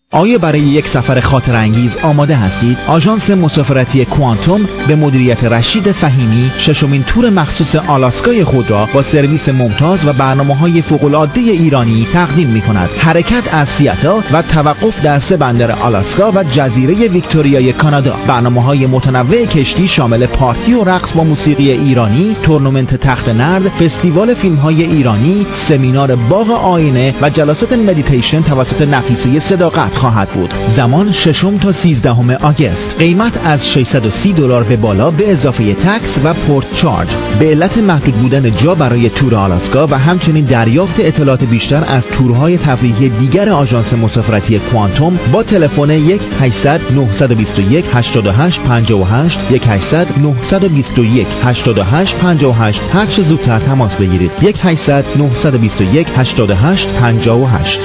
آیا برای یک سفر خاطر انگیز آماده هستید؟ آژانس مسافرتی کوانتوم به مدیریت رشید فهیمی ششمین تور مخصوص آلاسکای خود را با سرویس ممتاز و برنامه‌های فوق‌العاده ایرانی تقدیم می‌کند. حرکت از سیاتل و توقف در سه بندر آلاسکا و جزیره ویکتوریای کانادا. برنامه‌های متنوع کشتی شامل پارتی و رقص با موسیقی ایرانی، تورنمنت تخت نرد، فستیوال فیلم‌های ایرانی، سمینار باغ آینه و جلسات مدیتیشن توسط نفیسه صداقت خواهد بود. زمان ششم تا سیزدهم آگوست. قیمت از ششصد و سی دلار به بالا به اضافه تکس و پورت چارج. به علت محدود بودن جا برای تور آلاسکا و همچنین دریافت اطلاعات بیشتر از تورهای تفریحی دیگر آژانس مسافرتی کوانتوم با تلفن یک هشتصد نهصد و بیست و یک هشتاد و هشت پنجاه و هشت یک هشتصد نهصد و بیست و یک هشتاد و هشت پنجاه و هشت هر چه زودتر تماس بگیرید. یک هشتصد نهصد و بیست و یک هشتاد و هشت پنجاه و هشت.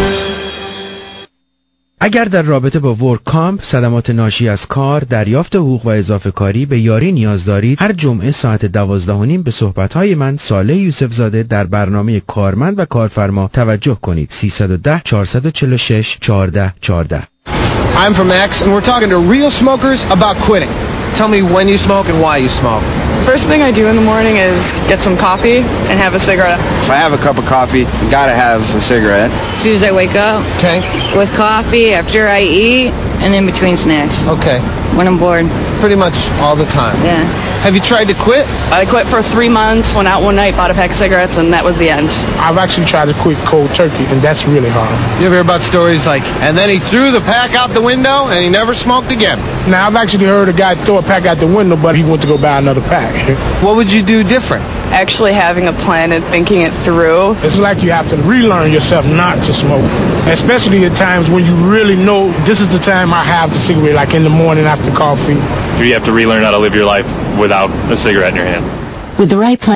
اگر در رابطه با ورک کامپ، صدمات ناشی از کار، دریافت حقوق و اضافه کاری به یاری نیاز دارید، هر جمعه ساعت دوازده و نیم به صحبت‌های من صالح یوسف زاده در برنامه کارمند و کارفرما توجه کنید. سیصد و ده چهارصد و چهل و شش چهارده چهارده. I'm from X and we're talking to real smokers about quitting. Tell me when you smoke and why you smoke. First thing I do in the morning is get some coffee and have a cigarette. If I have a cup of coffee, gotta have a cigarette. As soon as I wake up. Okay. With coffee, after I eat, and in between snacks. Okay. When I'm bored. Pretty much all the time. Yeah. Have you tried to quit? I quit for three months, went out one night, bought a pack of cigarettes, and that was the end. I've actually tried to quit cold turkey, and that's really hard. You ever hear about stories like, and then he threw the pack out the window, and he never smoked again? Now, I've actually heard a guy throw a pack out the window, but he went to go buy another pack. What would you do different? Actually having a plan and thinking it through. It's like you have to relearn yourself not to smoke, especially at times when you really know this is the time I have the cigarette, like in the morning after coffee. You have to relearn how to live your life without a cigarette in your hand. With the right plan.